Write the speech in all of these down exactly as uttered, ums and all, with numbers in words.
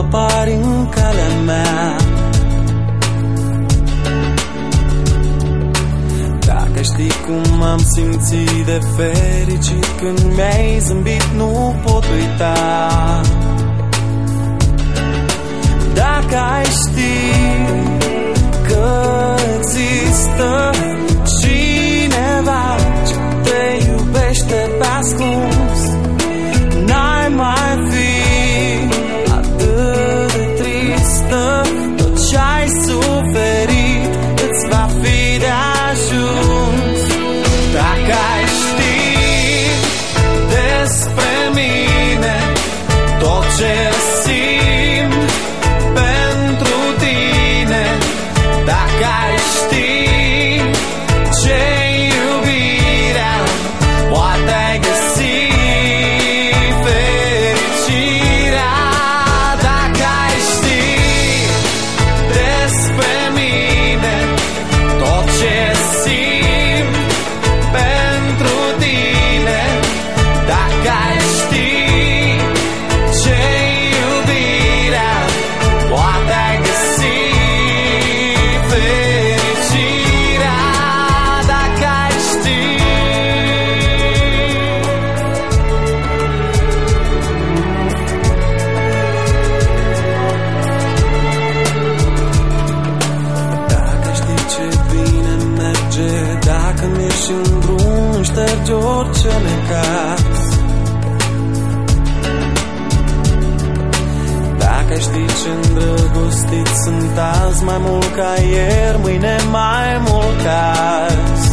apari în calea mea. Dacă știi cum am simțit de fericit când mi-ai zâmbit, nu pot uita. Dacă ai ști că există cineva ce te iubește pe ascuns, n-ai mai fi atât de tristă. Tot ce-ai suferit îți va fi de ajuns. Dacă ai ști despre mine tot ce simt pentru tine, dacă ai ști ce-i iubirea, poate ai găsi fericirea. Dacă ai ști despre mine tot ce simt pentru tine, dacă ai ști ce-i iubirea, poate ai găsi fericirea. Dacă ai ști. Dacă știi ce bine merge, dacă mergi în drum, ștergi orice necaz. Dacă știi ce îndrăgostiți sunt azi, mai mult ca ieri, mâine mai mult ca azi.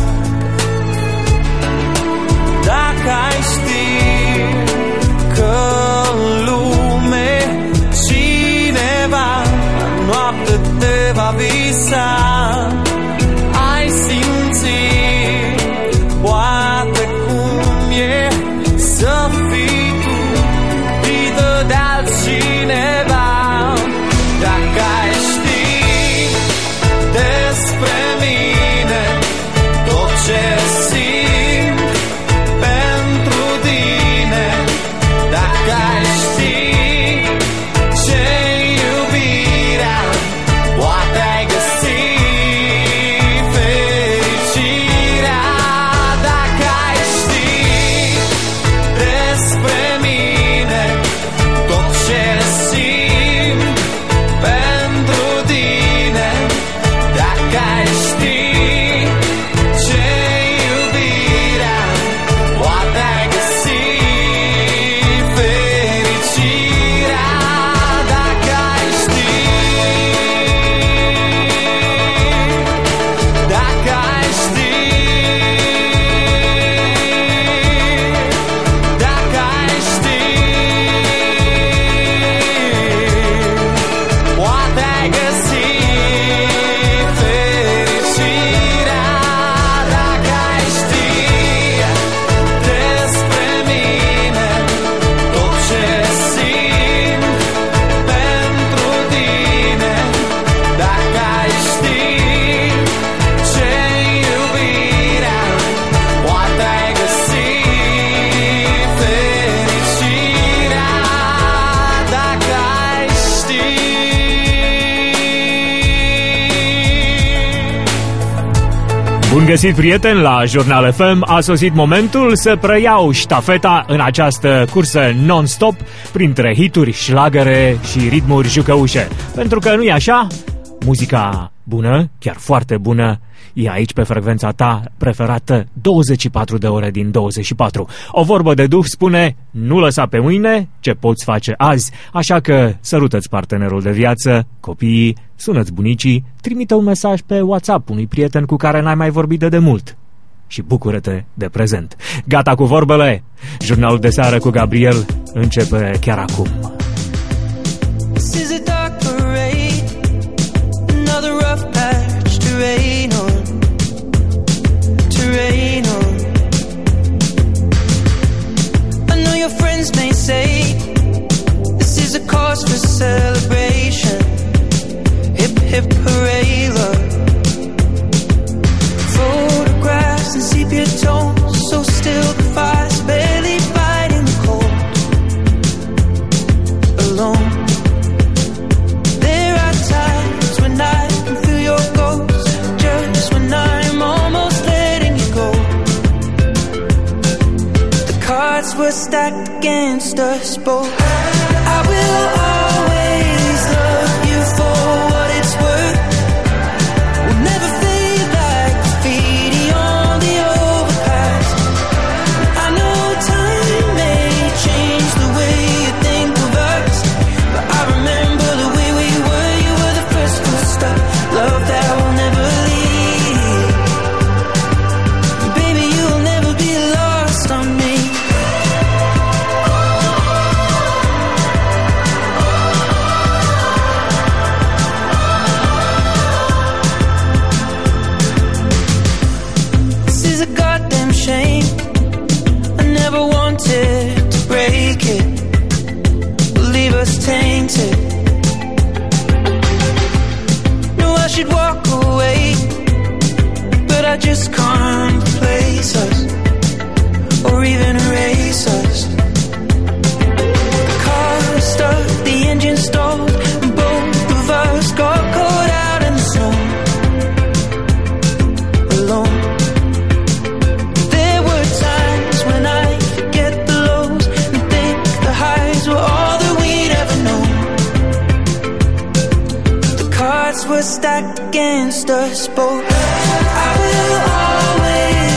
Dacă ai ști că în lume cineva la noapte te va visa, ai simțit poate cum e să fii tu iubită de altcineva. Dacă ai ști despre mine tot ce simt pentru tine, dacă ai ști ce-i iubirea, poate ai găsi fericirea. Dacă ai ști despre mine tot ce simt pentru tine, dacă ai ști ce-i iubirea, poate ai găsi fericirea. Dacă ai ști, dacă ai ști, dacă ai ști, poate ai găsi fericirea. Dacă ai ști despre mine tot ce simt pentru tine, dacă ai ști ce-i iubirea, poate ai găsi fericirea. Dacă ai ști. Bun găsit, prieteni, la Jurnal F M. A sosit momentul să preiau ștafeta în această cursă non-stop printre hituri, șlagere și ritmuri jucăușe. Pentru că nu e așa, muzica bună, chiar foarte bună, e aici pe frecvența ta preferată douăzeci și patru de ore din douăzeci și patru. O vorbă de duh spune: nu lăsa pe mâine ce poți face azi. Așa că sărută-ți partenerul de viață, copiii, sună-ți bunicii, trimite un mesaj pe WhatsApp unui prieten cu care n-ai mai vorbit de demult și bucură-te de prezent. Gata cu vorbele? Jurnalul de seară cu Gabriel începe chiar acum. This is a dark parade, another rough patch to rain on, to rain on. I know your friends may say this is a cause for celebration. Hip hip hooray, love. Photographs and sepia tones, so still the fire's barely fighting the cold. Alone. cards were stacked against us both. I will always love you for what it's worth. We'll never fade like graffiti on the overpass. I know time may change the way you think of us, but I remember the way we were. You were the first full stop, love that will never leave. Baby, you'll never be lost on me. This is a goddamn shame. I never wanted to break it, leave us tainted. No, I should walk away, but I just can't replace us or even erase us. The car stopped, the engine stalled, and both of us got caught out in the snow, alone. There were times when I forget the lows and think the highs were all that we'd ever known. The cards were stacked against us both. I will always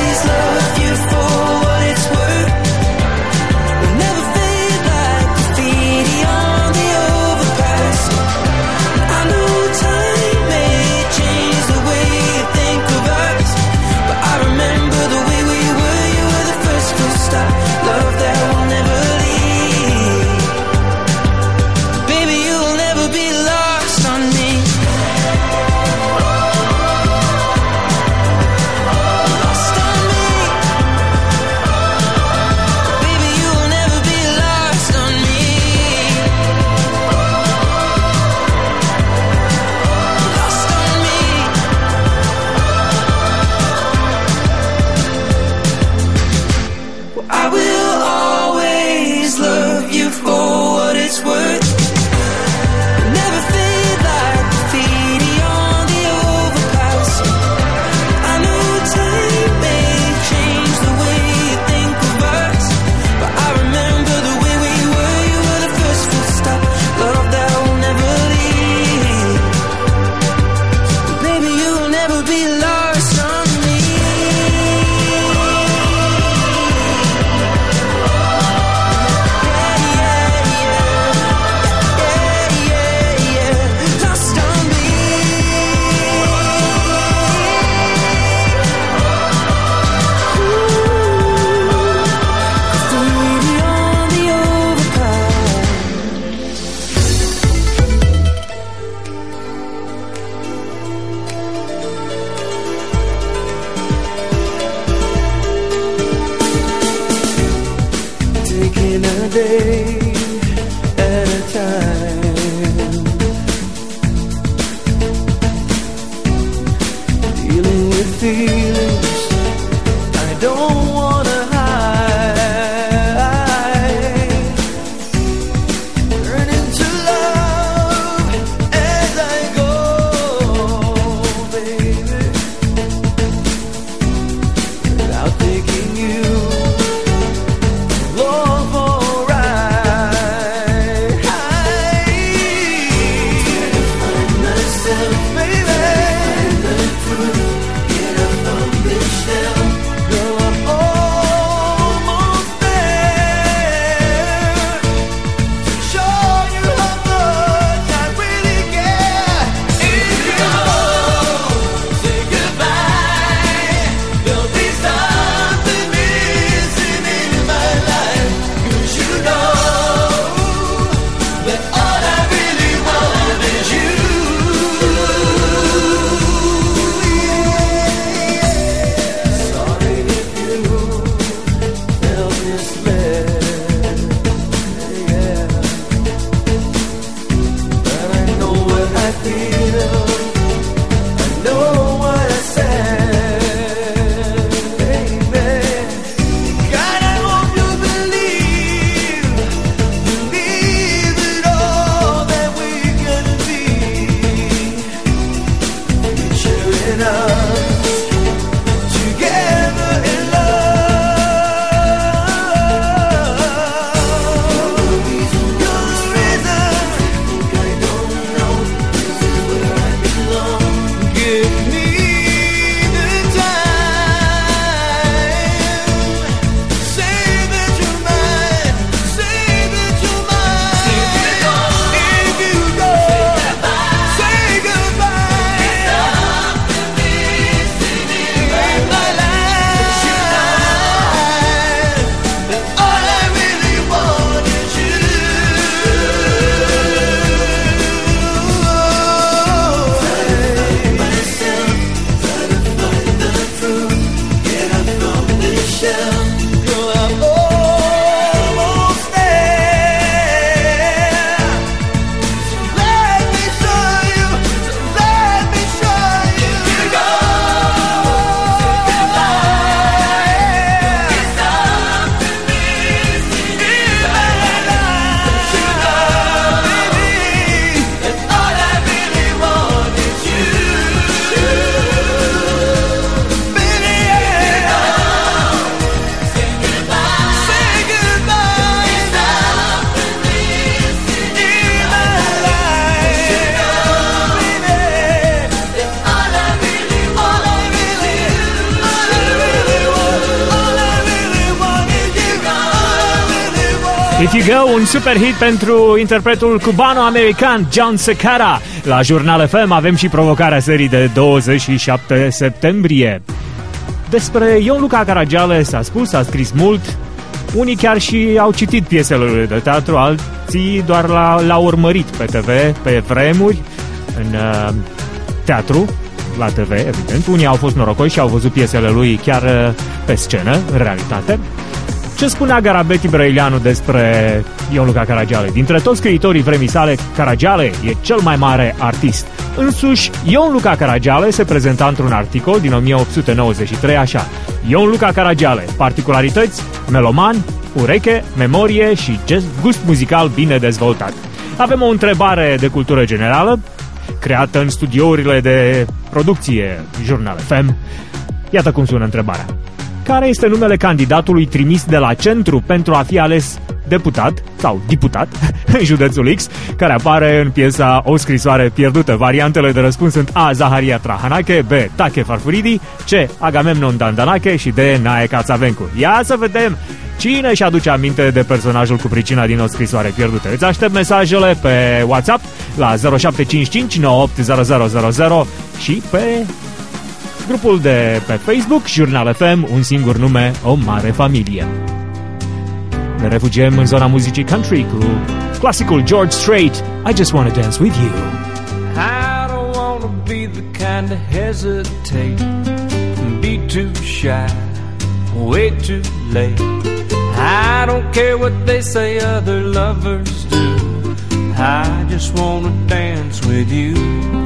If You Go, un super hit pentru interpretul cubano-american John Secara. La Jurnal F M avem și provocarea serii de douăzeci și șapte septembrie. Despre Ion Luca Caragiale s-a spus, s-a scris mult. Unii chiar și au citit piesele lui de teatru, alții doar l-au, l-au urmărit pe T V, pe vremuri, în uh, teatru, la T V, evident. Unii au fost norocoși și au văzut piesele lui chiar uh, pe scenă, în realitate. Ce spunea Garabeti Brăileanu despre Ion Luca Caragiale? Dintre toți scriitorii vremii sale, Caragiale e cel mai mare artist. Însuși, Ion Luca Caragiale se prezenta într-un articol din o mie opt sute nouăzeci și trei așa: Ion Luca Caragiale, particularități, meloman, ureche, memorie și gust muzical bine dezvoltat. Avem o întrebare de cultură generală, creată în studiourile de producție Jurnal F M. Iată cum sună întrebarea. Care este numele candidatului trimis de la centru pentru a fi ales deputat sau diputat în județul X, care apare în piesa O scrisoare pierdută? Variantele de răspuns sunt A. Zaharia Trahanache, B. Tache Farfuridi, C. Agamemnon Dandanache și D. Nae Cațavencu. Ia să vedem cine își aduce aminte de personajul cu pricina din O scrisoare pierdută. Îți aștept mesajele pe WhatsApp la zero șapte cinci cinci nouă opt zero zero zero zero și pe grupul de pe Facebook Jurnal F M, un singur nume, o mare familie. Ne refugiem în zona muzicii country cu clasicul George Strait, I Just Wanna Dance With You. I don't wanna be the kind to hesitate and be too shy, way too late. I don't care what they say other lovers do, I just wanna dance with you.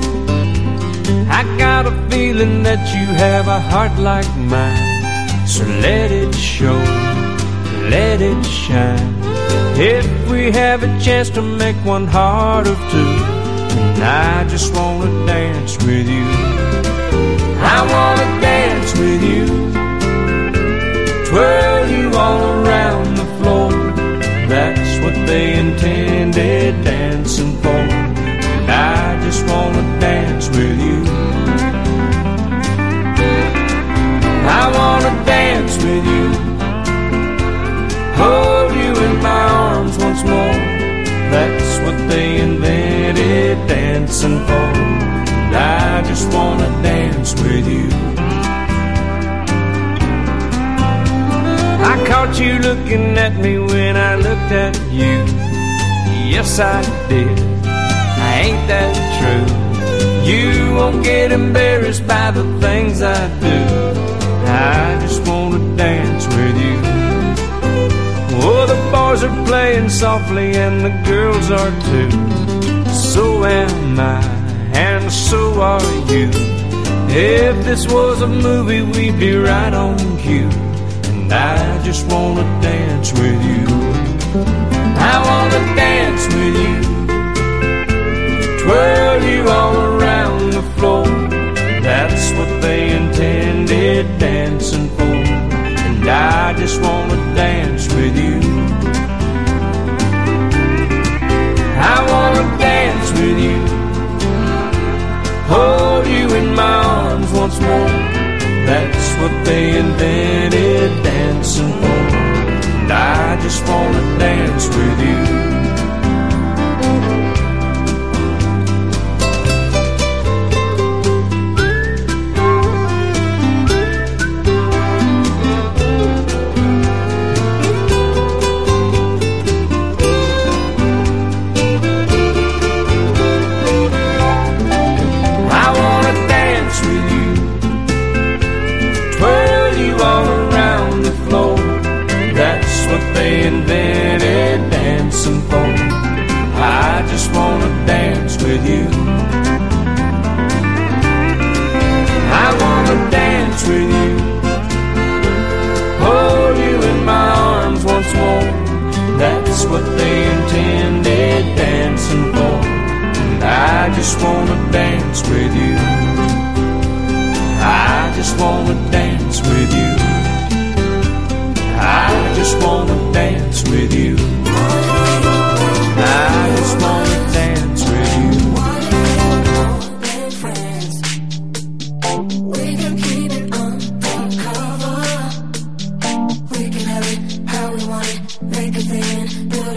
I got a feeling that you have a heart like mine, so let it show, let it shine. If we have a chance to make one heart of two, and I just wanna dance with you. I wanna dance with you, twirl you all around the floor. That's what they intended dancing for, and I just wanna dance with you. I wanna dance with you, hold you in my arms once more. That's what they invented dancing for, and I just wanna dance with you. I caught you looking at me when I looked at you. Yes, I did. Ain't that true? You won't get embarrassed by the things I do. I just wanna dance with you. Oh, the boys are playing softly and the girls are too. So am I, and so are you. If this was a movie, we'd be right on cue. And I just wanna dance with you. I wanna dance with you, twirl you all around the floor. That's what they intended dancing for, and I just wanna dance with you. I wanna dance with you, hold you in my arms once more. That's what they invented dancing for, and I just wanna dance with you. Invented dancing for, I just wanna dance with you. I wanna dance with you, hold you in my arms once more. That's what they intended dancing for, and I just wanna dance with you. I just wanna dance with you. I just wanna dance with you. I just wanna dance with you. We can keep it undercover. We can have it how we want it. Make a thing, do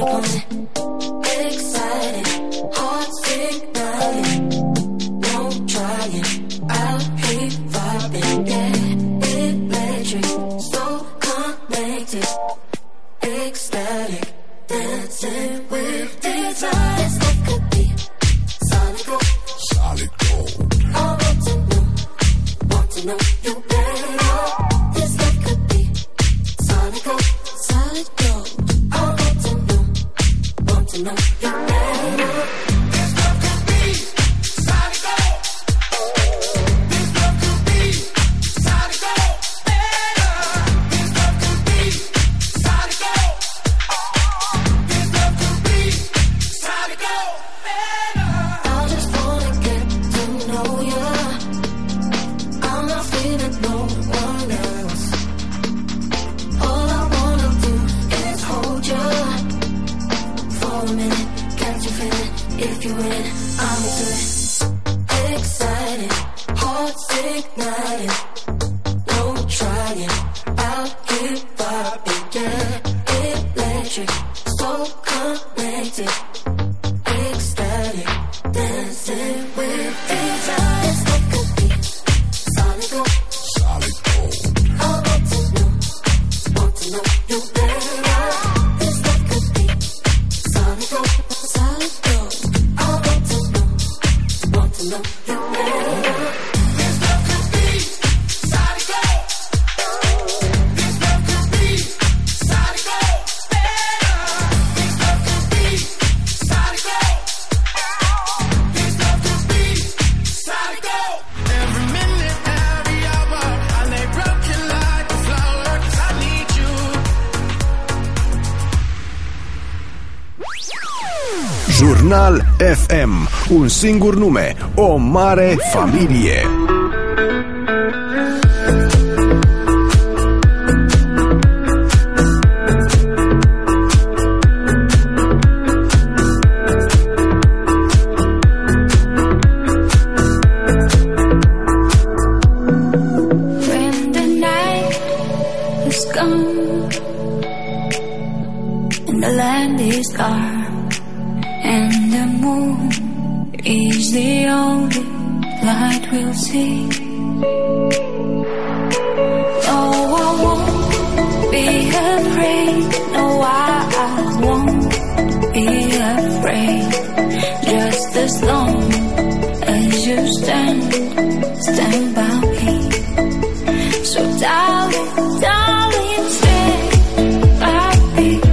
Jurnal F M. Un singur nume, o mare familie. And the moon is the only light we'll see. No, I won't be afraid. No, I won't be afraid. Just as long as you stand, stand by me. So darling, darling, stand by me.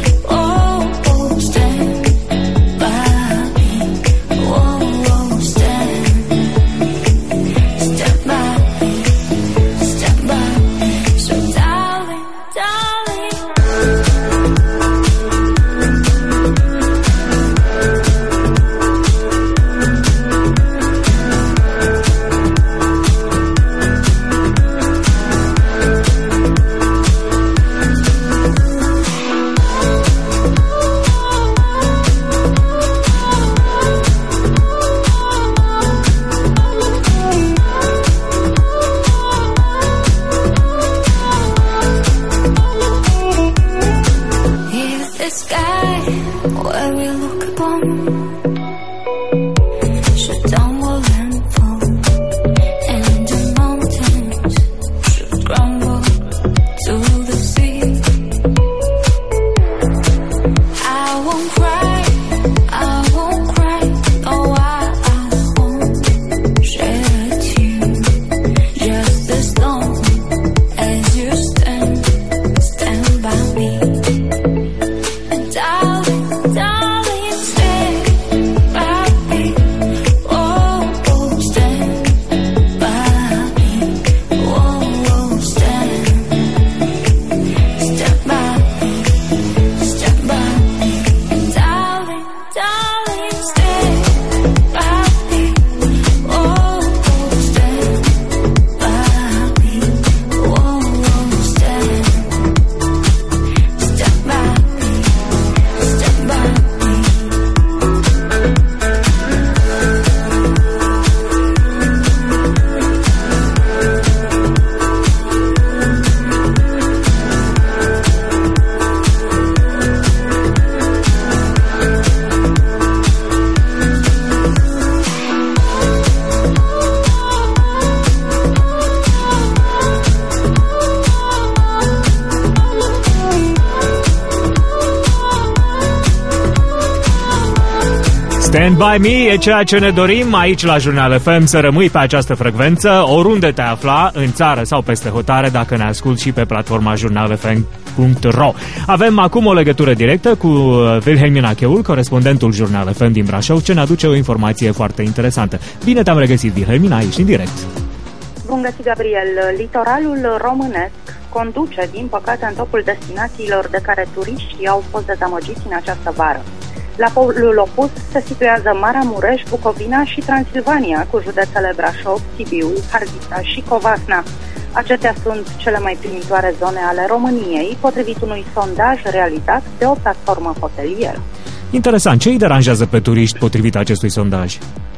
Stand by me e ceea ce ne dorim aici la Jurnal F M, să rămâi pe această frecvență, oriunde te afla, în țară sau peste hotare, dacă ne asculti și pe platforma jurnal f m punct r o. Avem acum o legătură directă cu Wilhelmina Cheul, corespondentul Jurnal F M din Brașov, ce ne aduce o informație foarte interesantă. Bine te-am regăsit, Wilhelmina, aici în direct. Bun găsit, Gabriel. Litoralul românesc conduce, din păcate, în topul destinațiilor de care turiștii au fost dezamăgiți în această vară. La polul opus se situează Maramureș, Bucovina și Transilvania, cu județele Brașov, Sibiu, Harghita și Covasna. Acestea sunt cele mai primitoare zone ale României, potrivit unui sondaj realizat de o platformă hotelieră. Interesant. Ce îi deranjează pe turiști potrivit acestui sondaj?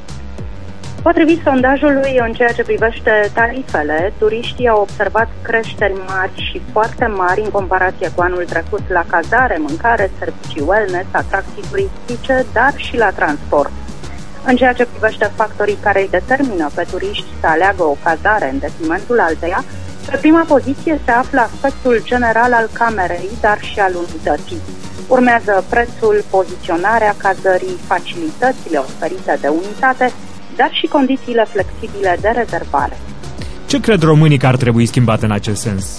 Potrivit sondajului, în ceea ce privește tarifele, turiștii au observat creșteri mari și foarte mari în comparație cu anul trecut la cazare, mâncare, servicii wellness, atracții turistice, dar și la transport. În ceea ce privește factorii care îi determină pe turiști să aleagă o cazare în detrimentul alteia, pe prima poziție se află aspectul general al camerei, dar și al unității. Urmează prețul, poziționarea cazării, facilitățile oferite de unitate, dar și condițiile flexibile de rezervare. Ce cred românii că ar trebui schimbat în acest sens?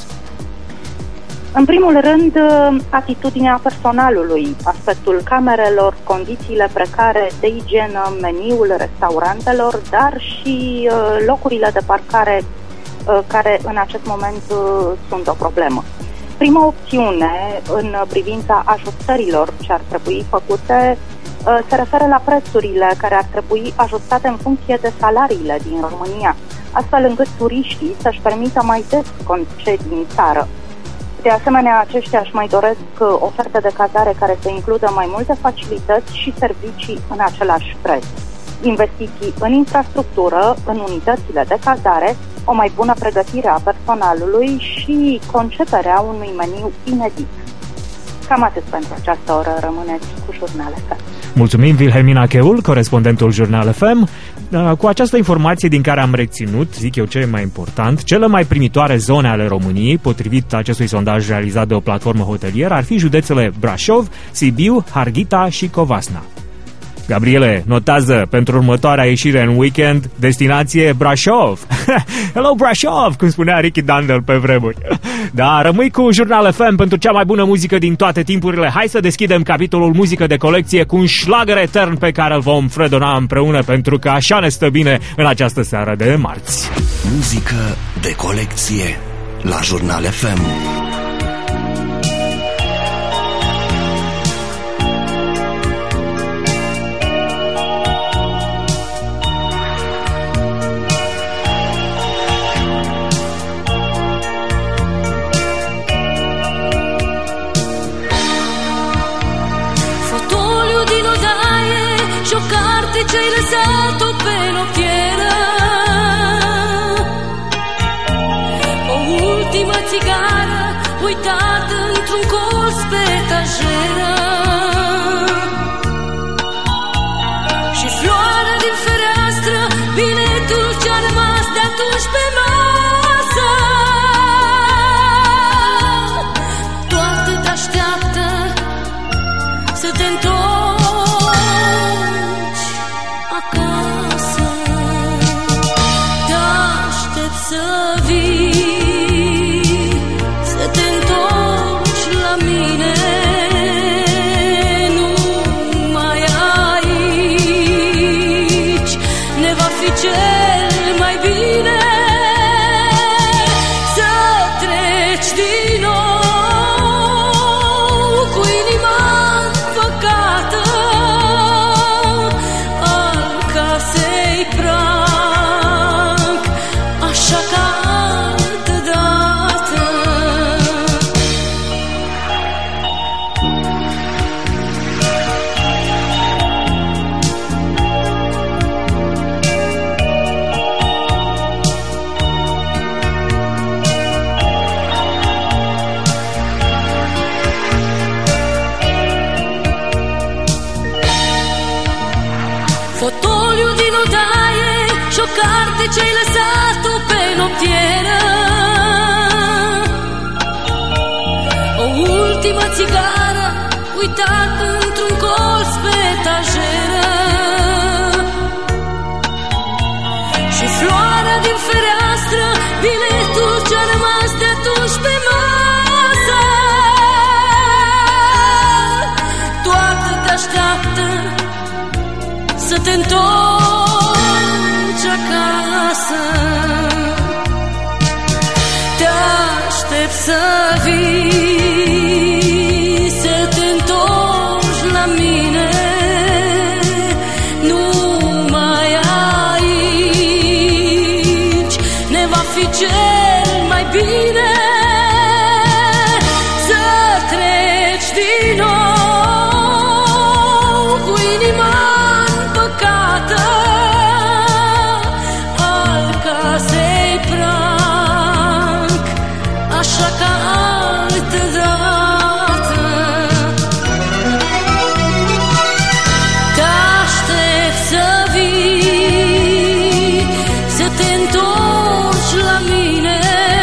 În primul rând, atitudinea personalului, aspectul camerelor, condițiile precare de igienă, meniul restaurantelor, dar și locurile de parcare care în acest moment sunt o problemă. Prima opțiune în privința ajustărilor ce ar trebui făcute se referă la prețurile care ar trebui ajustate în funcție de salariile din România, astfel încât turiștii să-și permită mai des concedii în țară. De asemenea, aceștia își mai doresc oferte de cazare care să includă mai multe facilități și servicii în același preț. Investiții în infrastructură, în unitățile de cazare, o mai bună pregătire a personalului și conceperea unui meniu inedit. Cam atât pentru această oră. Rămâneți cu Jurnal F M. Mulțumim, Wilhelmina Cheul, corespondentul Jurnal F M. Cu această informație din care am reținut, zic eu, ce e mai important, cele mai primitoare zone ale României, potrivit acestui sondaj realizat de o platformă hotelieră, ar fi județele Brașov, Sibiu, Harghita și Covasna. Gabriele, notează pentru următoarea ieșire în weekend, destinație Brașov. Hello Brașov, cum spunea Ricky Dandel pe vremuri. Da, rămâi cu Jurnal F M pentru cea mai bună muzică din toate timpurile. Hai să deschidem capitolul muzică de colecție cu un șlagăr etern pe care îl vom fredona împreună, pentru că așa ne stă bine în această seară de marți. Muzică de colecție la Jurnal F M. Ce-ai lăsat-o pe noptieră, o ultimă țigară uitată într-un colț pe etajeră, și floarea din fereastră, biletul ce-a rămas de atunci pe masă. Toate te-așteaptă să te întorci acasă, te-aștept să vii, să te întorci la mine, nu mai aici, ne va fi cel mai bine să treci din nou cu inima împăcată al casei prag, așa ca altădată. Fotoliu din odaie și o carte ce-ai lăsat-o pe noptieră, o ultimă țigară uitată într-un colț pe etajeră, și floarea din fereastră, biletul ce-a rămas de atunci pe masă. Toate te așteaptă să te întorci acasă, te-aștept să vii, să te întorci la mine, nu mai aici, ne va fi cel mai bine să treci din nou cu inima împăcată al casei prag, așa ca altădată. Te-aștept să vii, să te întorci la mine,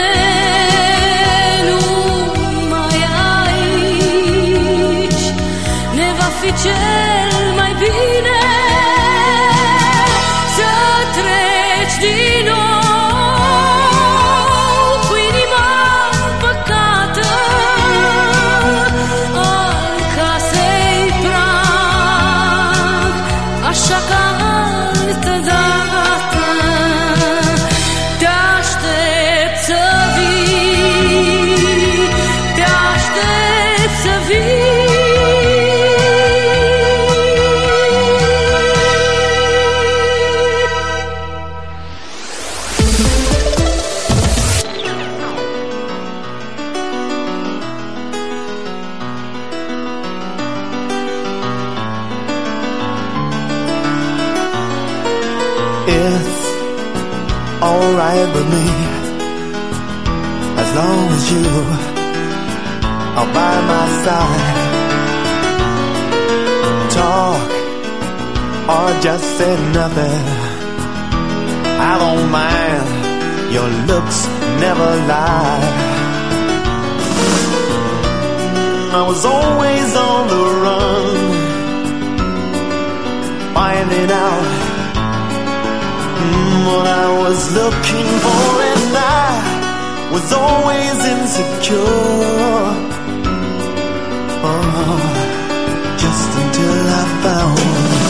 nu mai aici, ne va fi cel mai bine să treci din nou cu inima împăcată ride with me, as long as you are by my side. Talk or just say nothing, I don't mind, your looks never lie. I was always on the run, finding out mm, what I was looking for, and I was always insecure. Oh, just until I found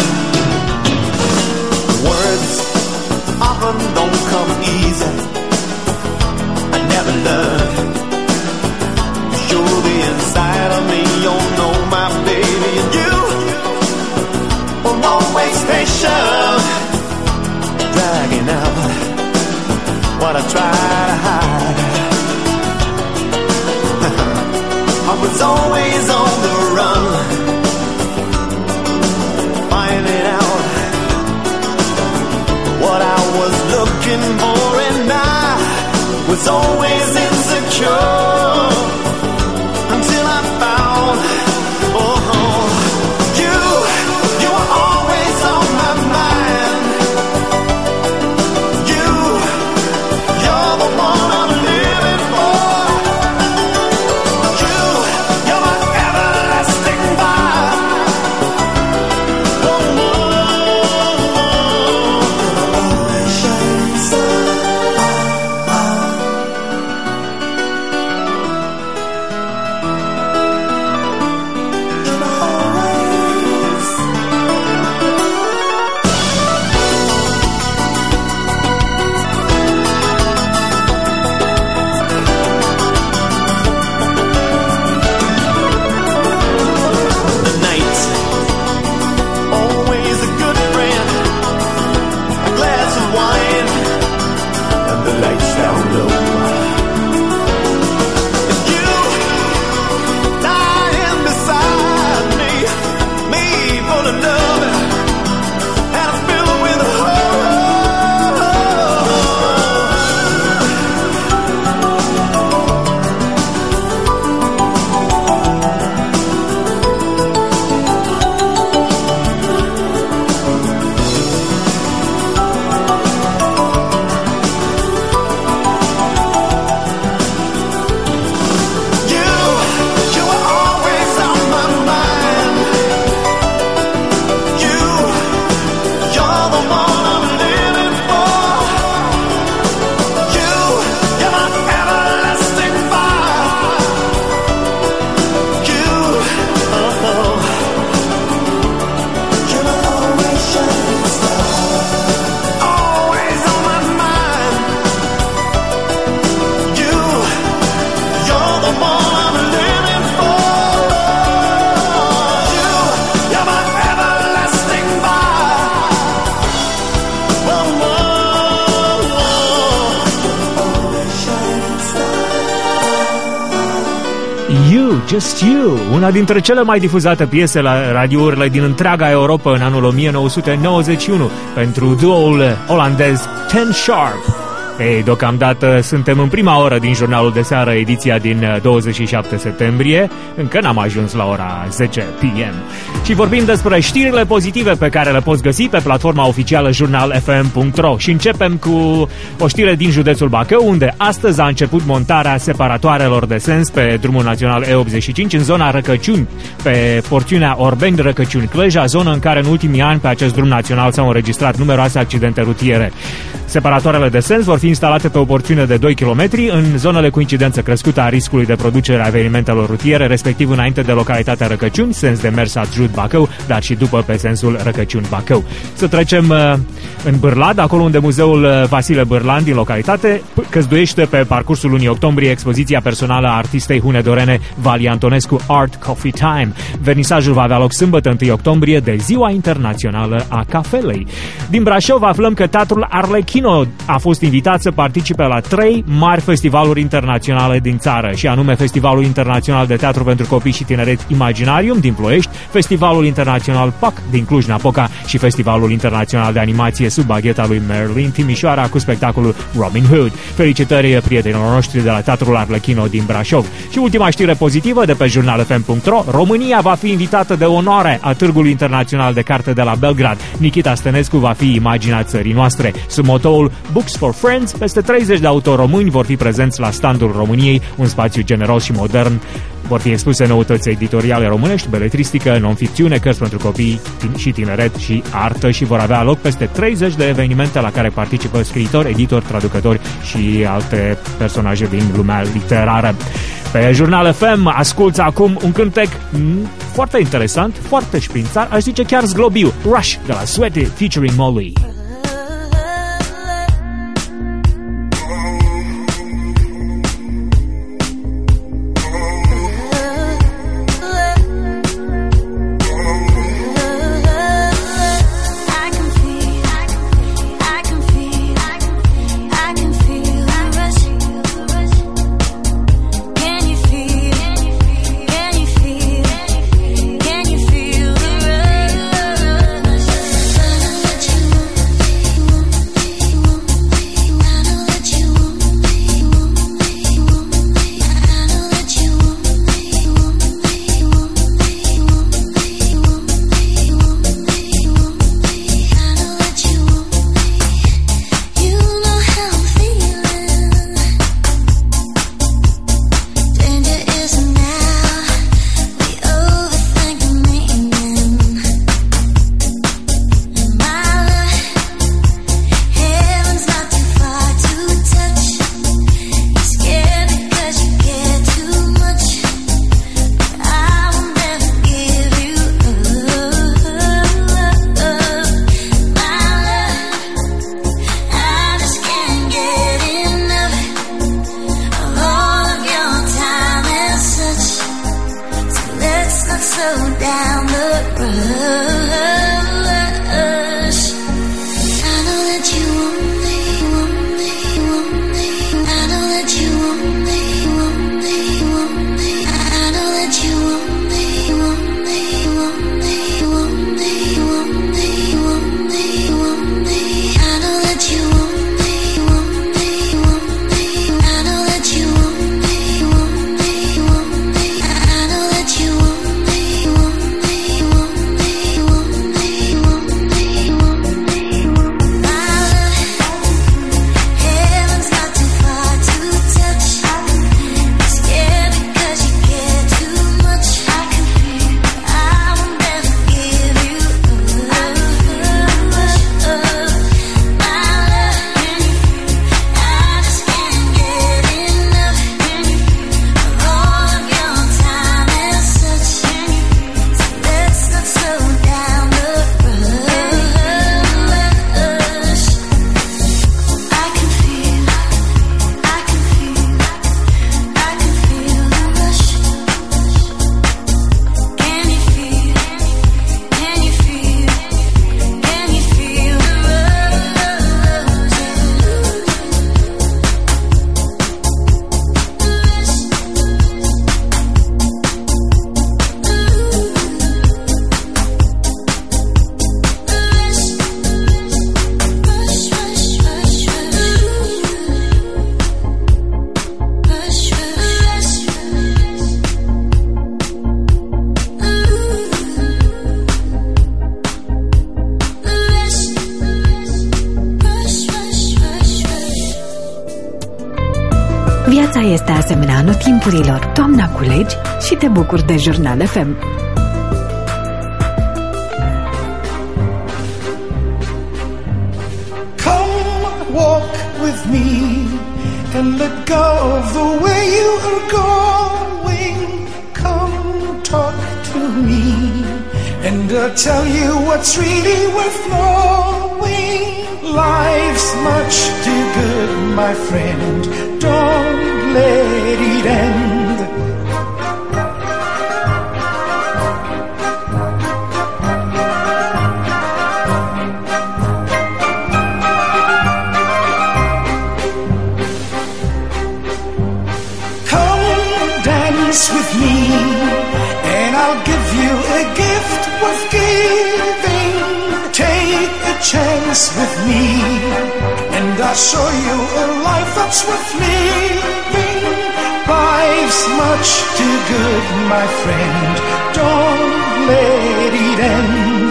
words often don't come easy. I never learned to show the inside of me. You know my baby, and you were always patient, dragging out what I tried to hide. I was always on the run, finding out what I was looking for, and I was always insecure until I found, oh, you, you were always on my mind. You, you're the one I'm living for. You, you're my everlasting vibe. Oh, oh, shining star. Just You, una dintre cele mai difuzate piese la radiourile din întreaga Europa în anul o mie nouă sute nouăzeci și unu pentru duoul olandez Ten Sharp. Ei, deocamdată suntem în prima oră din jurnalul de seară, ediția din douăzeci și șapte septembrie. Încă n-am ajuns la ora zece p m. Și vorbim despre știrile pozitive pe care le poți găsi pe platforma oficială jurnal f m punct r o. Și începem cu o știre din județul Bacău, unde astăzi a început montarea separatoarelor de sens pe drumul național E optzeci și cinci în zona Răcăciuni, pe porțiunea Orbeni-Răcăciuni-Cleja, zonă în care în ultimii ani pe acest drum național s-au înregistrat numeroase accidente rutiere. Separatoarele de sens vor fi instalate pe o porțiune de doi kilometri în zonele cu incidență crescută a riscului de producere a evenimentelor rutiere, respectiv înainte de localitatea Răcăciuni, sens de mers Adjut Bacău, dar și după pe sensul Răcăciuni-Bacău. Să trecem uh, în Bârlad, acolo unde muzeul Vasile Bârlan din localitate căzduiește pe parcursul lunii octombrie expoziția personală a artistei hunedorene Vali Antonescu, Art Coffee Time. Vernisajul va avea loc sâmbătă întâi octombrie, de Ziua Internațională a Cafelei. Din Brașov aflăm că Teatrul Arlecchino a fost invitat invitat să participe la trei mari festivaluri internaționale din țară, și anume Festivalul Internațional de Teatru pentru Copii și Tineret Imaginarium din Ploiești, Festivalul Internațional P A C din Cluj-Napoca și Festivalul Internațional de Animație sub bagheta lui Merlin Timișoara cu spectacolul Robin Hood. Felicitări prietenilor noștri de la Teatrul Arlechino din Brașov. Și ultima știre pozitivă de pe jurnal f m punct r o: România va fi invitată de onoare a Târgului Internațional de Carte de la Belgrad. Nikita Stănescu va fi imaginea țării noastre. Sub motoul Books for Friends, peste treizeci de autori români vor fi prezenți la standul României, un spațiu generos și modern. Vor fi expuse noutăți editoriale românești, beletristică, non-ficțiune, cărți pentru copii și tineret și artă, și vor avea loc peste treizeci de evenimente la care participă scriitori, editori, traducători și alte personaje din lumea literară. Pe Jurnal F M asculți acum un cântec foarte interesant, foarte șprințar, aș zice chiar zglobiu, Rush de la Sweaty featuring Molly. Viața este asemenea anotimpurilor. Toamna culegi și te bucuri de Jurnal F M. Come walk with me and let go of the way you are going. Come talk to me and I'll tell you what's really worth knowing. Life's much too good, my friend. Don't let it end. dance with me, and I'll give you a gift worth giving. Take a chance with me, and I'll show you a life that's worth living. Life's much too good, my friend. Don't let it end.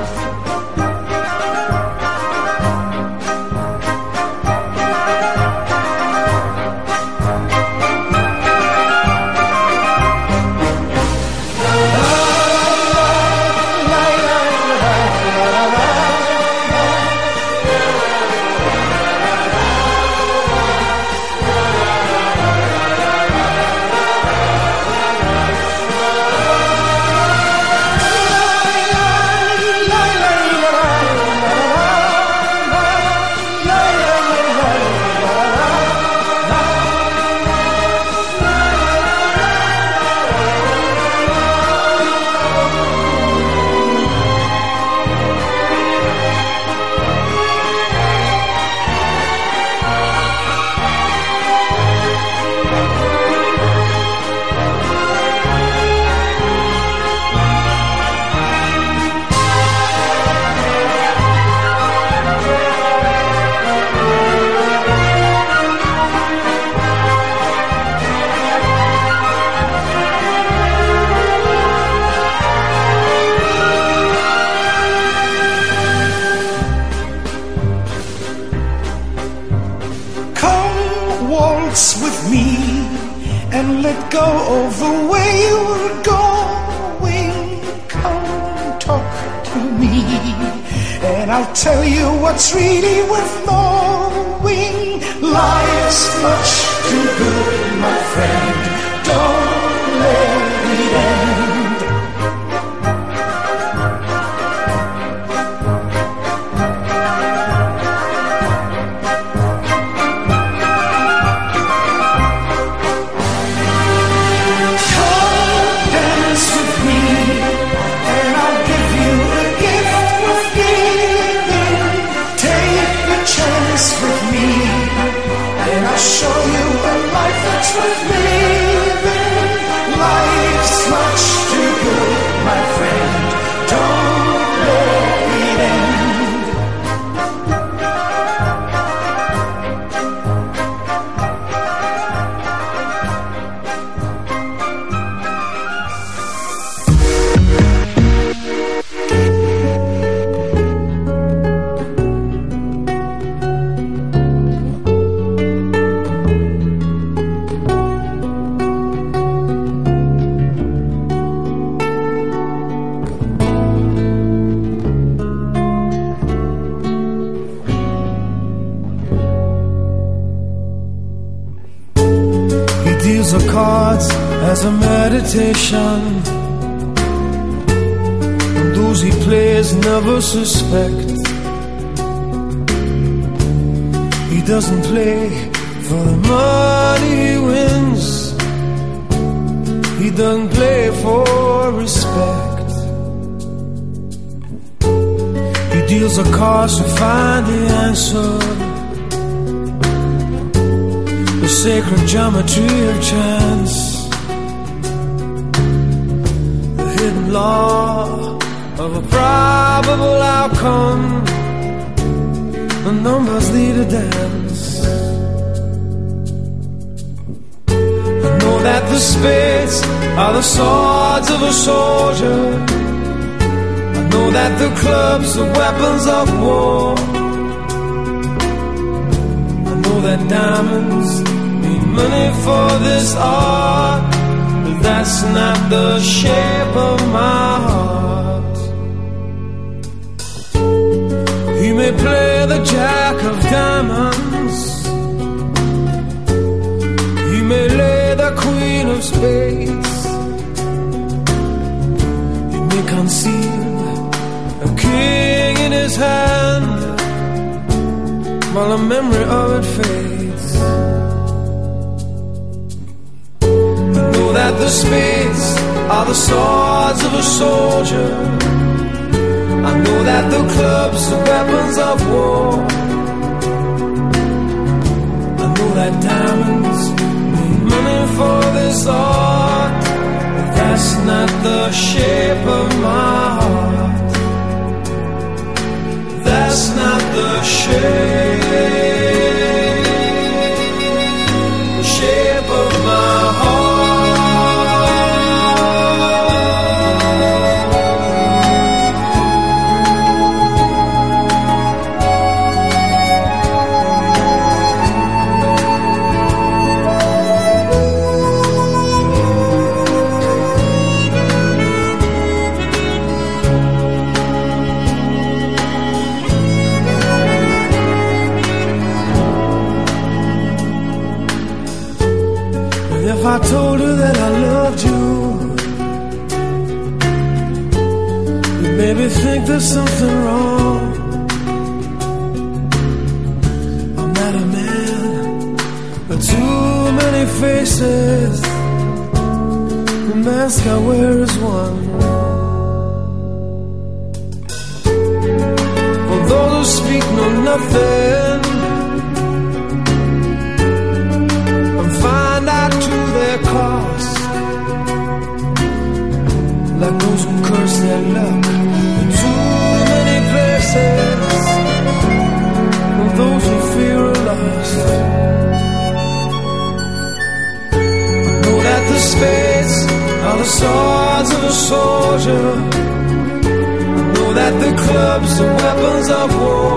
With me and let go of the way you were going. Come talk to me, and I'll tell you what's really worth knowing. Life's much too good, my friend. Don't let it end. The cards as a meditation, and those he plays never suspect. He doesn't play for the money he wins. He doesn't play for respect. He deals the cards to find the answer, the sacred geometry of chance, the hidden law of a probable outcome. The numbers lead a dance. I know that the spades are the swords of a soldier. I know that the clubs are weapons of war. I know that diamonds need money for this art, but that's not the shape of my heart. He may play the jack of diamonds, he may lay the queen of spades, he may conceal a king in his hand while the memory of it fades. I know that the spades are the swords of a soldier. I know that the clubs are weapons of war. I know that diamonds need money for this art, the shape of my heart. That's not the shape, shape of my heart. If I told her that I loved you, you'd maybe think there's something wrong. I'm not a man with too many faces. The mask I wear is one. For those who speak know nothing, find out to their cost, like those who curse their luck in too many places, and those who fear are lost. I know that the spades are the swords of a soldier. I know that the clubs are weapons of war.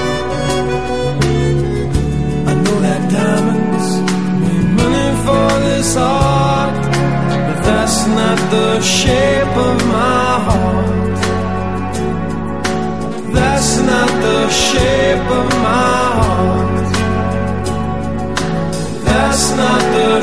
I know that diamonds for this art, but that's not the shape of my heart. That's not the shape of my heart. That's not the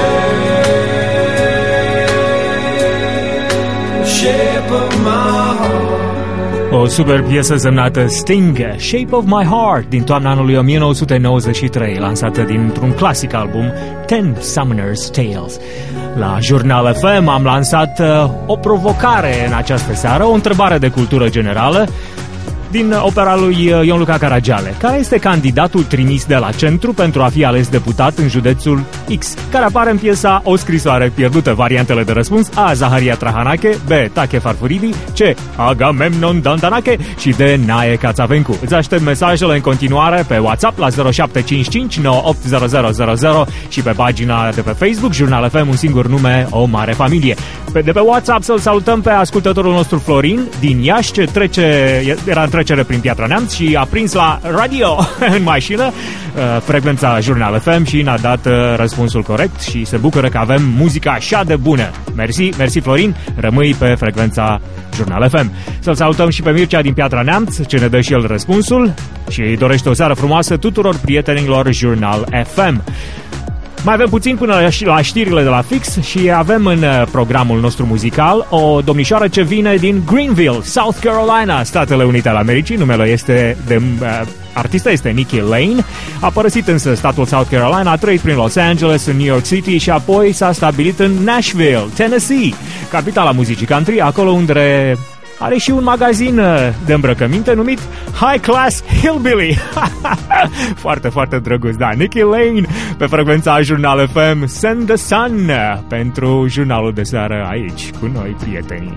shape, shape of my heart. O super piesă semnată Sting, Shape of My Heart, din toamna anului nouăsprezece nouăzeci și trei, lansată dintr-un clasic album, Ten Summoner's Tales. La Jurnal F M am lansat uh, o provocare în această seară, o întrebare de cultură generală din opera lui Ion Luca Caragiale. Care este candidatul trimis de la centru pentru a fi ales deputat în județul X? Care apare în piesa O scrisoare pierdută. Variantele de răspuns: A. Zaharia Trahanache, B. Tache Farfuridi, C. Agamemnon Dantanache și D. Nae Cațavencu. Îți aștept mesajele în continuare pe WhatsApp la zero șapte cinci cinci nouă opt zero zero zero zero și pe pagina de pe Facebook Jurnal F M, un singur nume, o mare familie. De pe WhatsApp să-l salutăm pe ascultătorul nostru Florin din Iași, ce trece, era în trecere prin Piatra Neamț și a prins la radio în mașină frecvența Jurnal F M și ne-a dat răspunsul corect și se bucură că avem muzica așa de bună. Mersi, mersi Florin, rămâi pe frecvența Jurnal F M. Să-l salutăm și pe Mircea din Piatra Neamț, ce ne dă și el răspunsul și îi dorește o seară frumoasă tuturor prietenilor Jurnal F M. Mai avem puțin până la știrile de la Fix și avem în programul nostru muzical o domnișoară ce vine din Greenville, South Carolina, Statele Unite ale Americii. Numele este de uh, artista este Nikki Lane. A părăsit însă statul South Carolina, a trăit prin Los Angeles, în New York City și apoi s-a stabilit în Nashville, Tennessee, capitala muzicii country, acolo unde are și un magazin de îmbrăcăminte numit High Class Hillbilly. Foarte, foarte drăguț, da. Nikki Lane pe frecvența Jurnal F M, Send the Sun, pentru jurnalul de seară aici cu noi, prietenii.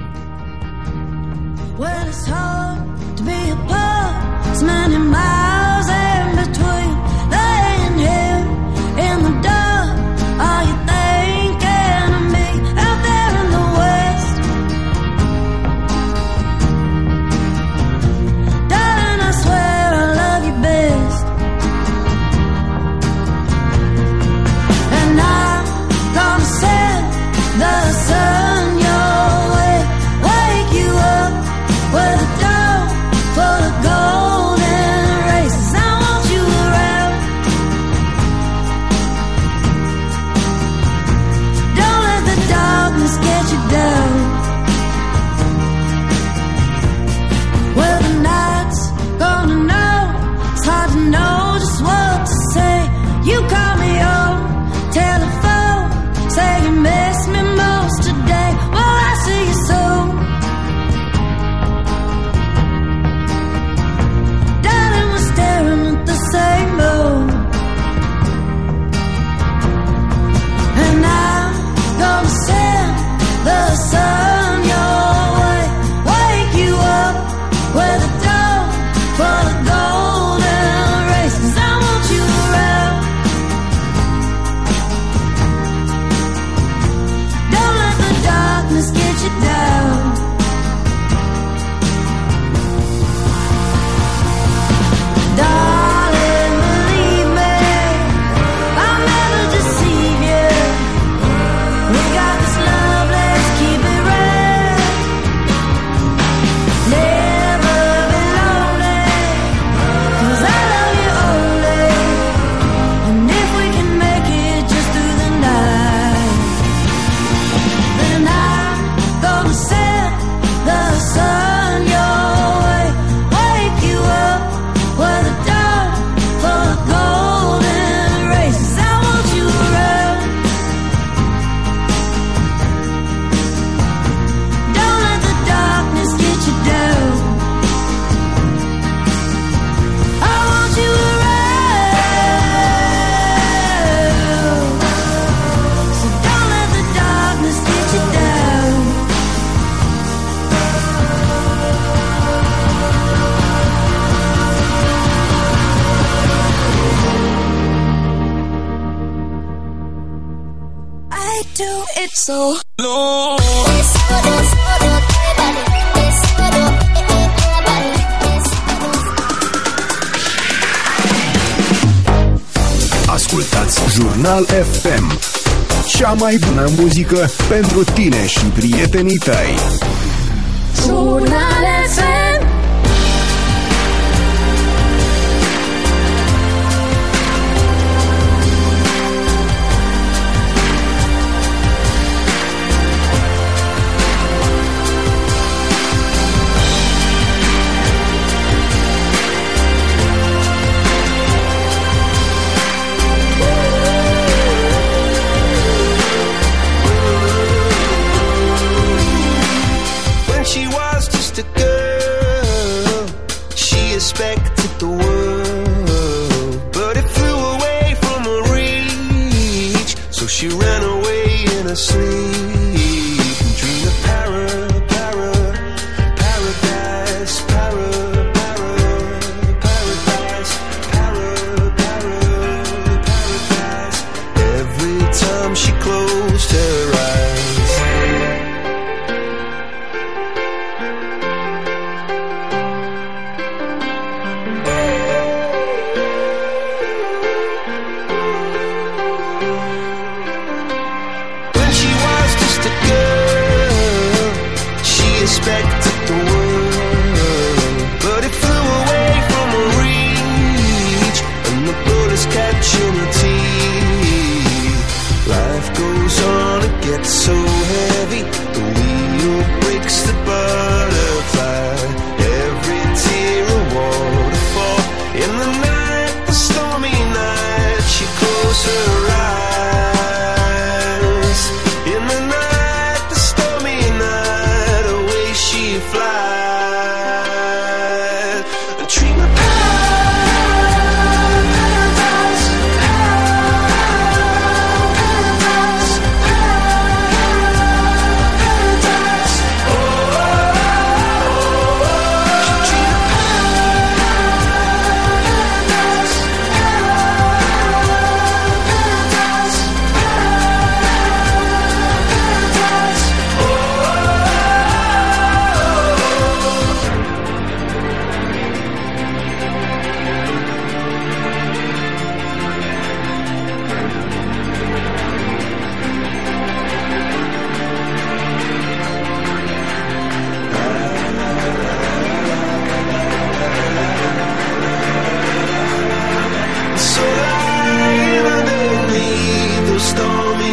Well, it's hard to be apart. It's many miles in between. Laying here in the dark. Are you thinking of me out there in the west? Darling, I swear I love you best. And I'm gonna send the sun your way. Wake you up with a dawn full of golden rays. so long. Ascultați Jurnal F M, cea mai bună muzică pentru tine și prietenii tăi. Jurnal F M. Expected the world, but it flew away from her reach. So she ran away in her sleep and dreamed of para, para, paradise, para, para, paradise, para, para, paradise. Every time she closed her eyes. Expected the world, but it flew away from her reach, and the bullets catching her teeth. Life goes on, it gets so heavy, the wheel breaks the butterfly. Every tear a waterfall. In the night, the stormy night, she closed her eyes. In the night, the stormy night, away she flies. A dream of paradise, paradise, paradise. Oh, oh, oh, oh. A dream of paradise, paradise, paradise. Oh, oh, so lying underneath those stormy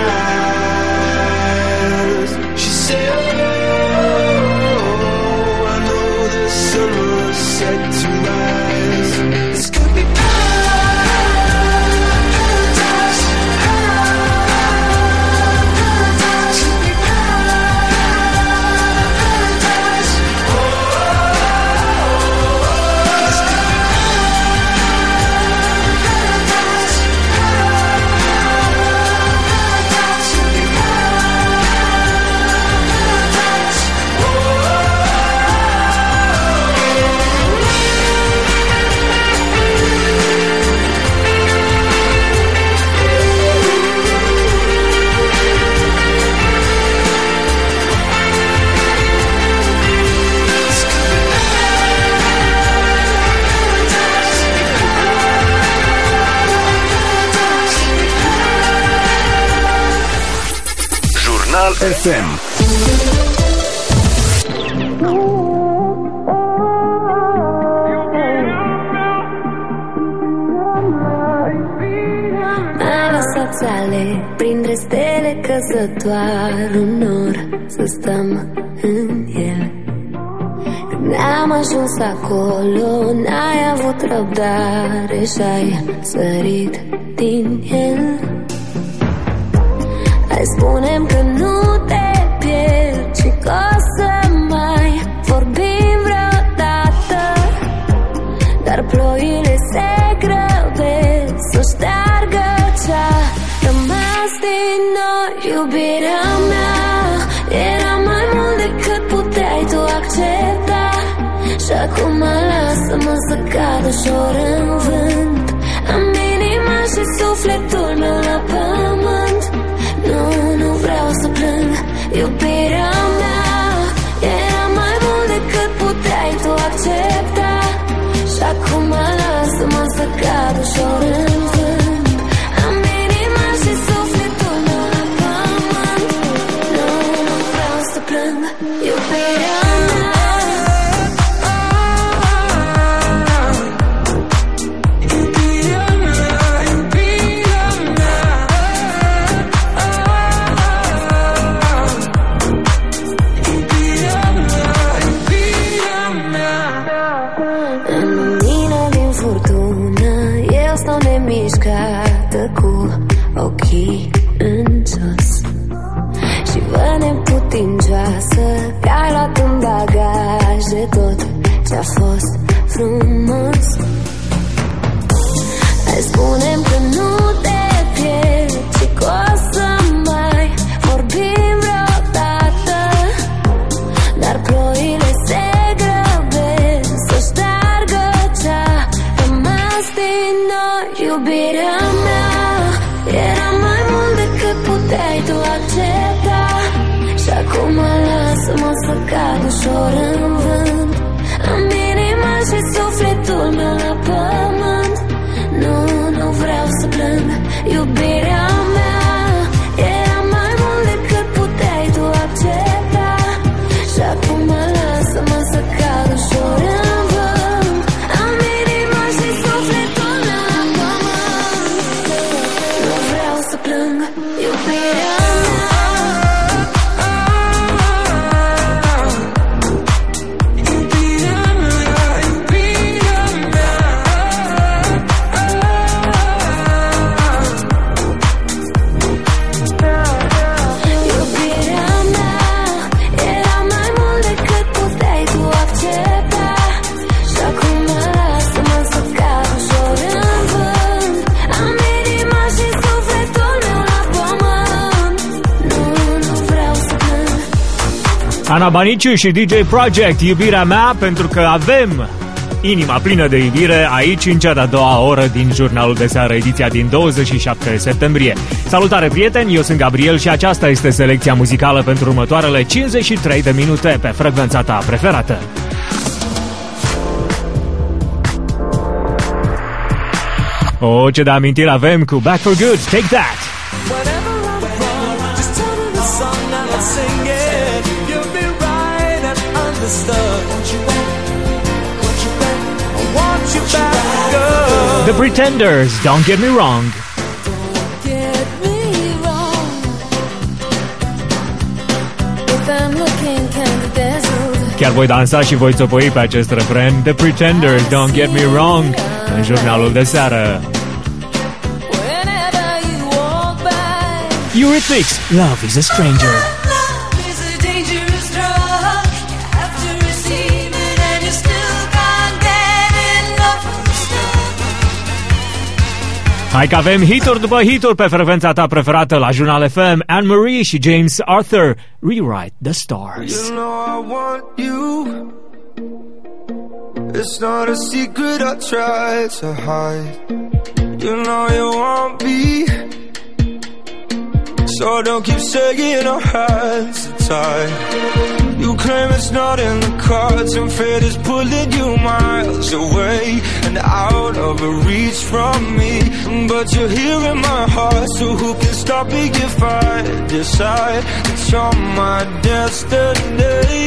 skies, she said, oh, I know the sun was set to rise. This could be paradise, paradise, could be paradise. Oh, oh, oh, this could be paradise, paradise, could be paradise. Oh, oh, Jurnal F M. M-ai lăsat sale printre stele că să doar un nor să stăm în el. Când ne-am ajuns acolo, n-ai avut răbdare și-ai sărit din el. Hai spune-mi că nu te pierd și că o să mai vorbim vreodată, dar ploile se grăbesc să șteargă ce-a rămas din noi. Iubirea mea era mai mult decât puteai tu accepta, și acum lasă-mă să cad ușor în vânt. Am inima și sufletul meu la pământ. Nu, nu vreau să ușor în vânt. Am inima și sufletul meu la pământ. Nu, nu vreau să plâng, iubirea mea. Ochii în sus și vă neputincioasă că ai luat în bagaj de tot ce-a fost frumos. Hai spune-mi că nu te pierd și că o să mai vorbim vreodată, dar ploile se grăbesc să șteargă ce-a rămas din noi. Iubirea mea era mai mult decât puteai tu accepta, și acum lasă-mă să cad ușor în vânt. Am inima și sufletul meu la pământ. Nu, nu vreau să plâng, iubirea mea era mai mult decât puteai tu accepta, și acum lasă-mă să cad ușor în vânt. Am inima și sufletul meu la pământ. Nu vreau să plâng, iubirea mea. Ana Baniciu și D J Project, iubirea mea, pentru că avem inima plină de iubire aici în cea de-a doua oră din Jurnalul de Seară, ediția din douăzeci și șapte septembrie. Salutare, prieteni, eu sunt Gabriel și aceasta este selecția muzicală pentru următoarele cincizeci și trei de minute pe frecvența ta preferată. O, ce de amintiri avem cu Back for Good, Take That! The Pretenders, Don't Get Me Wrong. Get me wrong. If I'm looking kind of dazzled. Chiar voi dansa și voi țopăi pe acest refren. The Pretenders, Don't Get Me Wrong, în Jurnalul de Seară. Eurythmics, Love is a Stranger. Hai că avem hituri după hituri pe frecvența ta preferată la Jurnal F M. Anne-Marie și James Arthur, Rewrite the Stars. You know I want you. It's not a secret I try to hide. You know you want me, so don't keep saying our hands are tied. You claim it's not in the cards, and fate is pulling you miles away and out of reach from me. But you're here in my heart, so who can stop me if I decide that you're my destiny?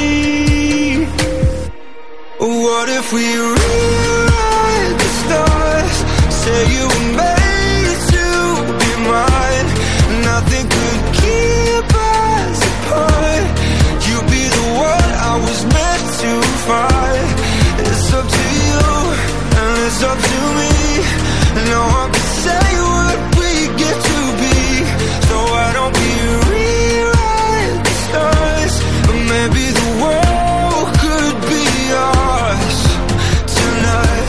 What if we rewrite the stars? Say you were made to be mine. Nothing could keep us apart. You'd be the one I was meant to find. It's up to you, and it's up to me. No one can say what we get to be. So why don't we rewrite the stars? But maybe the world could be ours tonight.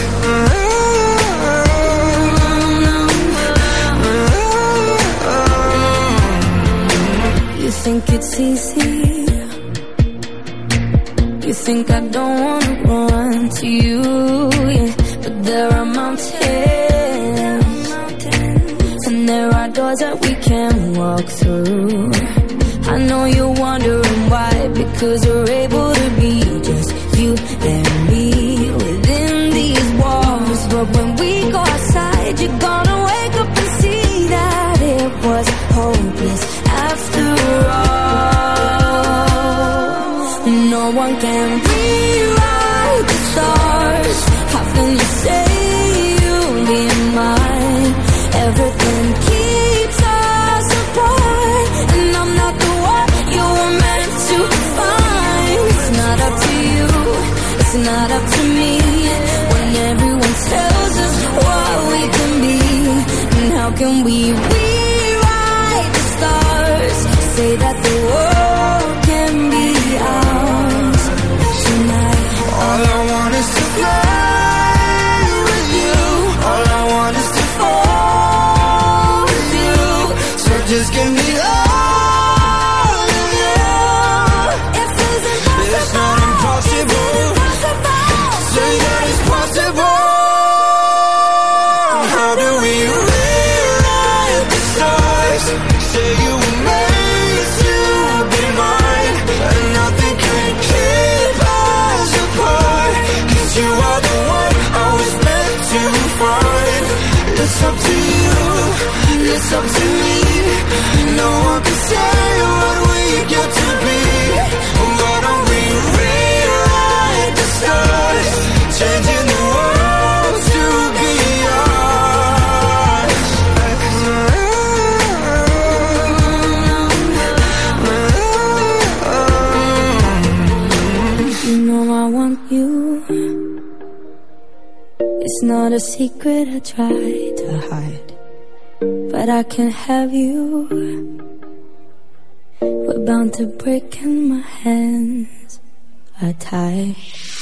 You think it's easy? You think I don't wanna run to you, yeah. But there are mountains, and there are doors that we can walk through. I know you're wondering why, because you're able to be just you and me within these walls. But when we go outside, you one can rewrite the stars. How can you say you'll be mine? Everything keeps us apart, and I'm not the one you were meant to find. It's not up to you, it's not up to me, when everyone tells us what we can be. And how can we rewrite the stars? Say that the world can be ours tonight. All I want is to fly with you. All I want is to fall with you. So just give me all of you. If it's impossible, it's not impossible. Say that it's possible. How do we rewrite the stars? Say you were made to be mine, and nothing can keep us apart. 'Cause you are the one I was meant to find. It's up to you, it's up to me. No one can say what we get to be. Why don't we rewrite the stars, changing the world to be ours? you know I want you. It's not a secret I try to hide, but I can't have you. We're bound to break and my hands are tied.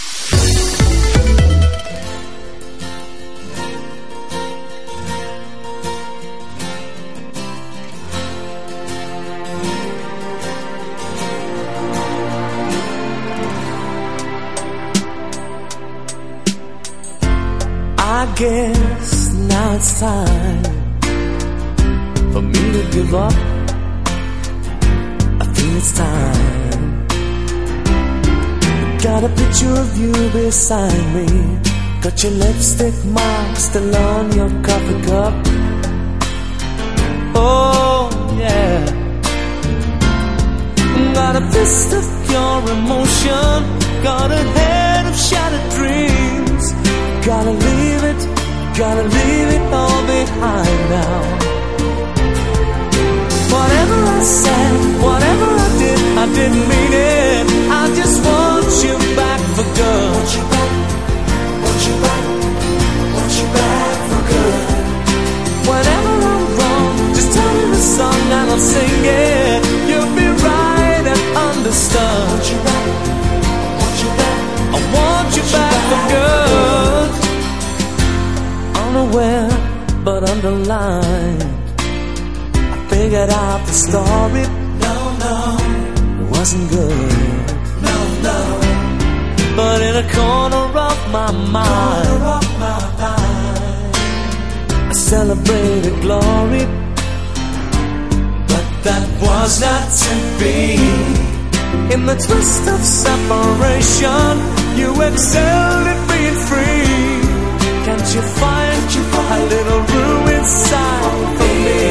I guess now it's time for me to give up. I feel it's time. Got a picture of you beside me. Got your lipstick mark still on your coffee cup. Oh yeah. Got a fist of pure emotion. Got a head of shattered dreams. Gotta leave it, gotta leave it all behind now. Whatever I said, whatever I did, I didn't mean it. I just want you back for good. Want you back, want you back, want you back for good. Whenever I'm wrong, just tell me the song and I'll sing it. You'll be right and understood. Want you back, want you back, I want you back for good. Unaware but underlined, I figured out the story. No, no, it wasn't good. No, no. But in a corner of my mind, corner of my mind, I celebrated glory. But that was not to be. In the twist of separation, you excelled at being free. Can't you find a little room inside for me?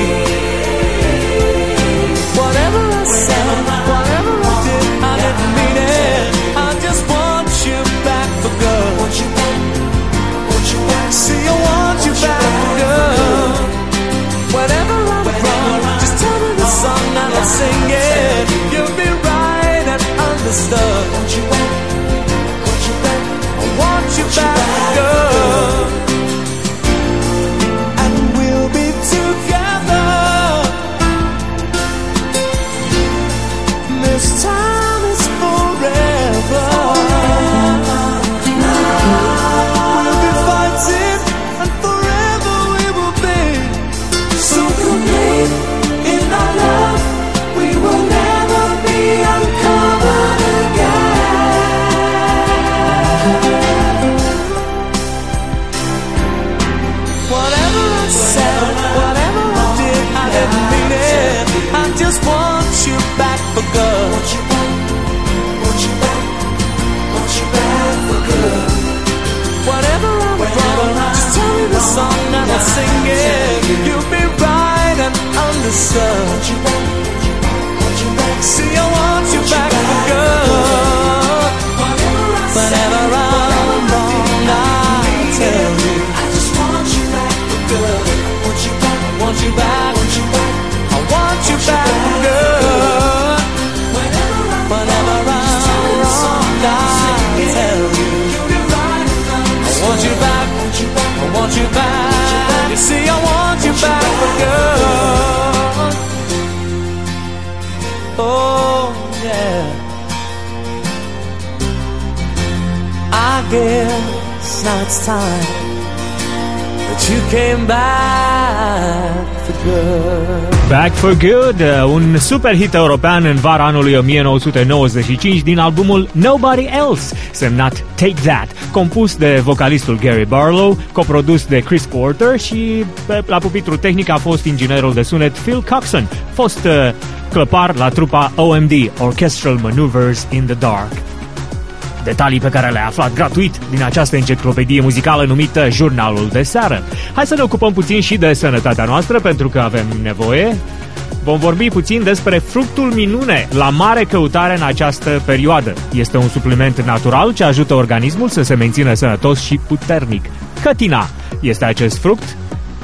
Whatever I said, whatever I did, I didn't mean it. I just want you back for good. Want you back, want you back. See, I want you back for good. Whenever I'm wrong, just tell me the song and I'll sing it. You'll be right and understood. Want you back, want you back. I want you back for good. And we'll be together. This time is forever. We'll be fighting, and forever we will be so complete in our love. We will never be uncovered again. Whatever I said, whatever I did, I didn't mean it. I just want you back for good. Want you back, want you back, want you back for good. Whatever I'm wrong, just tell me the song and I'll sing it. You'll be right and understood. Want you back, want you back. See, I want you back for good. guess now it's time that you came back for good. Back for Good, un super hit european în vara anului nouăsprezece nouăzeci și cinci din albumul Nobody Else, semnat Take That, compus de vocalistul Gary Barlow, coprodus de Chris Porter și la pupitru tehnic a fost inginerul de sunet Phil Coxon, fost uh, clăpar la trupa O M D, Orchestral Maneuvers in the Dark. Detalii pe care le-ai aflat gratuit din această enciclopedie muzicală numită Jurnalul de Seară. Hai să ne ocupăm puțin și de sănătatea noastră, pentru că avem nevoie. Vom vorbi puțin despre fructul minune, la mare căutare în această perioadă. Este un supliment natural ce ajută organismul să se mențină sănătos și puternic. Cătina este acest fruct.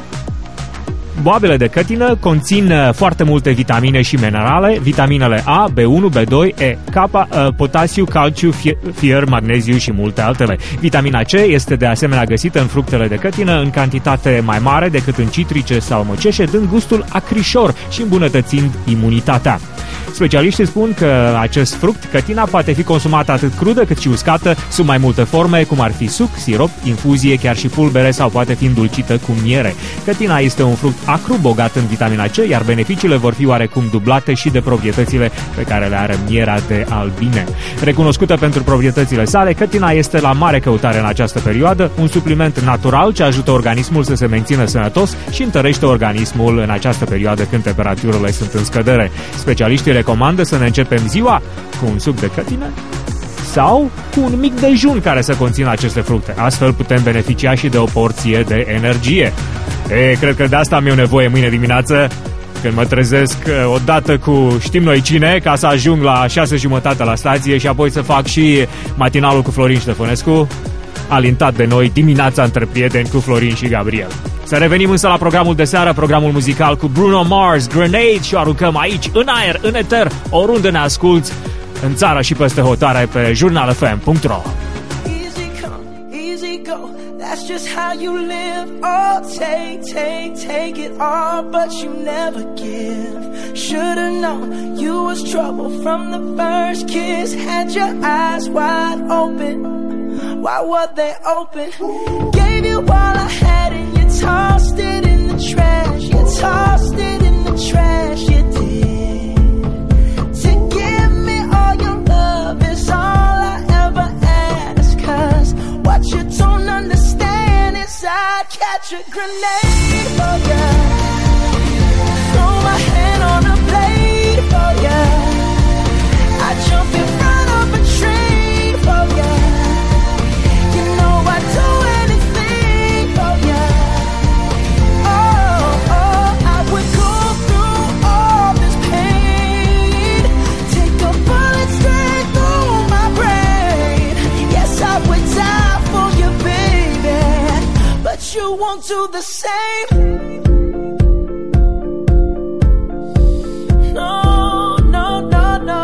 Boabele de cătină conțin foarte multe vitamine și minerale, vitaminele A, B unu, B doi, E, K, potasiu, calciu, fier, magneziu și multe altele. Vitamina C este de asemenea găsită în fructele de cătină în cantitate mai mare decât în citrice sau măceșe, dând gustul acrișor și îmbunătățind imunitatea. Specialiștii spun că acest fruct, cătina, poate fi consumată atât crudă cât și uscată sub mai multe forme, cum ar fi suc, sirop, infuzie, chiar și pulbere sau poate fi îndulcită cu miere. Cătina este un fruct acru bogat în vitamina C, iar beneficiile vor fi oarecum dublate și de proprietățile pe care le are mierea de albine. Recunoscută pentru proprietățile sale, cătina este la mare căutare în această perioadă, un supliment natural ce ajută organismul să se mențină sănătos și întărește organismul în această perioadă când temperaturile sunt în scădere. Specialiștii recomandă să ne începem ziua cu un suc de cătină sau cu un mic dejun care să conțină aceste fructe. Astfel putem beneficia și de o porție de energie. E, cred că de asta am eu nevoie mâine dimineață, când mă trezesc odată cu știm noi cine, ca să ajung la șase jumătate la stație și apoi să fac și matinalul cu Florin Ștefănescu, alintat de noi dimineața între prieteni cu Florin și Gabriel. Să revenim însă la programul de seară, programul muzical cu Bruno Mars, Grenade, și o aruncăm aici, în aer, în eter, oriunde ne asculți, în țară și peste hotare, pe jurnal f m punct r o. Easy come, easy go, that's just how you live. Oh, take, take, take it all, but you never give. Should've known you was trouble from the first kiss. Had your eyes wide open, why were they open? Gave you all I had and you tossed it in the trash. You tossed it in the trash, you did. To give me all your love is all I ever ask. Cause what you don't understand is I'd catch a grenade for ya. Throw my hand on a blade for ya. I'd jump in front of a train for ya. You know I'd do anything for ya. Oh, oh, I would go through all this pain. Take a bullet straight through my brain. Yes, I would die for you, baby, but you won't do the same. No, no, no, no.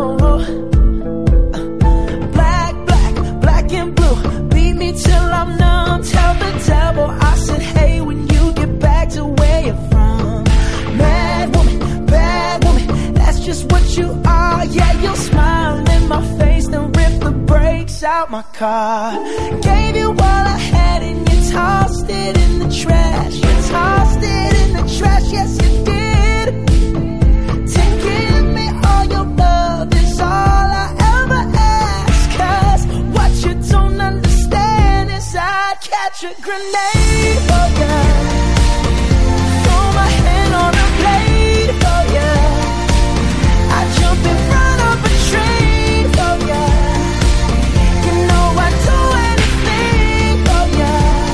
Black, black, black and blue. Beat me till I'm numb. Tell the devil I said, hey, when you get back to where you're from. Mad woman, bad woman, that's just what you are. Yeah, you'll smile in my face, then rip the brakes out my car. Gave you all I had and you tossed it in the trash. You tossed it in the trash, yes you did. To give me all your love is all I ever ask. Cause what you don't understand is I'd catch a grenade for ya. Throw my hand on a blade for ya. I'd jump in front of a train for ya. You know I'd do anything for ya.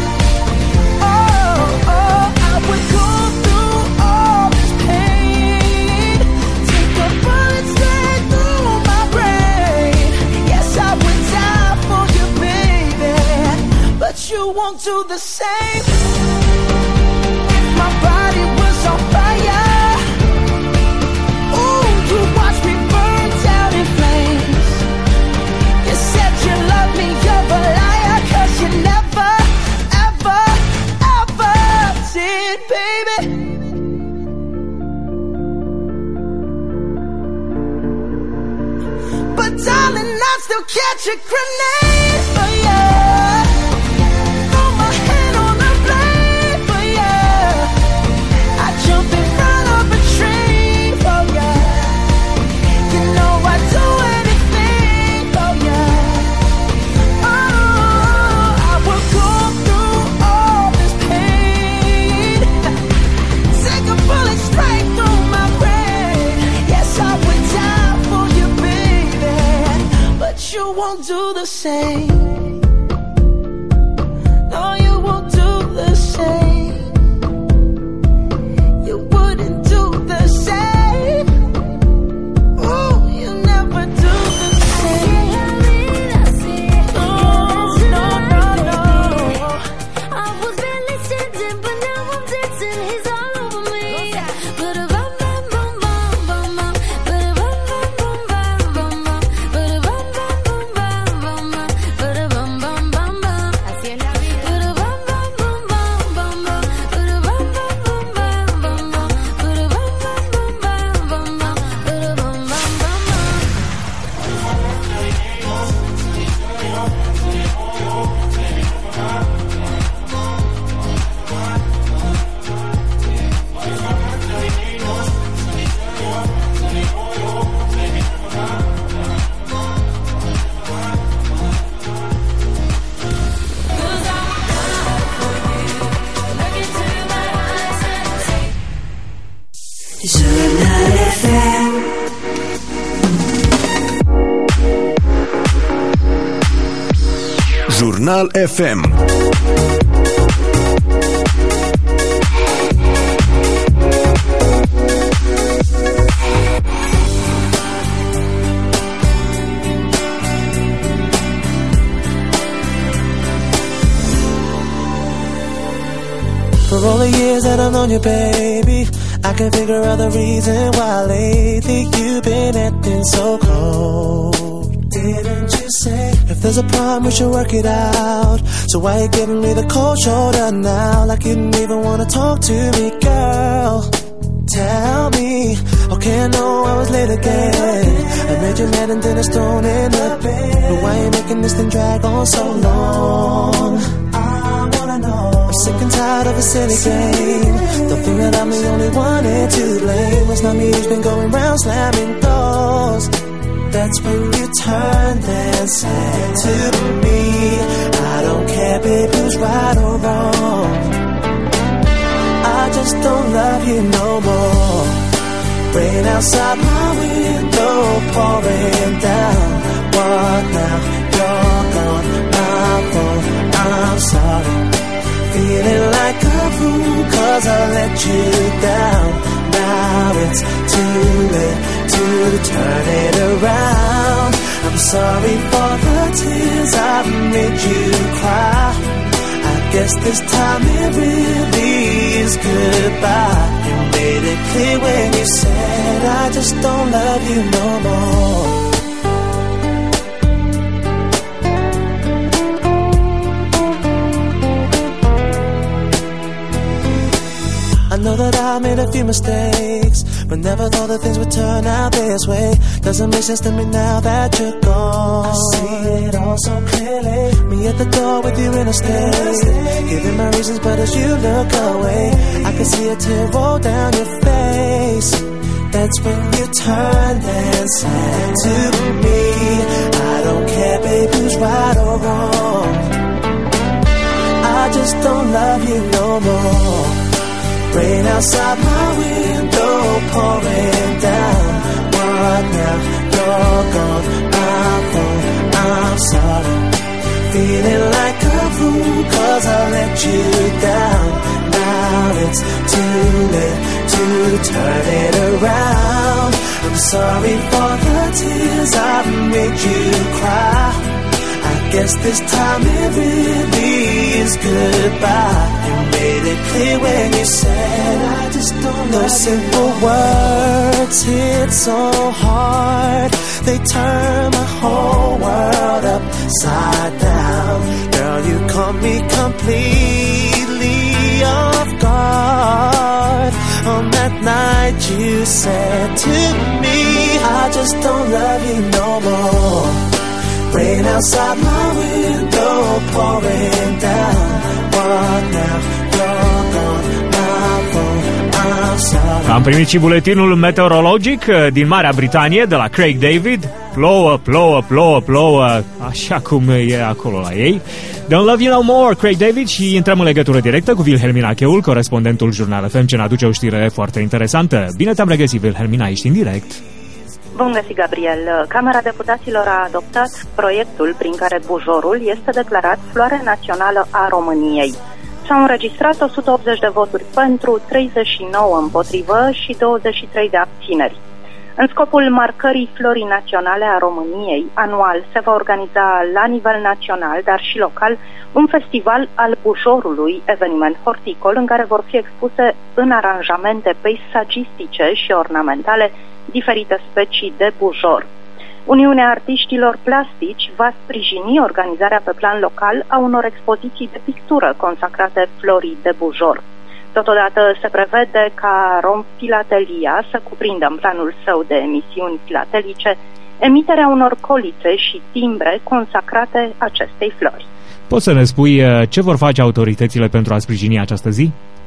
Oh, oh, I would go through all this pain. Take a bullet straight through my brain. Yes, I would die for you, baby, but you won't do the same. If my body was on fire, ooh, you watch me burn down in flames. You said you love me, you're a liar, cause you never, ever, ever did, baby. But darling, I I'd still catch a grenade for you. Throw my hand on the blade for you. I'd jump in front of a train for you. You know I'd do anything for you. Oh, I would go through all this pain. Take a bullet straight through my brain. Yes, I would die for you, baby, but you won't do the same. No, you won't do the same. You wouldn't do the same. Ooh, you never do the same. No, no, no, no. I was barely sitting, but now I'm dancing. He's all over me. Ba-da-bum, bum, bum, bum, bum, bum. Ba-da-bum, bum, bum, bum, bum, bum. Ba-da-bum, bum, bum, bum, bum, bum. Ba-da-bum, bum, bum, bum. Así es la vida. Ba-da-bum, bum, bum, bum, bum, bum. Ba-da-bum, bum, bum, bum, bum, bum. Ba-da-bum, bum, bum, bum, bum, bum. Ba-da-bum, bum, bum, bum. Journal F M. Jurnal F M. For all the years that I've known you, baby, I can figure out the reason why lately you've been acting so cold. Didn't you say if there's a problem we should work it out? So why you giving me the cold shoulder now, like you didn't even wanna talk to me, girl? Tell me, okay, I know I was late again. I made you mad and then I thrown in the bed. But why you making this thing drag on so long? I wanna know. I'm sick and tired of a silly game. Don't think that I'm the only one here to blame. It's not me who's been going round slamming doors. That's when you turned and said to me, I don't care, babe, who's right or wrong. I just don't love you no more. Rain outside my window, pouring down. What now? You're gone, my fault, I'm sorry. Feeling like a fool cause I let you down. Now it's too late to turn it around. I'm sorry for the tears I've made you cry. I guess this time it really is goodbye. You made it clear when you said I just don't love you no more. I know that I made a few mistakes, but never thought that things would turn out this way. Doesn't make sense to me now that you're gone. I see it all so clearly. Me at the door with you in a state, giving my reasons, but as you look away, I can see a tear roll down your face. That's when you turned and said to me, I don't care, babe, who's right or wrong. I just don't love you no more. Rain outside my window, pouring down. What now? You're gone, my fault, I'm sorry. Feeling like a fool cause I let you down. Now it's too late to turn it around. I'm sorry for the tears I've made you cry. I guess this time it really is goodbye. You made it clear when you said I just don't know. Those simple words hit so hard, they turn my whole world upside down. Girl, you caught me completely off guard. On that night you said to me, I just don't love you no more. Rain outside my window pouring down. What now? You're gone. My phone, I'm sorry. Am primit și buletinul meteorologic din Marea Britanie de la Craig David. Plouă, plouă, plouă, plouă, așa cum e acolo la ei. Don't Love You No More, Craig David, și intrăm în legătură directă cu Wilhelmina Cheul, corespondentul Jurnal F M, ce ne aduce o știre foarte interesantă. Bine te-am regăsit, Wilhelmina, ești în direct. Bun găsit, Gabriel. Camera Deputaților a adoptat proiectul prin care bujorul este declarat floare națională a României. S-au înregistrat o sută optzeci de voturi pentru, treizeci și nouă împotrivă și douăzeci și trei de abțineri. În scopul marcării florii naționale a României, anual se va organiza la nivel național, dar și local, un festival al bujorului, eveniment horticol, în care vor fi expuse în aranjamente peisagistice și ornamentale diferite specii de bujor. Uniunea Artiștilor Plastici va sprijini organizarea pe plan local a unor expoziții de pictură consacrate florii de bujor. Totodată se prevede ca Romfilatelia să cuprindă în planul său de emisiuni filatelice emiterea unor colițe și timbre consacrate acestei flori. Poți să ne spui ce vor face autoritățile pentru a sprijini această zi?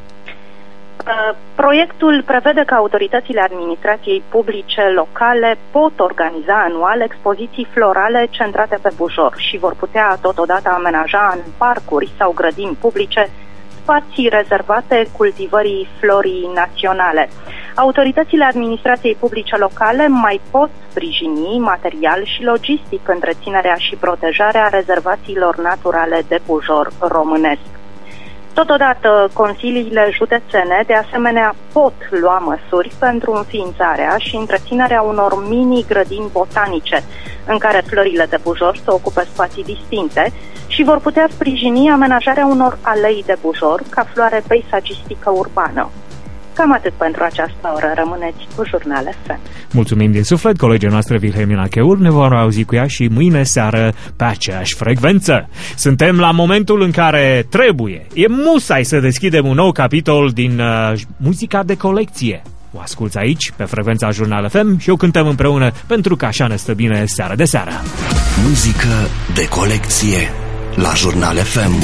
Proiectul prevede că autoritățile administrației publice locale pot organiza anual expoziții florale centrate pe bujor și vor putea totodată amenaja în parcuri sau grădini publice spații rezervate cultivării florii naționale. Autoritățile administrației publice locale mai pot sprijini material și logistic întreținerea și protejarea rezervațiilor naturale de bujor românesc. Totodată, consiliile județene, de asemenea, pot lua măsuri pentru înființarea și întreținerea unor mini-grădini botanice, în care florile de bujor să ocupe spații distincte și vor putea sprijini amenajarea unor alei de bujor ca floare peisagistică urbană. Cam atât pentru această oră. Rămâneți cu Jurnal F M. Mulțumim din suflet, colegii noastre Wilhelmina Cheul. Ne vom auzi cu ea și mâine seară pe aceeași frecvență. Suntem la momentul în care trebuie, e musai să deschidem un nou capitol din uh, muzica de colecție. O asculți aici, pe frecvența Jurnal F M, și o cântăm împreună, pentru că așa ne stă bine seară de seară. Muzică de colecție la Jurnal F M.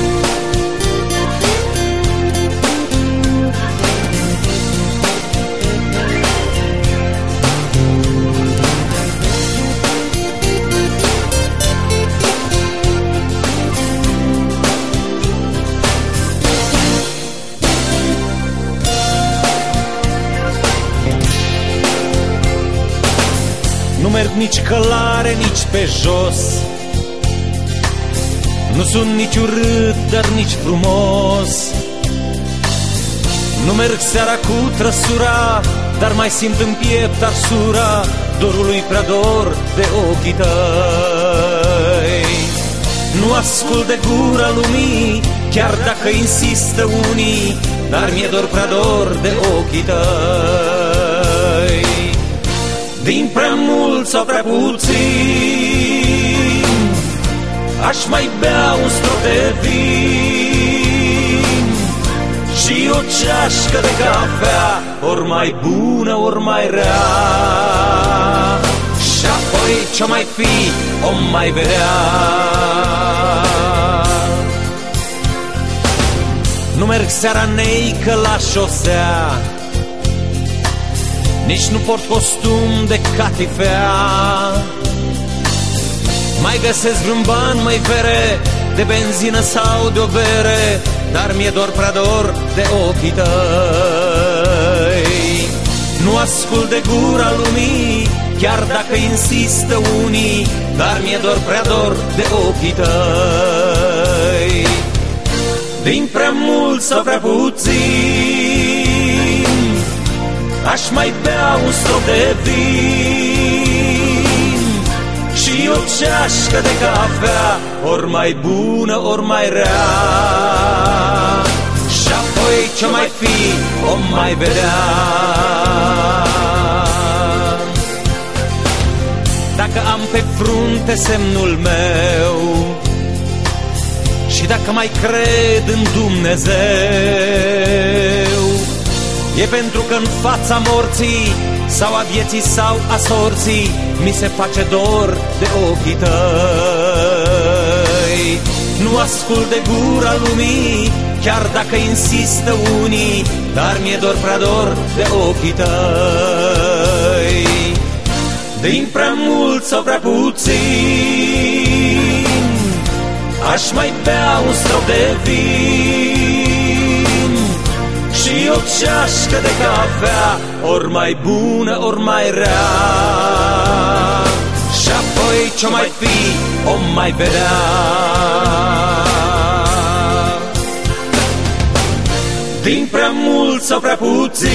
Nu merg nici călare, nici pe jos. Nu sunt nici urât, dar nici frumos. Nu merg seara cu trăsura, dar mai simt în piept arsura dorului prea dor de ochii tăi. Nu ascult de gura lumii, chiar dacă insistă unii, dar mi-e dor prea dor de ochii tăi. Din prea mult sau prea puțin, aș mai bea un strop de vin și o ceașcă de cafea, ori mai bună, ori mai rea. Și apoi ce-o mai fi, o mai vedea. Nu merg seara neică la șosea, nici nu port costum de catifea. Mai găsesc vreun ban, mai vere, de benzină sau de o bere, dar mi-e dor prea dor de ochii tăi. Nu ascult de gura lumii, chiar dacă insistă unii, dar mi-e dor prea dor de ochii tăi. Din prea mult sau prea puțin, aș mai bea un strop de vin și o ceașcă de cafea, ori mai bună, ori mai rea. Și apoi ce mai fi, o mai vedea. Dacă am pe frunte semnul meu și dacă mai cred în Dumnezeu, e pentru că în fața morții sau a vieții sau a sorții mi se face dor de ochii tăi. Nu ascult de gura lumii, chiar dacă insistă unii, dar mi-e dor prea dor de ochii tăi. Din prea mult sau prea puțin, aș mai bea un strop de vin și o ceașcă de cafea, ori mai bună, ori mai rea. Și apoi ce-o mai fi, o mai vedea. Din prea mult sau prea puțin,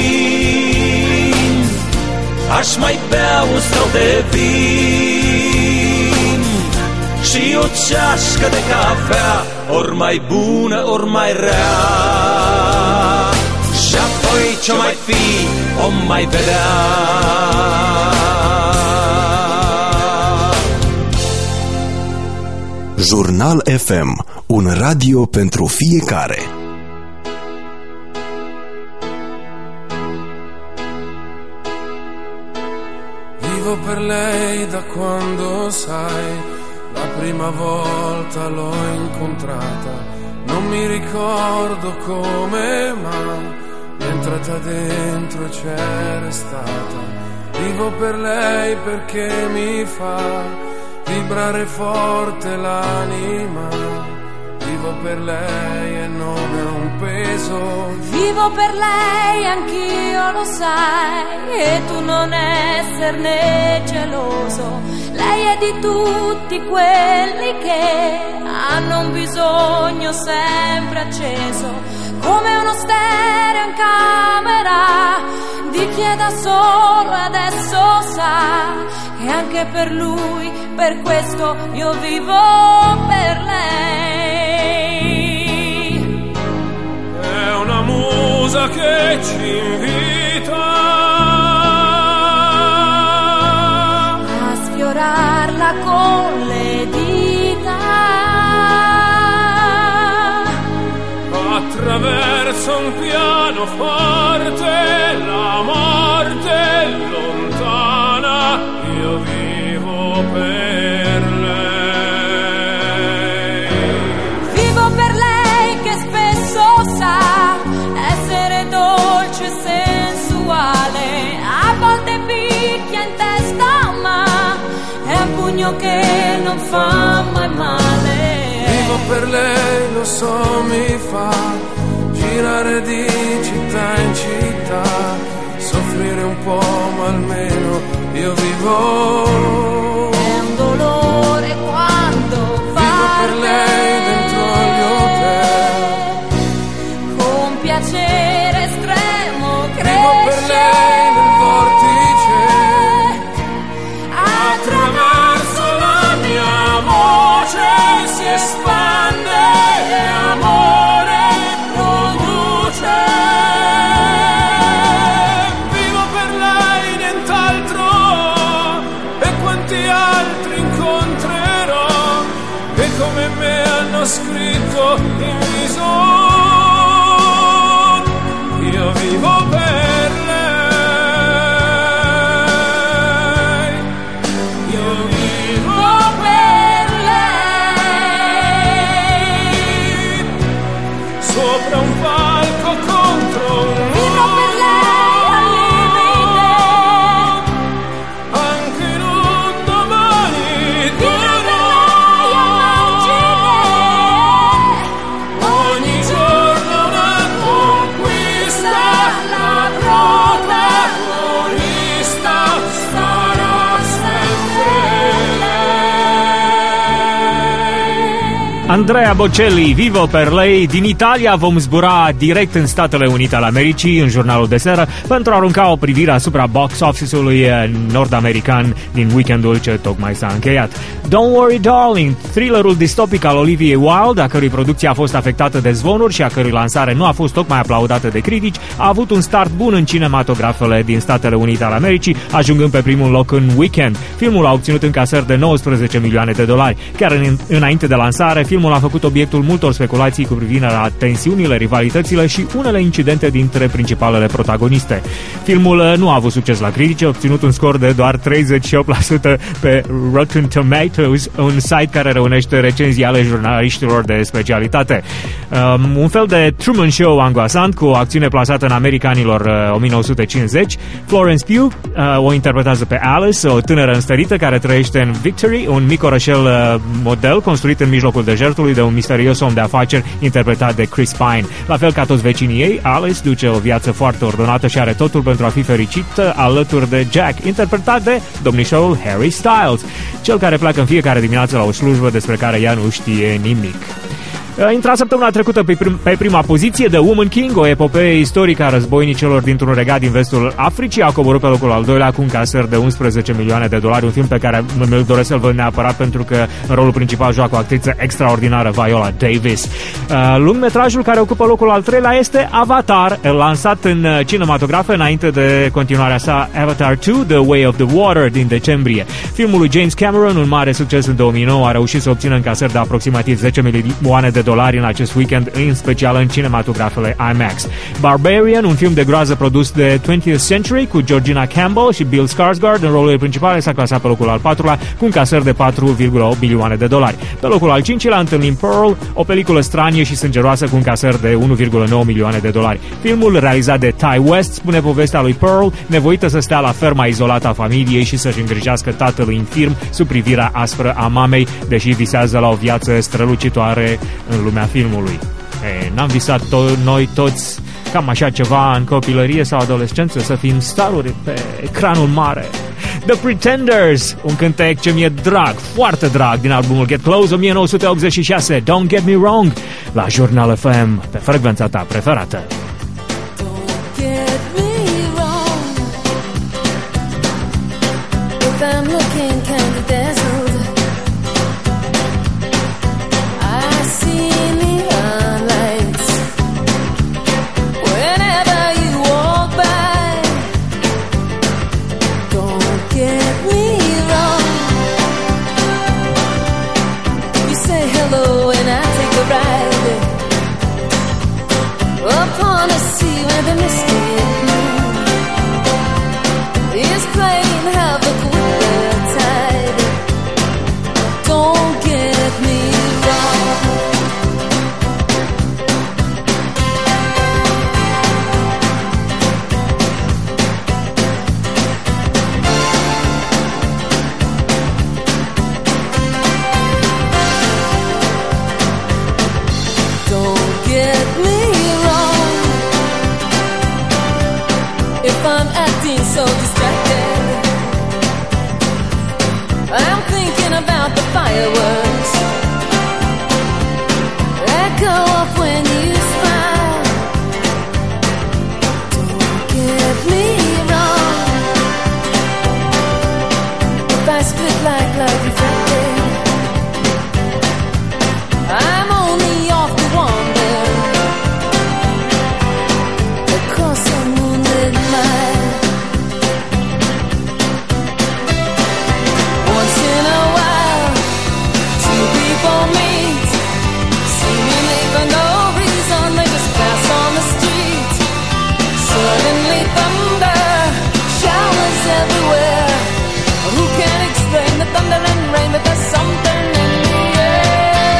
aș mai bea un strop de vin și o ceașcă de cafea, ori mai bună, ori mai rea. Și apoi ce-o mai fi, o mai vedea. Jurnal F M, un radio pentru fiecare. Vivo per lei da quando sai, la prima volta l'ho incontrata. Non mi ricordo come, ma è entrata dentro e c'era stata. Vivo per lei perché mi fa vibrare forte l'anima. Vivo per lei e non è un peso. Vivo per lei, anch'io lo sai, e tu non esserne geloso. Lei è di tutti quelli che hanno un bisogno sempre acceso, come uno stereo in camera di chi è da solo e adesso sa che anche per lui, per questo io vivo per lei. È una musa che ci invita a sfiorarla con le dita, attraverso un pianoforte la morte lontana. Io vivo per lei. Vivo per lei che spesso sa essere dolce e sensuale, a volte picchia in testa ma è un pugno che non fa mai male. Vivo per lei, lo so, mi fa girare di città in città, soffrire un po' ma almeno io vivo. È un dolore quando va vivo per lei dentro agli hotel, con piacere estremo cresce. Vivo per lei nel vortice, attraverso la mia voce si espande e amore produce. Vivo per lei, nient'altro, e quanti altri incontrerò che come me hanno scritto in viso. Io vivo per lei, io vivo per lei, sopra un palco contro un vivo per lei al limite, anche in un domani vivo per lei a margine, ogni giorno una conquista, la protagonista sarà sempre lei. Andrea Bocelli, Vivo per lei. Din Italia vom zbura direct în Statele Unite ale Americii în jurnalul de seară pentru a arunca o privire asupra box office-ului nord-american din weekendul ce tocmai s-a încheiat. Don't Worry Darling, thrillerul distopic al Olivia Wilde, a cărui producție a fost afectată de zvonuri și a cărui lansare nu a fost tocmai aplaudată de critici, a avut un start bun în cinematografele din Statele Unite ale Americii, ajungând pe primul loc în weekend. Filmul a obținut încasări de nouăsprezece milioane de dolari. Chiar în, înainte de lansare, filmul filmul a făcut obiectul multor speculații cu privire la tensiunile, rivalitățile și unele incidente dintre principalele protagoniste. Filmul nu a avut succes la critice, a obținut un scor de doar treizeci și opt la sută pe Rotten Tomatoes, un site care reunește recenzii ale jurnaliștilor de specialitate. Um, un fel de Truman Show angoasant, cu o acțiune plasată în America anilor uh, o mie nouă sute cincizeci. Florence Pugh uh, o interpretează pe Alice, o tânără înstărită care trăiește în Victory, un mic orășel uh, model construit în mijlocul deșertului de un misterios om de afaceri interpretat de Chris Pine. La fel ca toți vecinii ei, Alice duce o viață foarte ordonată și are totul pentru a fi fericită alături de Jack, interpretat de domnișorul Harry Styles, cel care pleacă în fiecare dimineață la o slujbă despre care ea nu știe nimic. Intra săptămâna trecută pe, prim, pe prima poziție de Woman King, o epopee istorică a războinicelor dintr-un regat din vestul Africii. A coborât pe locul al doilea cu un casăr de unsprezece milioane de dolari, un film pe care îl doresc să-l văd neapărat pentru că în rolul principal joacă o actriță extraordinară, Viola Davis. Uh, lungmetrajul care ocupă locul al treilea este Avatar, lansat în cinematografe înainte de continuarea sa Avatar doi, The Way of the Water, din decembrie. Filmul lui James Cameron, un mare succes în două mii nouă, a reușit să obțină încasări de aproximativ zece milioane de dolari în acest weekend, în special în cinematografele IMAX. Barbarian, un film de groază produs de twentieth Century cu Georgina Campbell și Bill Skarsgård în rolurile principale, s-a clasat pe locul al patrulea cu un casări de patru virgulă opt milioane de dolari. Pe locul al cincilea întâlnim Pearl, o peliculă stranie și sângeroasă cu un casări de unu virgulă nouă milioane de dolari. Filmul, realizat de Ty West, spune povestea lui Pearl, nevoită să stea la ferma izolată a familiei și să-și îngrijească tatăl infirm sub privirea aspră a mamei, deși visează la o viață strălucitoare în lumea filmului. E, n-am visat to- noi toți cam așa ceva în copilărie sau adolescență, să fim staruri pe ecranul mare. The Pretenders, un cântec ce mi-e drag, foarte drag, din albumul Get Close o mie nouă sute optzeci și șase, Don't Get Me Wrong, la Jurnal F M, pe frecvența ta preferată. Don't get me wrong, if I'm looking kind of dazzled, upon a sea where the mystic moon is playing havoc with the tide. Don't get me wrong, don't get me wrong, if I'm acting so distracted, I'm thinking about the fireworks that go off when you smile. Don't get me wrong, if I split like light reflected, I'm only off to wander across a moonlit mile. Once in a while, two people meet, seemingly for no reason, they just pass on the street. Suddenly thunder, showers everywhere. Who can explain the thunder and rain, but there's something in the air.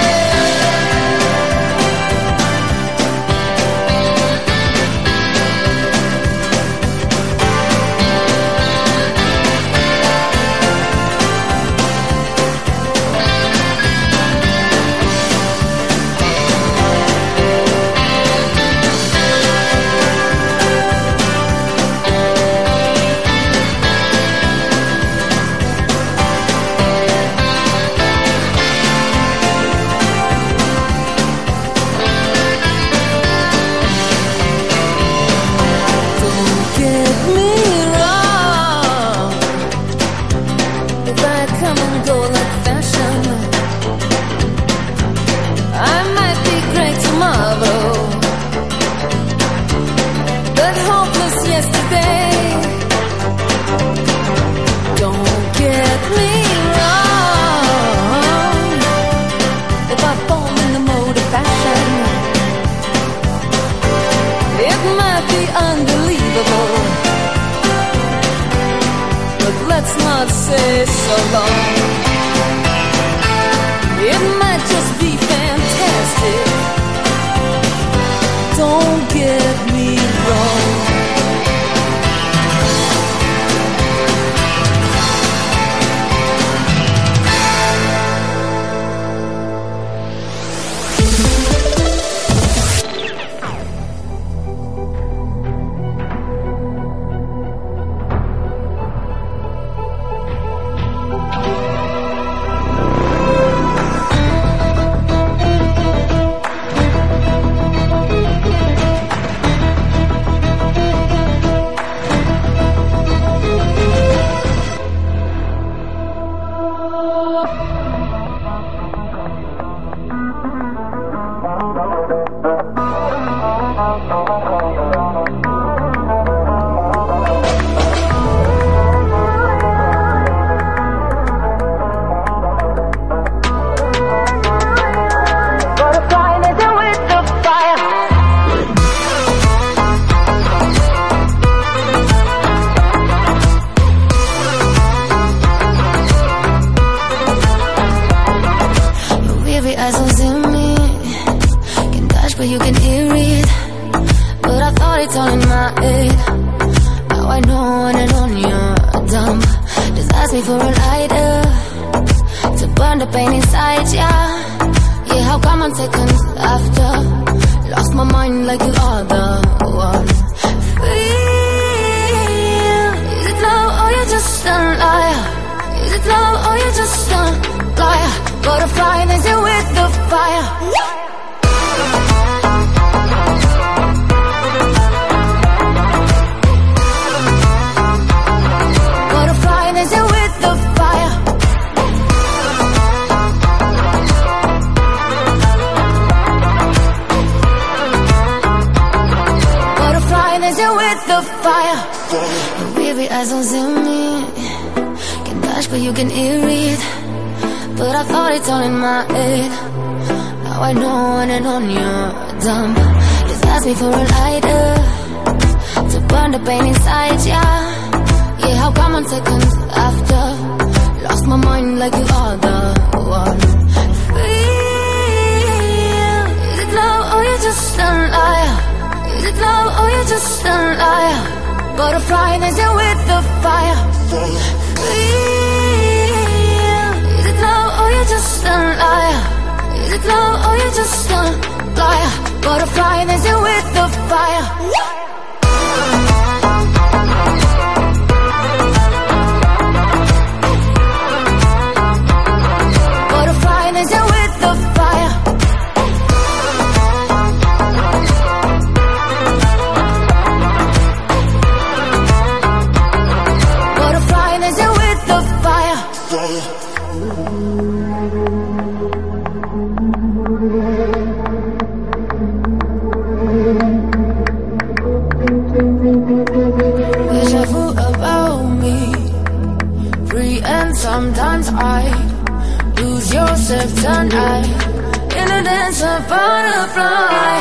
Don't get me wrong, if I come and go like fashion, I might be great tomorrow, but hopeless yesterday. Don't get me wrong, if I fall head. Now I know on and on you're dumb. Just ask me for a lighter to burn the pain inside, yeah. Yeah, how come on seconds after? Lost my mind like you are the one. Feel, is it love or you're just a liar? Is it love or you're just a liar? Butterfly, then sit with the fire. Butterfly, then sit with the fire. Butterfly, then sit with the fire. Your weary eyes don't see me. Can touch but you can hear it. But I thought it's all in my head. Now I know on and on you're dumb. Just ask me for a lighter to burn the pain inside, yeah. Yeah, how come on seconds after? Lost my mind like you are the one. Feel, is it love or you're just a liar? Is it love or you're just a liar? Butterfly, then sit with the fire. Feel, is it love or you're just a liar? Is it love or you're just a liar? Butterfly, then sit with the fire. Butterfly, then sit with the fire. Butterfly, then sit with the fire. Deja vu about me, free and sometimes I lose yourself tonight in a dance of butterfly.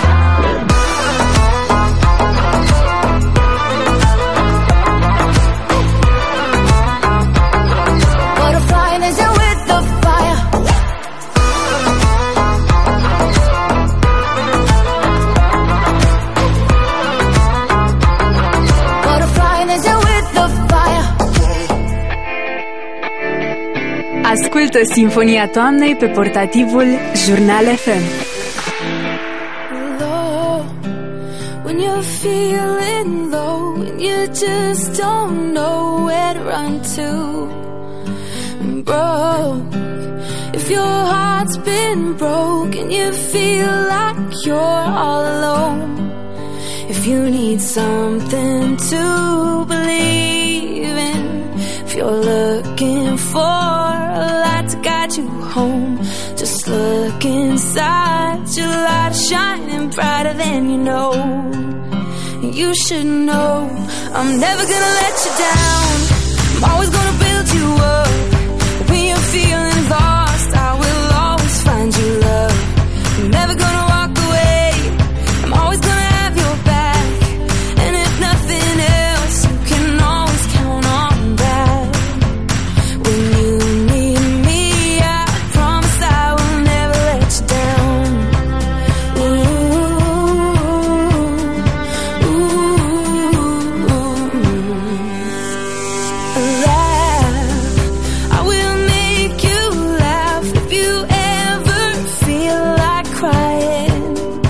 Butterfly, then sit with the fire. Butterfly, then sit with the fire. Ascultă Sinfonia Toamnei pe portativul Jurnal F M. Low, when you're feeling low and you just don't know where to run to. Broke, if your heart's been broke and you feel like you're all alone. If you need something to believe in, if you're looking for a light to guide you home, just look inside. Your light is shining brighter than you know. You should know I'm never gonna let you down. I'm always gonna build you up. When you're feeling lost, I will always find you love. I'm never gonna walk away. I'm always gonna have your back. And if nothing else, you can always count on that. When you need me, I promise I will never let you down. Ooh, ooh, laugh. I will make you laugh if you ever feel like crying.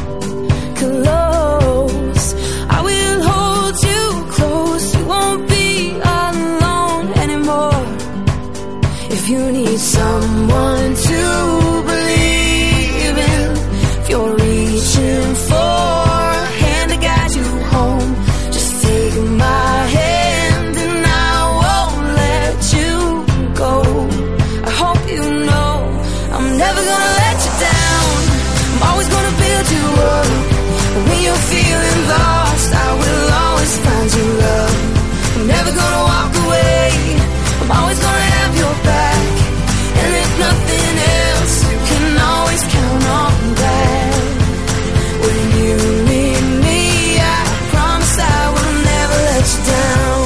Close, I will hold you close. You won't be alone anymore. If you need someone to believe in, if you're reaching for a hand to guide you home, just take my hand and I won't let you go. I hope you know I'm never gonna let you down. I'm always gonna build you up. When you're feeling lost, I will always find you love. I'm never gonna walk away. I'm always gonna have your back. And if nothing else, you can always count on that. When you need me, I promise I will never let you down.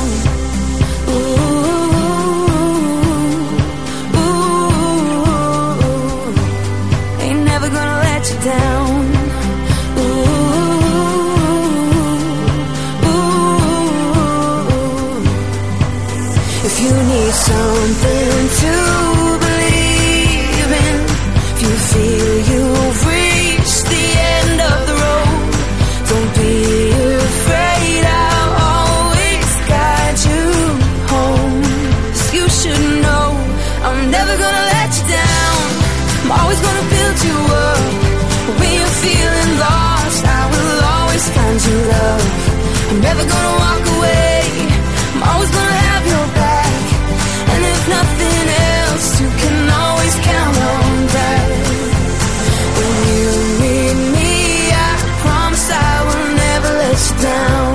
Ooh, ooh, ain't never gonna let you down. Ooh, ooh, gonna let you down. I'm always gonna build you up. When you're feeling lost, I will always find you love. I'm never gonna walk away. I'm always gonna have your back. And if nothing else, you can always count on that. When you need me, I promise I will never let you down.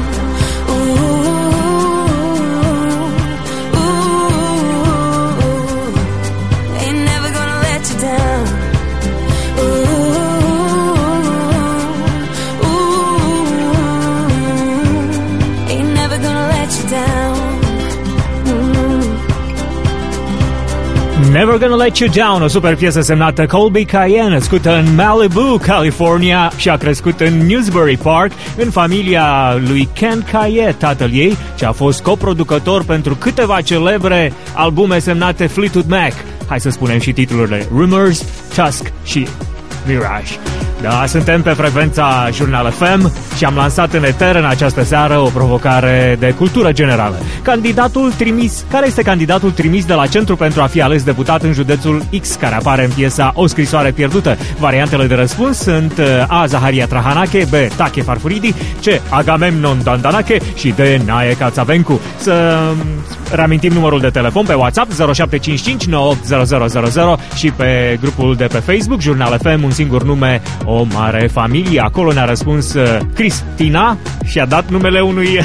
Never Gonna Let You Down, o super piesă semnată Colby Cayenne, născută în Malibu, California, și a crescut în Newsbury Park, în familia lui Ken Caillet, tatăl ei, ce a fost coproducător pentru câteva celebre albume semnate Fleetwood Mac. Hai să spunem și titlurile: Rumors, Tusk și Mirage. Da, suntem pe frecvența Jurnal F M și am lansat în eter în această seară o provocare de cultură generală. Candidatul trimis, care este candidatul trimis de la Centru pentru a fi ales deputat în județul X, care apare în piesa O scrisoare pierdută? Variantele de răspuns sunt A. Zaharia Trahanache, B. Tache Farfuridi, C. Agamemnon Dandanache și D. Nae Cațavencu. Să reamintim numărul de telefon pe WhatsApp zero șapte cinci cinci nouă opt zero zero zero zero și pe grupul de pe Facebook Jurnal F M, un singur nume, o mare familie. Acolo ne-a răspuns uh, Cristina și a dat numele unui...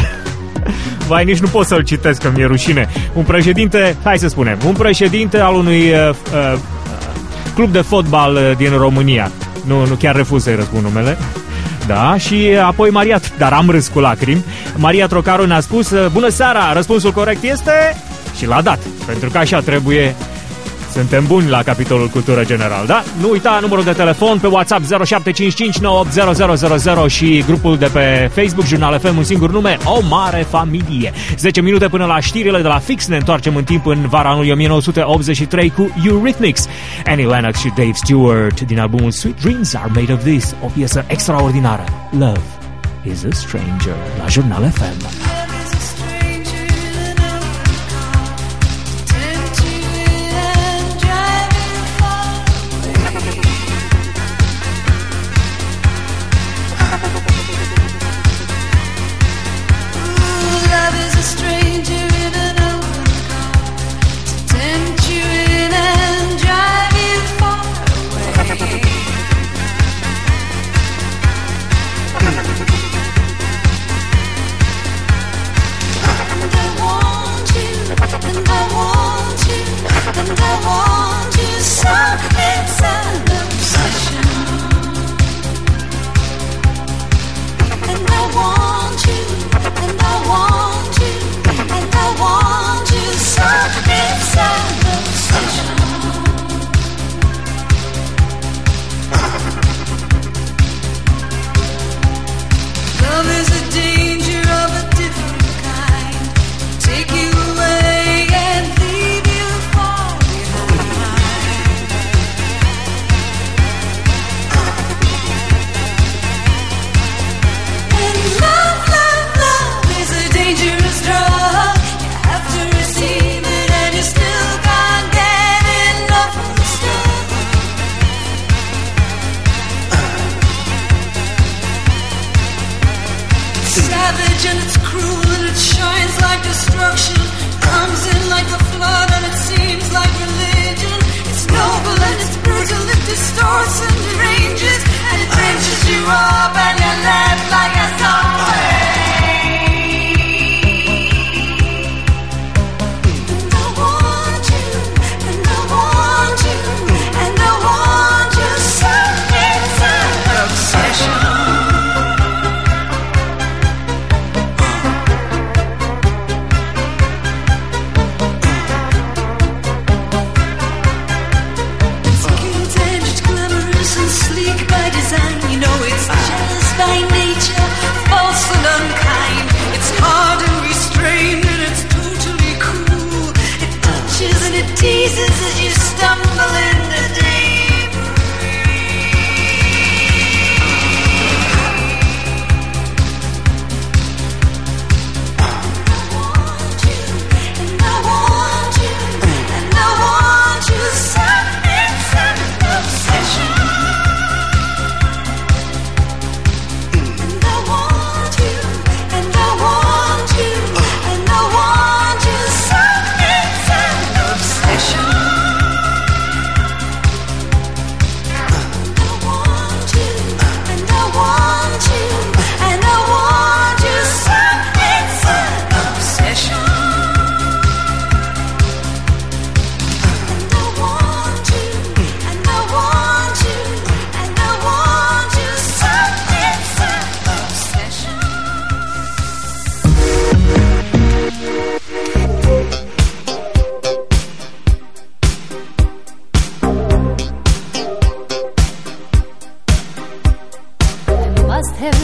Vai, nici nu pot să-l citesc, că mi-e rușine. Un președinte, hai să spunem, un președinte al unui uh, uh, club de fotbal uh, din România. Nu, nu chiar refuz să-i răspund numele. Da, și apoi Maria, dar am râs cu lacrimi. Maria Trocaru ne-a spus: bună seara, răspunsul corect este... Și l-a dat, pentru că așa trebuie. Suntem buni la capitolul cultură general, da? Nu uita numărul de telefon pe WhatsApp zero șapte cinci cinci nouă opt zero zero zero zero și grupul de pe Facebook Jurnal F M, un singur nume, o mare familie. zece minute până la știrile de la fix. Ne întoarcem în timp în vara anului o mie nouă sute optzeci și trei cu Eurythmics, Annie Lennox și Dave Stewart din albumul Sweet Dreams Are Made of This, o piesă extraordinară. Love is a Stranger la Jurnal F M.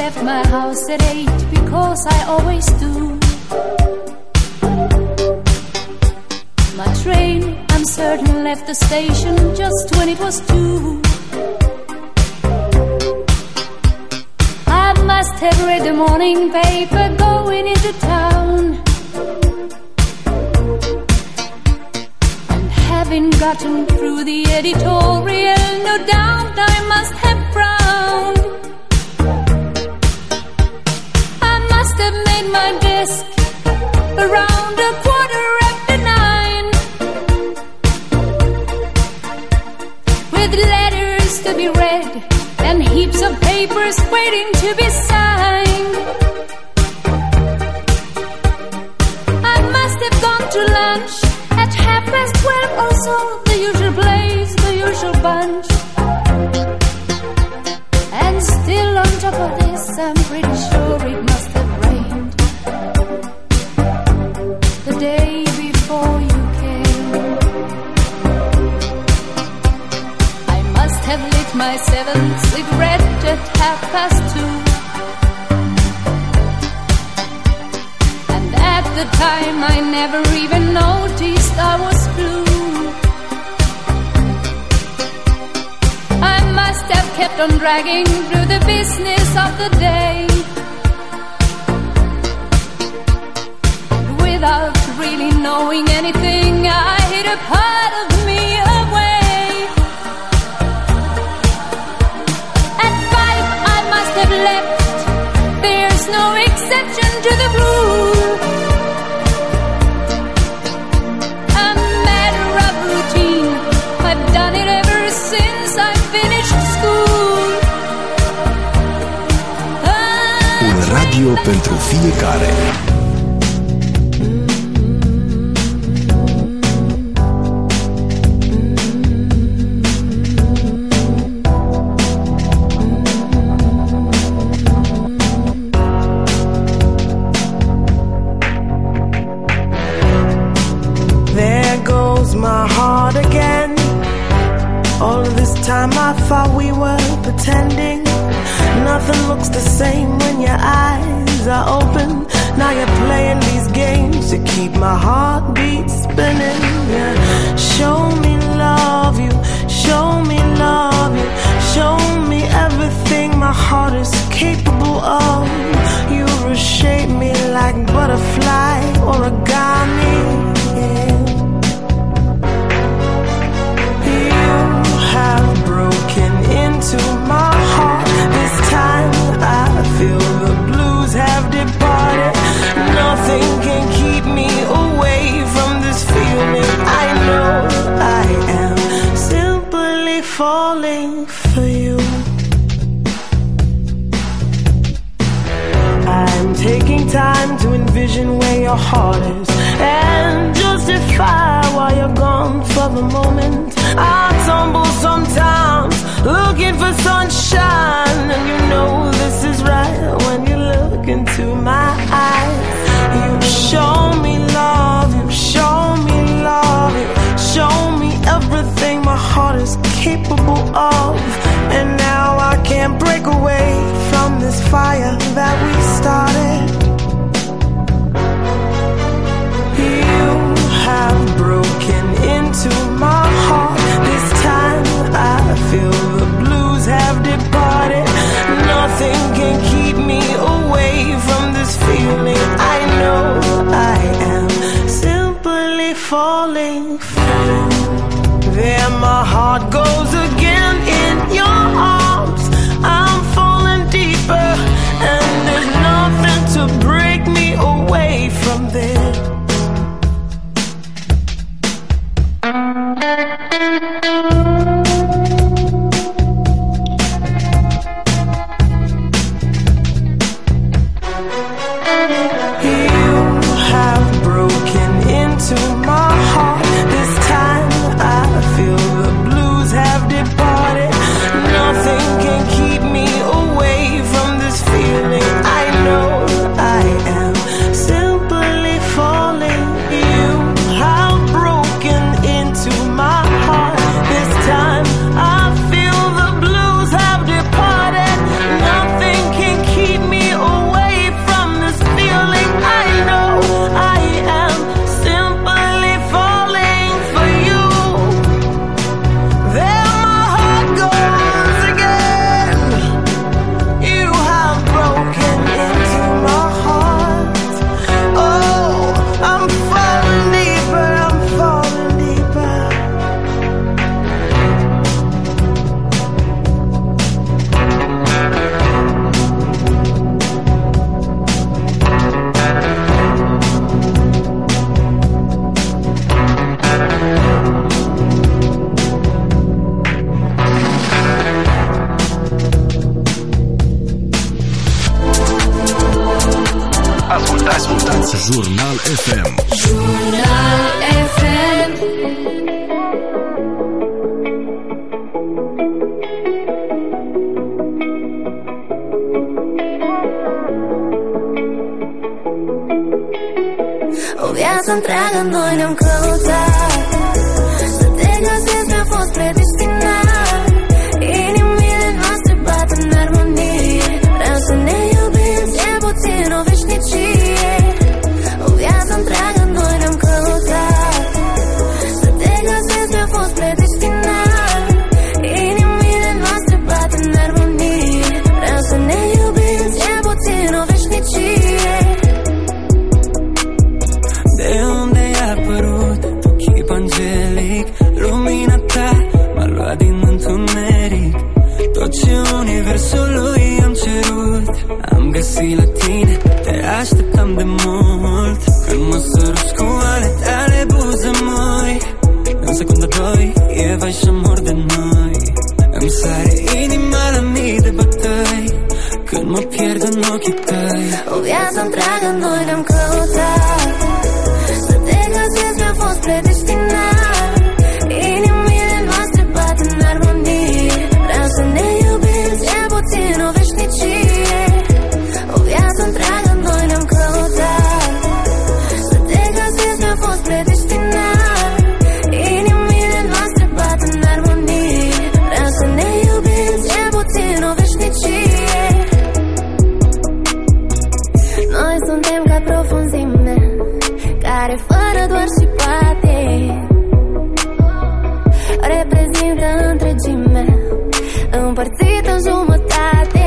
left my house at eight because I always do. My train, I'm certain, left the station just when it was two. I must have read the morning paper going into town, and having gotten through the editorial, no doubt I must have frowned. I must have made my desk around a quarter after nine, with letters to be read and heaps of papers waiting to be signed. I must have gone to lunch at half past twelve or so, the usual place, the usual bunch. And still on top of this, I'm pretty sure it must have rained the day before you came. I must have lit my seventh cigarette at half past two, and at the time I never even noticed I was blue. I must have kept on dragging through the business of the day, without really knowing anything. I hid a part of me away. At five I must have left. There's no exception to the rule. A matter of routine, I've done it ever since I finished school. Un radio pentru fiecare. My heart again. All of this time I thought we were pretending. Nothing looks the same when your eyes are open. Now you're playing these games to keep my heartbeat spinning. Yeah. Show me love you, show me love you, show me everything my heart is capable of. You reshape me like butterfly origami. Yeah. Have broken into my heart. This time I feel the blues have departed. Nothing can keep me away from this feeling. I know I am simply falling for you. I'm taking time to envision where your heart is and justify why you're gone for the moment. I tumble sometimes looking for sunshine, and you know this is right when you look into my eyes. You show me love, you show me love, you show me everything my heart is capable of. And now I can't break away from this fire that we started. You have broken into my heart. This time I feel the blues have departed. Nothing can keep me away from this feeling. I know I am simply falling for you. There my heart goes again in your arms. I'm falling deeper, and there's nothing to break me away from there. Into my heart. This time I feel the blues have Jurnal F M. Jurnal F M. O viață întreagă noi ne-am căutat, să te găsesc mi-a fost predestinat. Inimile noastre bat în armonie, vreau să ne iubim cel puțin o veșnicie. O viață întreagă noi ne-am căutat, să te găsesc mi-a fost predestinat. Inimile noastre bat în armonie, vreau să ne iubim cel puțin o veșnicie. De unde ai apărut tu, chip angelic? Lumina ta m-a luat din întuneric. Tot ce universului am cerut am găsit la tine, te așteptam de mult. Când mă săruți cu ale tale buze măi, în secundă doi e vai și amor de noi. Îmi sare inima la mii de bătăi când mă pierd în ochii tăi. O viață întreagă noi ne-am căutat, să te găsesc mi-a fost predestinat. Inimile noastre bat în armonie, vreau să ne iubim cel puțin o veșnicie. O viață întreagă noi ne-am căutat, să te găsesc mi-a fost predestinat. Inimile noastre bat în armonie, vreau să ne iubim cel puțin o veșnicie. Noi suntem ca profunzime care fără doar și poate reprezintă întregime împărțită în jumătate.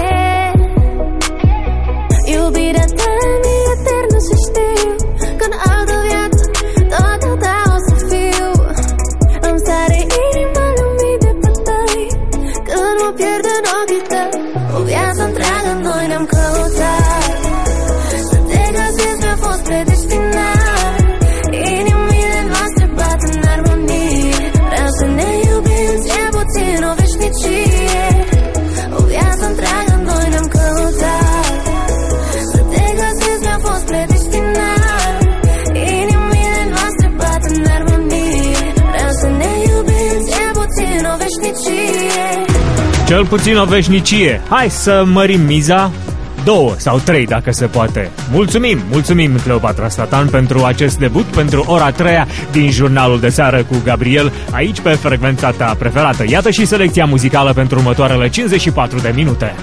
Iubirea ta mi-e eternă și știu că în altă viață tot a ta o să fiu. Îmi sare inima la mii de bătăi când mă pierd în ochii tăi. O viață întreagă noi ne-am căutat, să te găsesc mi-a fost predestinat. Inimile noastre bat în armonie, vreau să ne iubim cel puțin o veșnicie. O viață întreagă noi ne-am căutat, să te găsesc mi-a fost predestinat. Inimile noastre bat în armonie, vreau să ne iubim cel puțin o veșnicie. Cel puțin o veșnicie. Hai să mărim miza. Două sau trei, dacă se poate. Mulțumim, mulțumim, Cleopatra Statan, pentru acest debut, pentru ora a treia din jurnalul de seară cu Gabriel, aici pe frecvența ta preferată. Iată și selecția muzicală pentru următoarele cincizeci și patru de minute.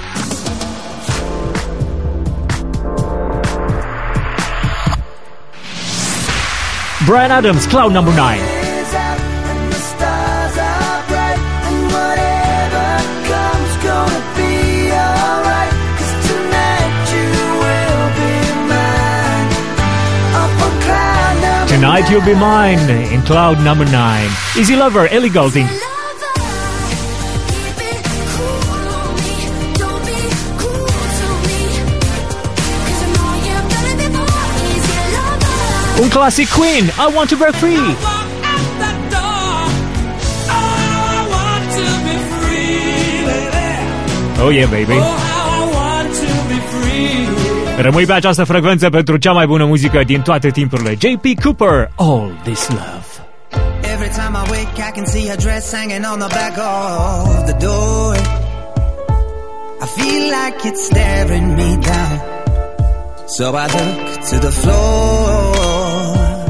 Bryan Adams, Cloud Number nine. Tonight You'll Be Mine in Cloud Number nine. Easy Lover, Ellie Goulding. Un classic Queen, I Want to Break Free. Oh yeah, baby. Rămâi pe această frecvență pentru cea mai bună muzică din toate timpurile. J P Cooper, All This Love. Every time I wake I can see her dress hanging on the back of the door. I feel like it's staring me down, so I look to the floor.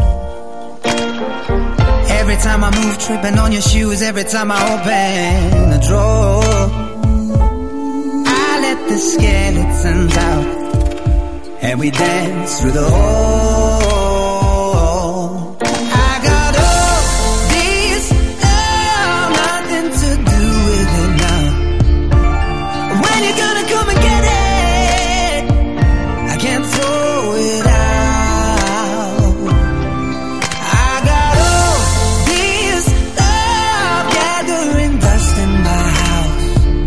Every time I move, tripping on your shoes. Every time I open a drawer, I let the skeletons out and we dance through the hall. I got all this love, nothing to do with it now. When you gonna come and get it? I can't throw it out. I got all this love gathering dust in my house.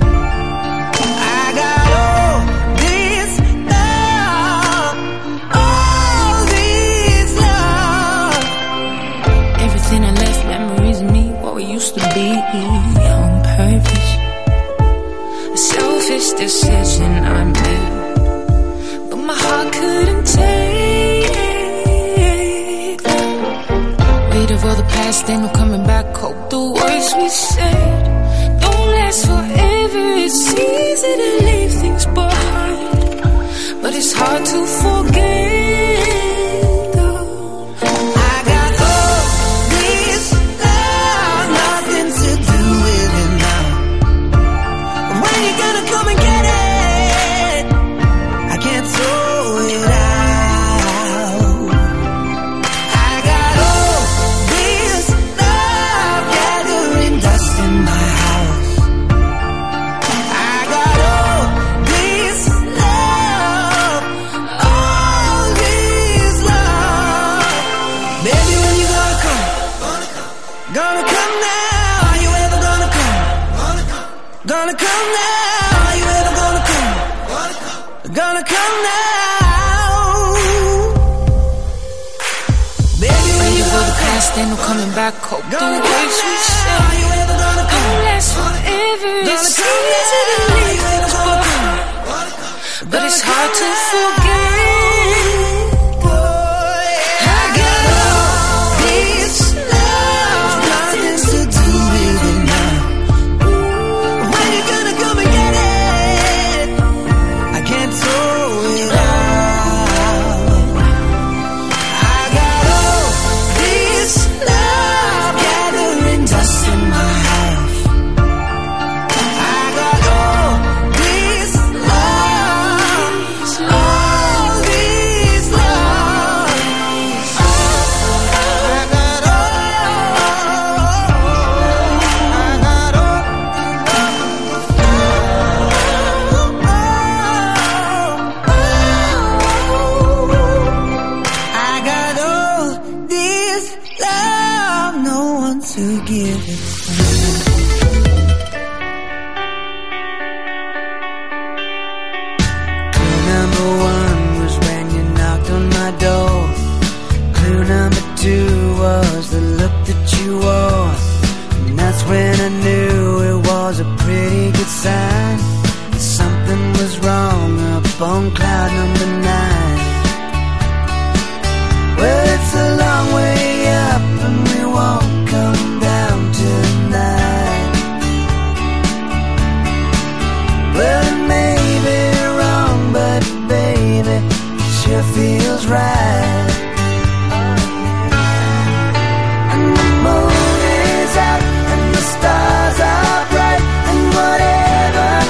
I got all this love, all this love. Everything I left, memories of me, what we used to be, on purpose. A selfish decision I made, but my heart couldn't take for the past, ain't no coming back. Hope the words we said don't last forever. It's easy to leave things behind, but it's hard to forget. I got all this love, nothing to do with it now. When you gonna come and get it? I can't throw it out. I got all this love gathering dust in my house. I got all this love, all this love. Baby, when you gonna come? Gonna come now. Are you ever gonna come? Gonna come now. Are you ever gonna come? Gonna come now. Baby, when you For the gonna come? past, ain't no coming back. Hope the Gonna words come we now. said Are you ever gonna come? don't last forever. Gonna It's come easy to now. Are leave you ever things gonna behind, but it's Gonna hard to come forget. I got all this love, nothing to do with it now. When you gonna come and get it? I can't throw it out. I got all this love gathering dust in my house. I got all this love, all this love. I got I got all this love, no one to give it. Clue number one was when you knocked on my door. Clue number two was the look that you wore. And that's when I knew it was a pretty good sign. Something was wrong up on cloud number nine. Well, it's a long way up and we won't come down tonight. Well, it may be wrong, but baby, it sure feels right. And the moon is out and the stars are bright, and whatever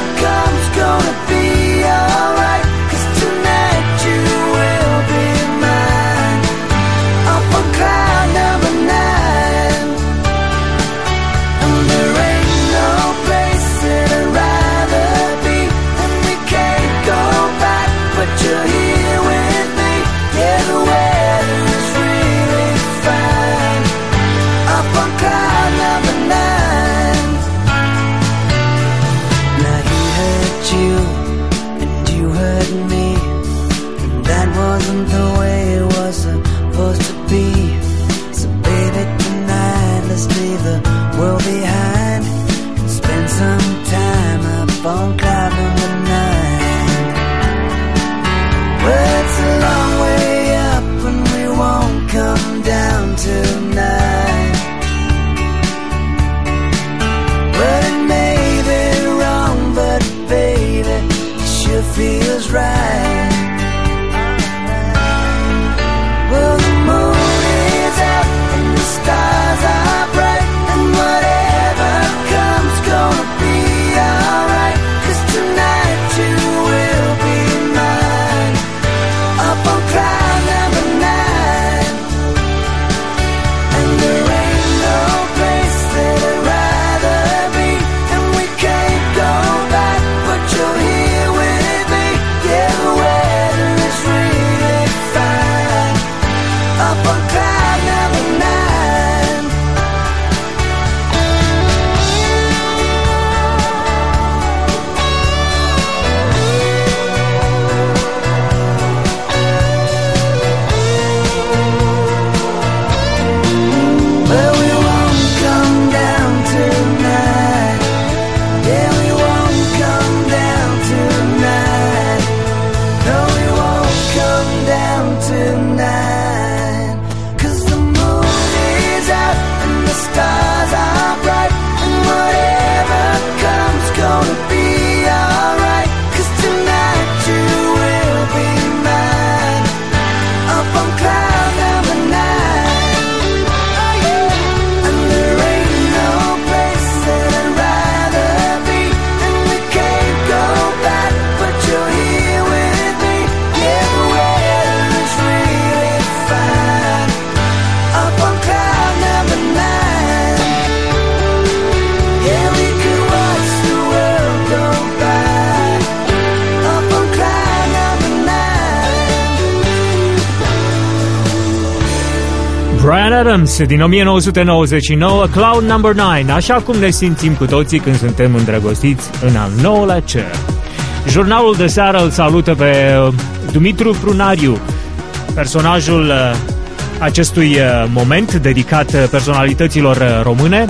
Bryan Adams din o mie nouă sute nouăzeci și nouă, Cloud number nine, așa cum ne simțim cu toții când suntem îndrăgostiți în al nouălea cer. Jurnalul de seară îl salută pe Dumitru Prunariu, personajul acestui moment dedicat personalităților române.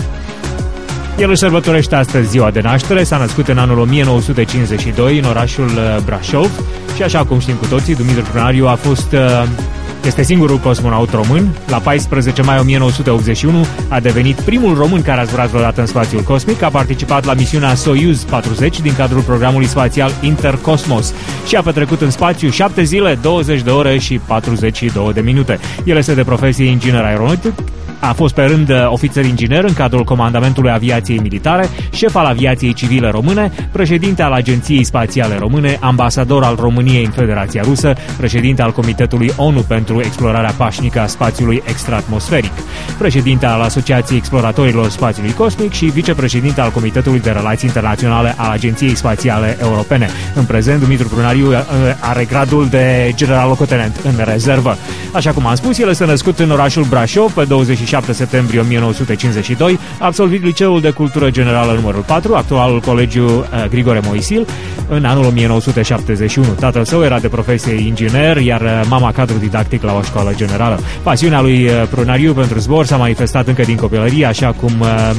El își sărbătorește astăzi ziua de naștere, s-a născut în anul o mie nouă sute cincizeci și doi în orașul Brașov și așa cum știm cu toții, Dumitru Prunariu a fost... Este singurul cosmonaut român. La paisprezece mai o mie nouă sute optzeci și unu a devenit primul român care a zburat vreodată în spațiul cosmic. A participat la misiunea Soyuz patruzeci din cadrul programului spațial Intercosmos și a petrecut în spațiu șapte zile, douăzeci de ore și patruzeci și două de minute. El este de profesie inginer aeronautic. A fost pe rând ofițer inginer în cadrul Comandamentului Aviației Militare, șef al Aviației Civile Române, președinte al Agenției Spațiale Române, ambasador al României în Federația Rusă, președinte al Comitetului ONU pentru Explorarea Pașnică a Spațiului Extraatmosferic, președinte al Asociației Exploratorilor Spațiului Cosmic și vicepreședinte al Comitetului de Relații Internaționale al Agenției Spațiale Europene. În prezent, Dumitru Prunariu are gradul de general locotenent în rezervă. Așa cum am spus, el este născut în orașul Brașov pe douăzeci și șapte septembrie o mie nouă sute cincizeci și doi, a absolvit Liceul de Cultură Generală numărul patru, actualul Colegiu Grigore Moisil, în anul o mie nouă sute șaptezeci și unu. Tatăl său era de profesie inginer, iar mama cadru didactic la o școală generală. Pasiunea lui Prunariu pentru zbor s-a manifestat încă din copilărie, așa cum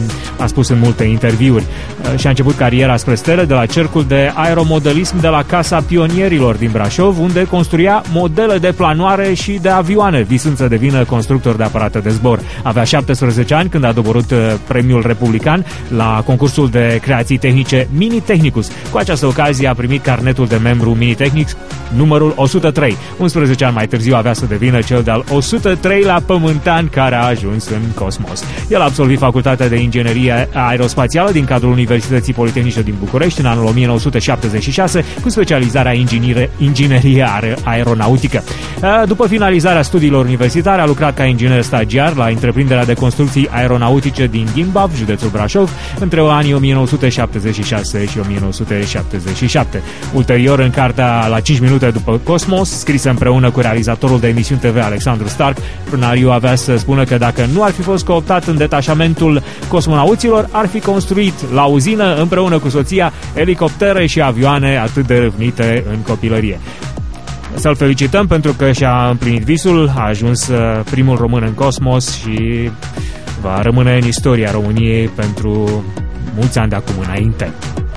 a spus în multe interviuri. Și a început cariera spre stele de la cercul de aeromodelism de la Casa Pionierilor din Brașov, unde construia modele de planoare și de avioane, visând să devină constructor de aparate de zbor. Avea șaptesprezece ani când a doborât premiul republican la concursul de creații tehnice Mini Technicus. Cu această ocazie a primit carnetul de membru Mini Technics numărul o sută trei. unsprezece ani mai târziu avea să devină cel de-al o sută treilea pământean care a ajuns în cosmos. El a absolvit Facultatea de Inginerie Aerospațială din cadrul Universității Politehnice din București în anul o mie nouă sute șaptezeci și șase cu specializarea inginere, inginerie aeronautică. După finalizarea studiilor universitare a lucrat ca inginer stagiar la întreprinderea de construcții aeronautice din Gimbav, județul Brașov, între anii o mie nouă sute șaptezeci și șase și o mie nouă sute șaptezeci și șapte. Ulterior, în cartea La cinci minute după Cosmos, scrisă împreună cu realizatorul de emisiuni T V Alexandru Stark, Prunariu avea să spună că dacă nu ar fi fost cooptat în detașamentul cosmonauților, ar fi construit la uzină, împreună cu soția, elicoptere și avioane atât de râvnite în copilărie. Să-l felicităm pentru că și-a împlinit visul, a ajuns primul român în cosmos și va rămâne în istoria României pentru mulți ani de acum înainte.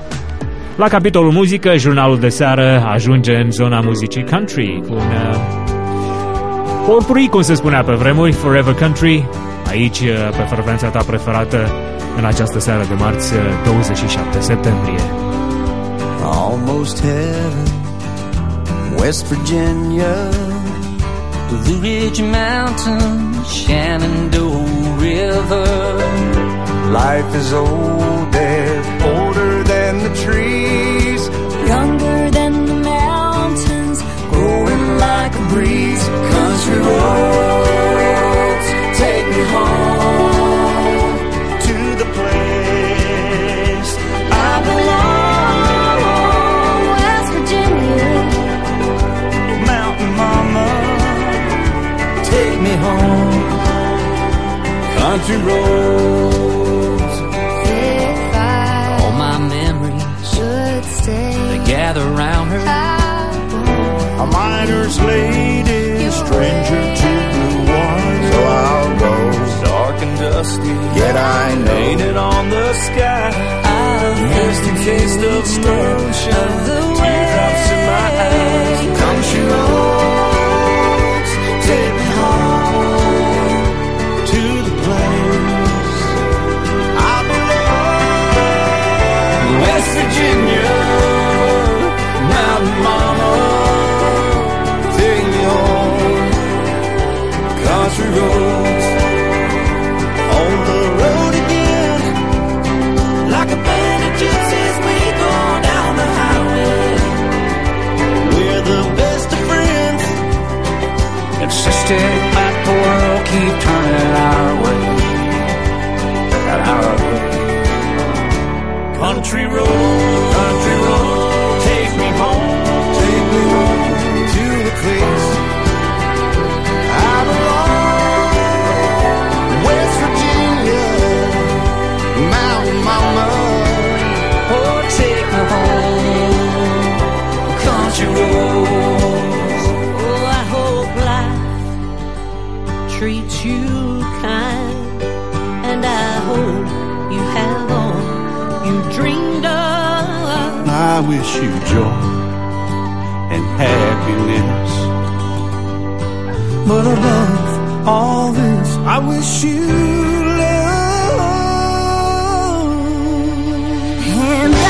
La capitolul muzică, jurnalul de seară ajunge în zona muzicii country cu un uh, potpourri, cum se spunea pe vremuri, Forever Country, aici pe frecvența ta preferată în această seară de marți, douăzeci și șapte septembrie. Almost heaven, West Virginia, Blue Ridge Mountains, Shenandoah River. Life is older, older than the trees, younger than the mountains, growing like a breeze. Country roads take me home to the place I belong. West Virginia, mountain mama, take me home. Country roads, if I all my memories should stay, they gather round her. a miner's lady, stranger to the one. So I'll go, dark and dusty, yet I know, painted on the sky, just a taste of moonshine, teardrops in my eyes. Country roads, take me home to the place I belong. West Virginia, mountain mama, take me home. Country roads, on the road again, like a band of gypsies we go down the highway. We're the best of friends, It's just take back the world, keep turning our way, our way. country road, country road, take me home, take me home to the place I belong. you kind, and I hope you have all you dreamed of. I wish you joy and happiness, but above all this, I wish you love. And I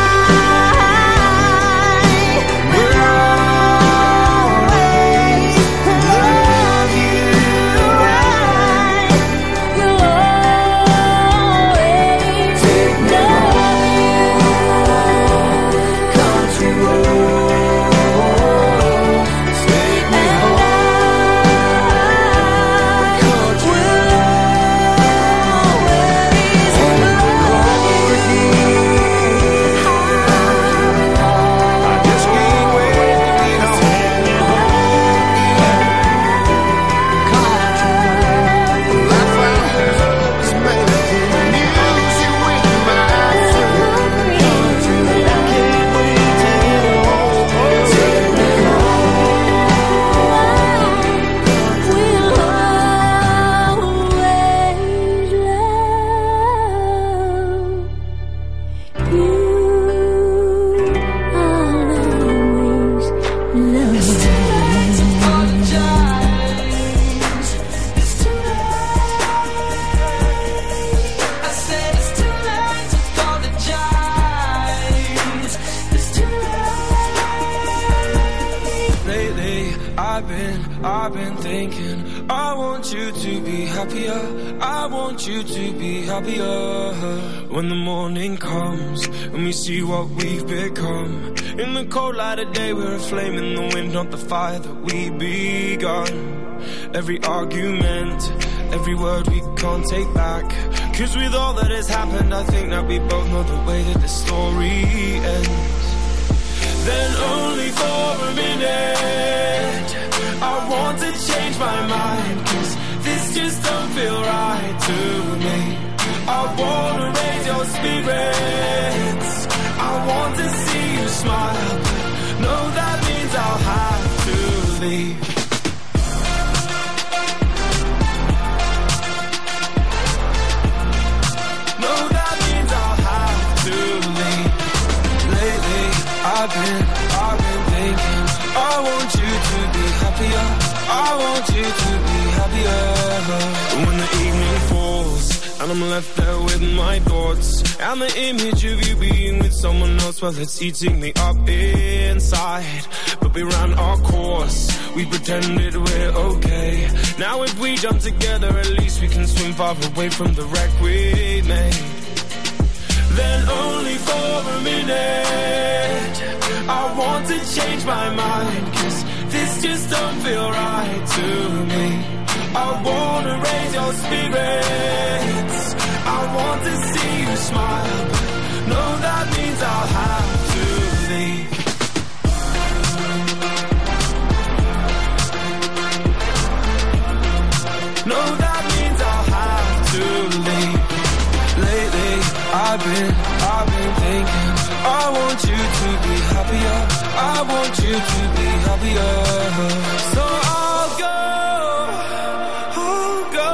when the morning comes and we see what we've become. In the cold light of day, we're a flame in the wind, not the fire that we begun. Every argument, every word we can't take back, 'cause with all that has happened, I think that we both know the way that the story ends. Then only for a minute, I want to change my mind, 'cause this just don't feel right to me. I wanna raise your spirits, I want to see you smile, but no, that means I'll have to leave. No, that means I'll have to leave. Lately, I've been, I've been thinking, I want you to be happier, I want you to be happier. When the evening falls and I'm left there with my thoughts, and the image of you being with someone else, well, it's eating me up inside. But we ran our course, we pretended we're okay. Now if we jump together, at least we can swim far away from the wreck we made. Then only for a minute, I want to change my mind, 'cause this just don't feel right to me. I wanna raise your spirits, I want to see you smile, but no, that means I'll have to leave. No, that means I'll have to leave. Lately, I've been, I've been thinking, I want you to be happier, I want you to be happier. So I'll go, I'll go,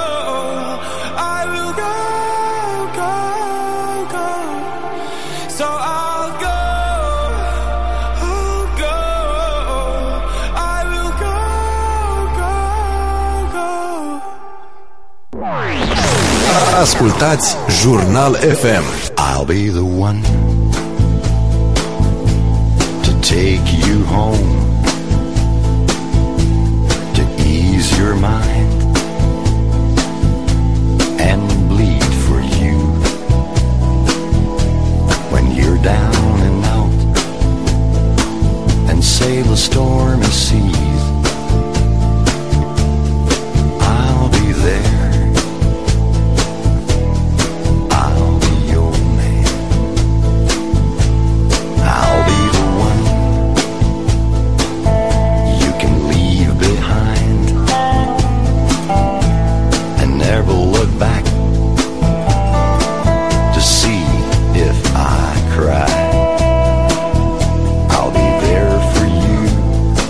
I will go, go, go. So I'll go, I'll go, I will go, go, go. Ascultați Jurnal F M. I'll be the one to take you home, to ease your mind and bleed for you when you're down and out and sail a stormy seas. I'll be there, I'll be the one you can leave behind and never look back to see if I cry. I'll be there for you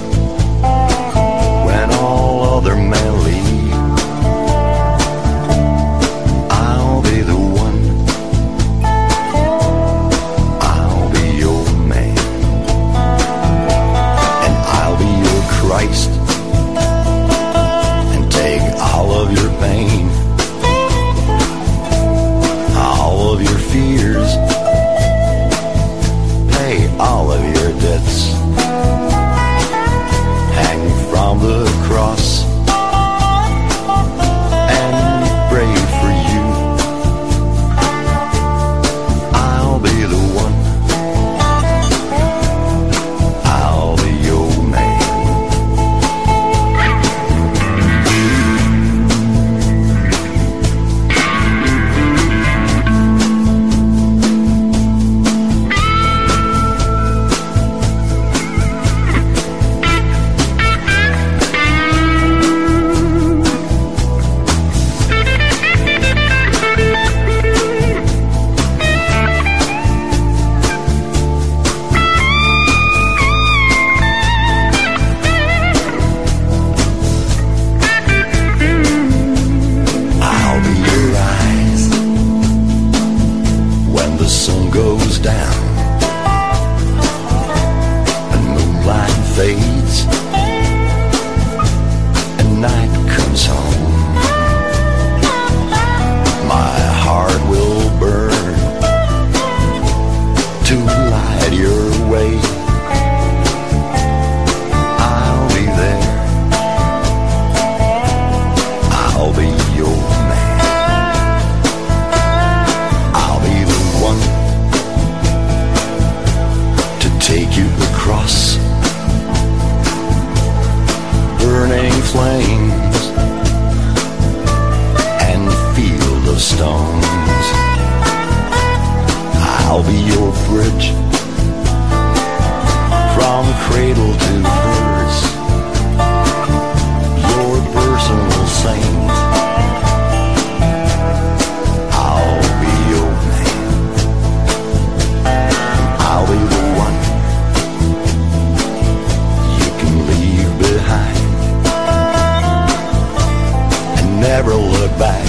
the sun goes down and moonlight fades and night comes home, my heart will burn to light your way. I'll be there, I'll be your man, I'll be the one to take you across burning flames and field of stones. I'll be your bridge from cradle to verse, your personal saint. I'll be your man, I'll be the one you can leave behind and never look back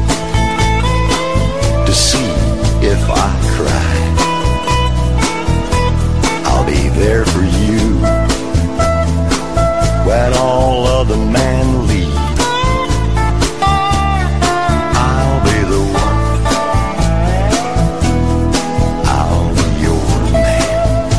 to see if I cry. I'll be there for you when all other men leave. I'll be the one, I'll be your man.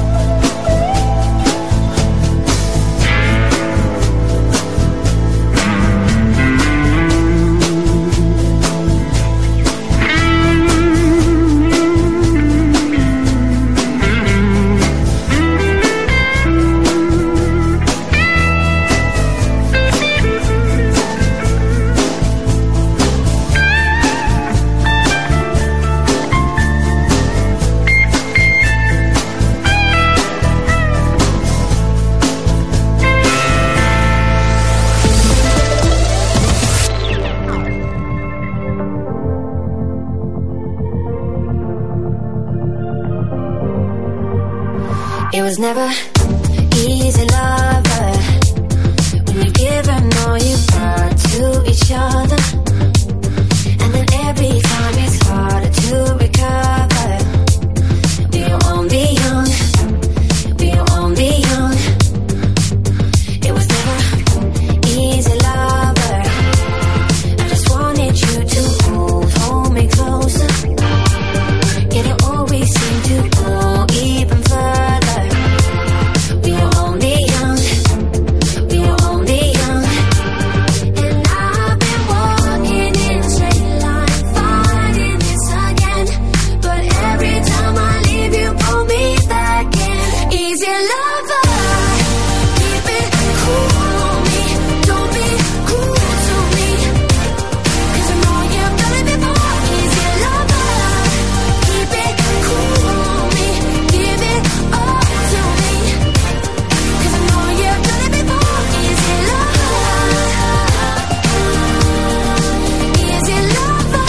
It was never easy, lover, when you give and all you got to each other, and then every time it's harder to recover. We were only young, we were only young. It was never easy, lover. I just wanted you to hold, hold me closer. Yet it always seemed to go even further. We were only young, we were only young. And I've been walking in a straight line, fighting this again. But every time I leave you, pull me back in. Easy lover, keep it cool on me. Don't be cruel to me, 'cause I know you've done it before. Easy lover, keep it cool on me. Give it all to me, 'cause I know you've done it before. Easy lover, easy lover.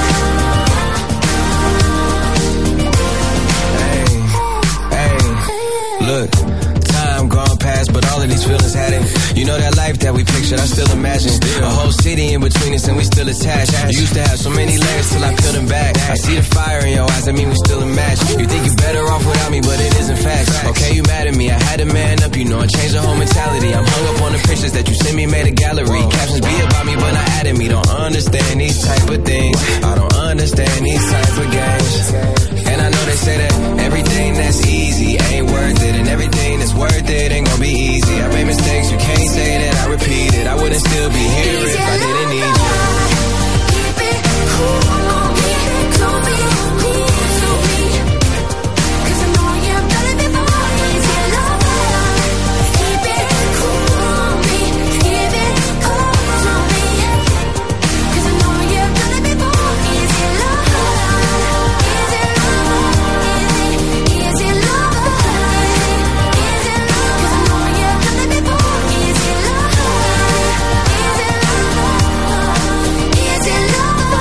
Hey, look, time gone past, but all of these feelings had it. You know that life that we pictured, I still imagine. A whole city in between us and we still attached. You used to have so many layers till I peeled them back. I see the fire in your eyes, I mean we still a match. You think you're better off without me, but it isn't facts. Okay, you mad at me, I had to man up, you know, I changed the whole mentality. I'm hung up on the pictures that you sent me, made a gallery. Captions be about me, but not added me. Don't understand these type of things, I don't understand these type of games. And I know they say that everything that's easy ain't worth it, and everything that's worth it ain't gonna be easy. I made mistakes, you can't say that I repeat it. I wouldn't still be here if I didn't need you. Keep it cool on me, don't be cruel to me, 'cause I know you've done it before. Easy lover, keep it cool on me. Give it all to me, 'cause I know you've done it before. Easy lover, easy lover, easy, easy lover, easy lover, 'cause I know you've done it before. Easy lover, easy lover, easy lover.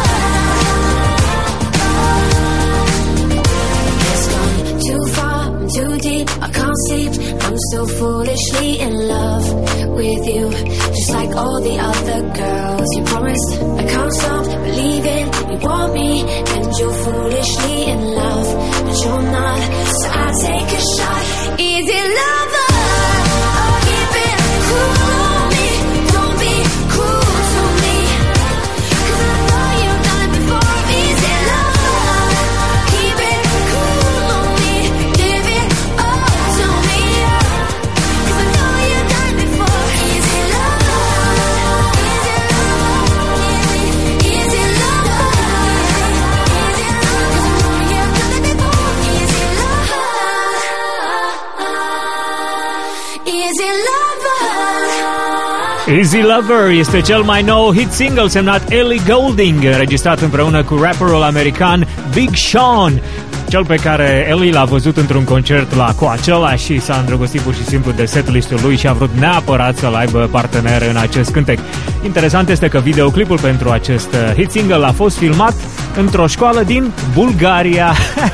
It's gone too far, I'm too deep, I can't sleep. I'm so foolishly in love with you, just like all the other girls. You promised I can't stop believing you want me, and you're foolishly in love Easy Lover este cel mai nou hit single semnat Ellie Goulding, înregistrat împreună cu rapperul american Big Sean, cel pe care Ellie l-a văzut într-un concert la Coachella și s-a îndrăgostit pur și simplu de setlistul lui și a vrut neapărat să-l aibă partener în acest cântec. Interesant este că videoclipul pentru acest hit single a fost filmat într-o școală din Bulgaria.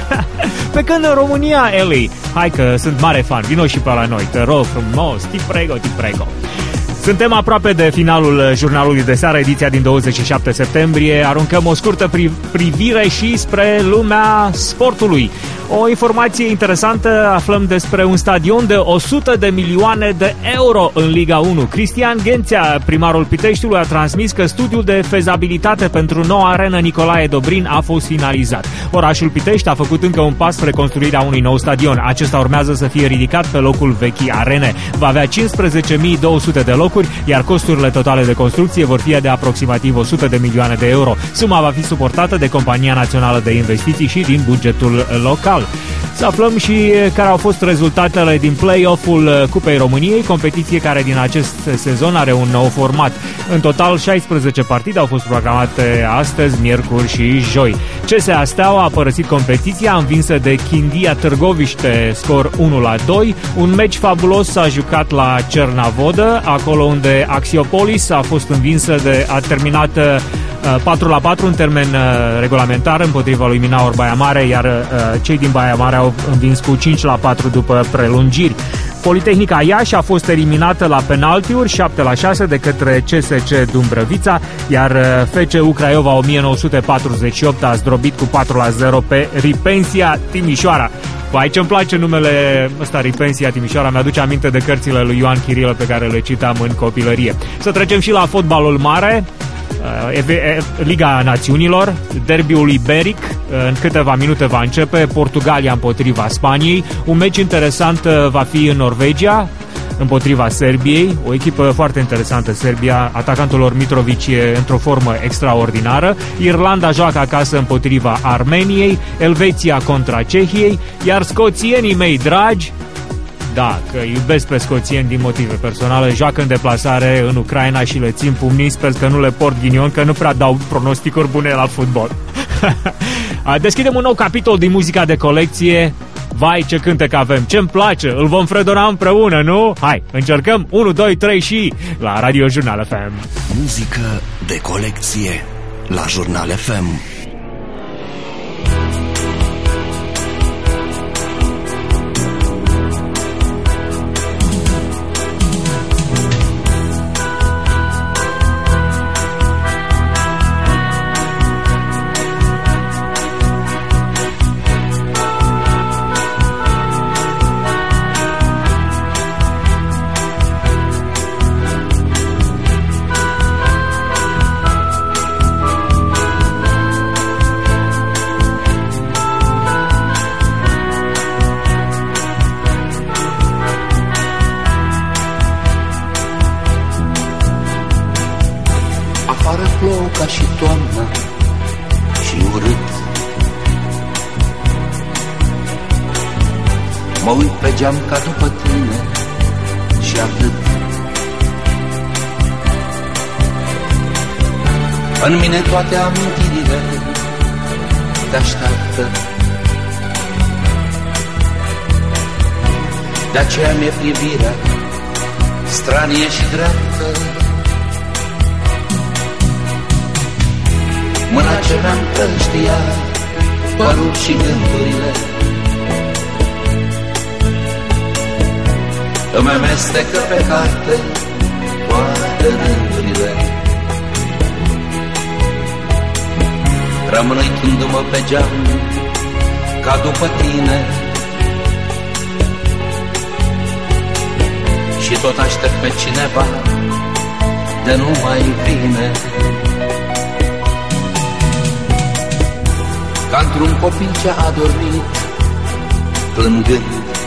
Pe când în România, Ellie, hai că sunt mare fan, vino și pe la noi, te rog frumos, ti prego, ti prego. Suntem aproape de finalul jurnalului de seară, ediția din douăzeci și șapte septembrie. Aruncăm o scurtă pri- privire și spre lumea sportului. O informație interesantă, aflăm despre un stadion de o sută de milioane de euro în Liga unu. Cristian Ghențea, primarul Piteștiului, a transmis că studiul de fezabilitate pentru noua arenă Nicolae Dobrin a fost finalizat. Orașul Pitești a făcut încă un pas spre construirea unui nou stadion. Acesta urmează să fie ridicat pe locul vechii arene. Va avea cincisprezece mii două sute de locuri, iar costurile totale de construcție vor fi de aproximativ o sută de milioane de euro. Suma va fi suportată de Compania Națională de Investiții și din bugetul local. Să aflăm și care au fost rezultatele din play-off-ul Cupei României, competiție care din acest sezon are un nou format. În total, șaisprezece partide au fost programate astăzi, miercuri și joi. C S A Steaua a părăsit competiția, învinsă de Chindia Târgoviște, scor unu la doi. Un meci fabulos s-a jucat la Cernavodă, acolo unde Axiopolis a fost învinsă de, a terminat patru la patru în termen regulamentar împotriva lui Minaur Baia Mare, iar cei din Baia Mare au învins cu cinci la patru după prelungiri. Politehnica Iași a fost eliminată la penaltiuri șapte la șase de către C S C Dumbrăvița, iar F C U Craiova o mie nouă sute patruzeci și opt a zdrobit cu patru la zero pe Ripensia Timișoara. Vai, ce-mi place numele ăsta, Ripensia Timișoara, mi-aduce aminte de cărțile lui Ioan Chirilă pe care le citam în copilărie. Să trecem și la fotbalul mare, Liga Națiunilor, derbiul iberic, în câteva minute va începe, Portugalia împotriva Spaniei. Un meci interesant va fi în Norvegia împotriva Serbiei, o echipă foarte interesantă, Serbia, atacantul lor Mitrovic e într-o formă extraordinară. Irlanda joacă acasă împotriva Armeniei, Elveția contra Cehiei, iar scoțienii mei dragi, da, că iubesc pe scoțieni din motive personale, joacă în deplasare în Ucraina și le țin pumnii, sper că nu le port ghinion, că nu prea dau pronosticuri bune la fotbal. Deschidem un nou capitol din muzica de colecție. Vai, ce cântec avem, ce-mi place, îl vom fredona împreună, nu? Hai, încercăm, unu, doi, trei și la Radio Jurnal F M. Muzică de colecție la Jurnal F M. Ca și toamna și urât. Mă uit pe geam ca după tine și atât. În mine toate amintirile te așteaptă. De aceea mi-e privirea stranie și dreaptă. Mâna ce mi-am împrăștia părul și gândurile, îmi amestecă pe carte toate rândurile. Rămân uitându-mă pe geam ca după tine și tot aștept pe cineva de nu mai vine. Ca într-un copil ce a dormit plângând,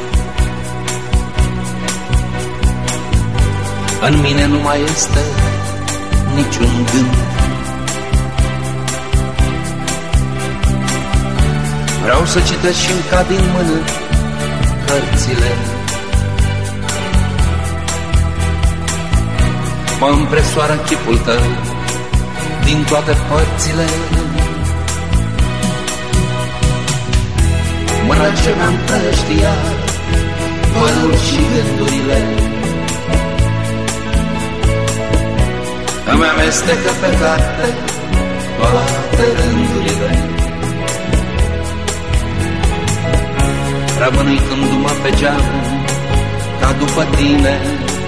în mine nu mai este niciun gând. Vreau să citesc și-mi cad din mână cărțile, mă împresoară chipul tău din toate părțile. Mâna ce mi-am împrăștiat părul și gândurile îmi amestecă pe carte toate rândurile. Rămân uitându-mă pe geam ca după tine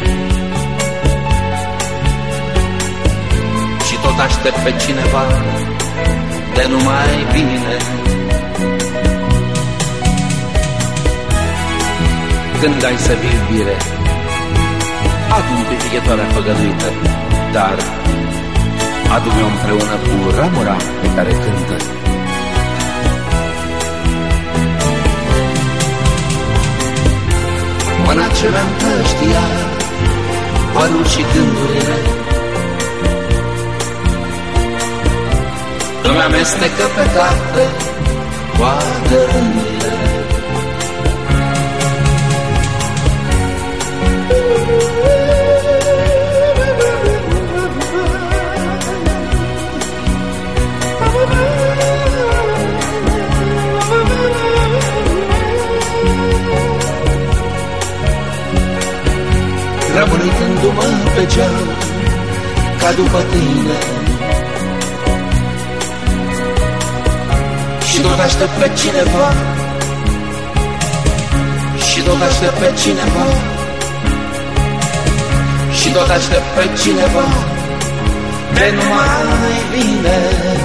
și tot aștept pe cineva de nu mai vine. Când ai să vii iubire, adu-mi pifighetoarea făgăduită, dar adu-mi-o împreună cu ramura pe care cântă. Mâna ce mi-am împrăștiat părul și gândurile îmi amestecă pe carte toate rândurile. Rămân uitându-mă pe geam ca după tine și tot aștept pe cineva, și tot aștept pe cineva, și tot aștept pe cineva de nu mai vine.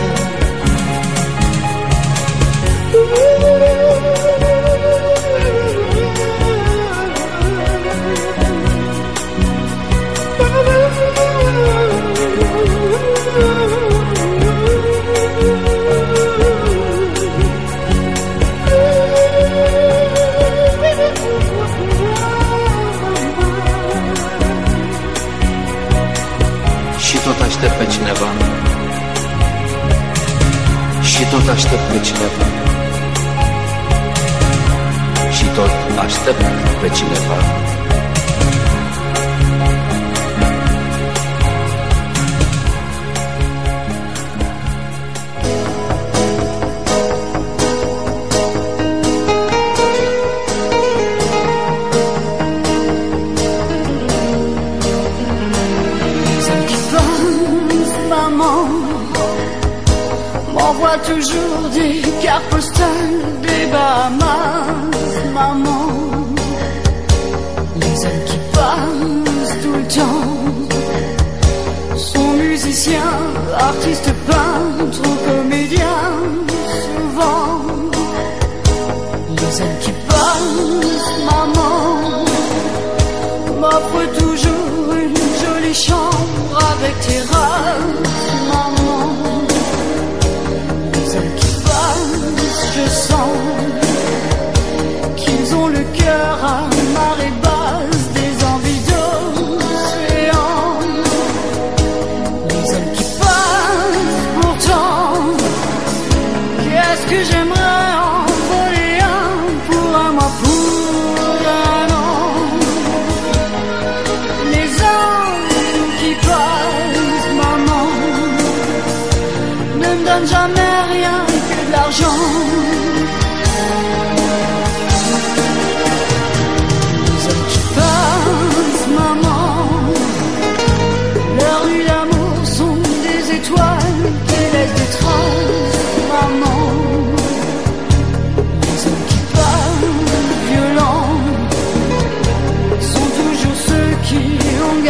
Tot aștept pe cineva, și tot aștept pe cineva, și tot aștept pe cineva. Toujours des cartes postales des Bahamas, maman. Les hommes qui passent tout le temps sont musiciens, artistes, peintres, comédiens, souvent. Les hommes qui passent, maman, m'offrent toujours une jolie chambre avec terrasse, maman. Je sens qu'ils ont le cœur à marée basse, des envies d'océan. Les hommes qui passent pourtant, qu'est-ce que j'aimerais en voler un pour un mois, pour un an. Les hommes qui passent, maman, ne me donnent jamais rien que de l'argent.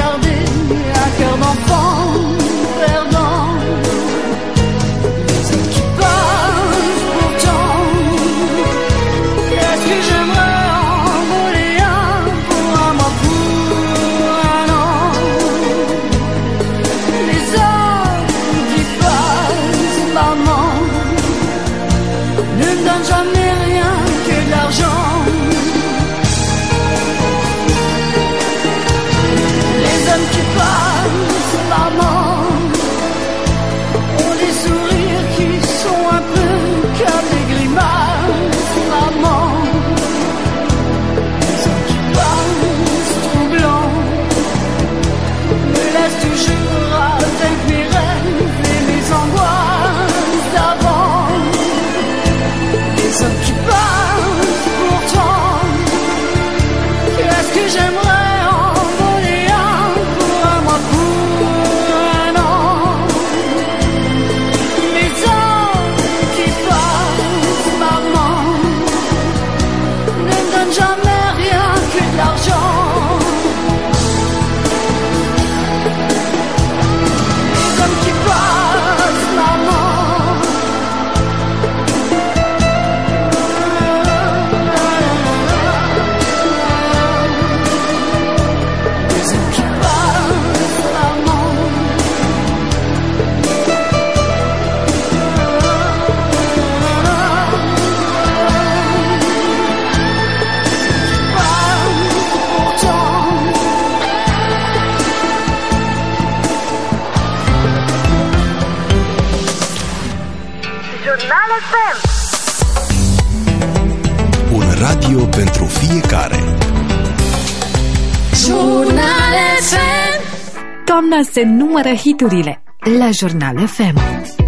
Gardé un cœur d'enfant perdant. Les hommes radio pentru fiecare. Jurnal F M. Toamna se numără hiturile la Jurnal F M.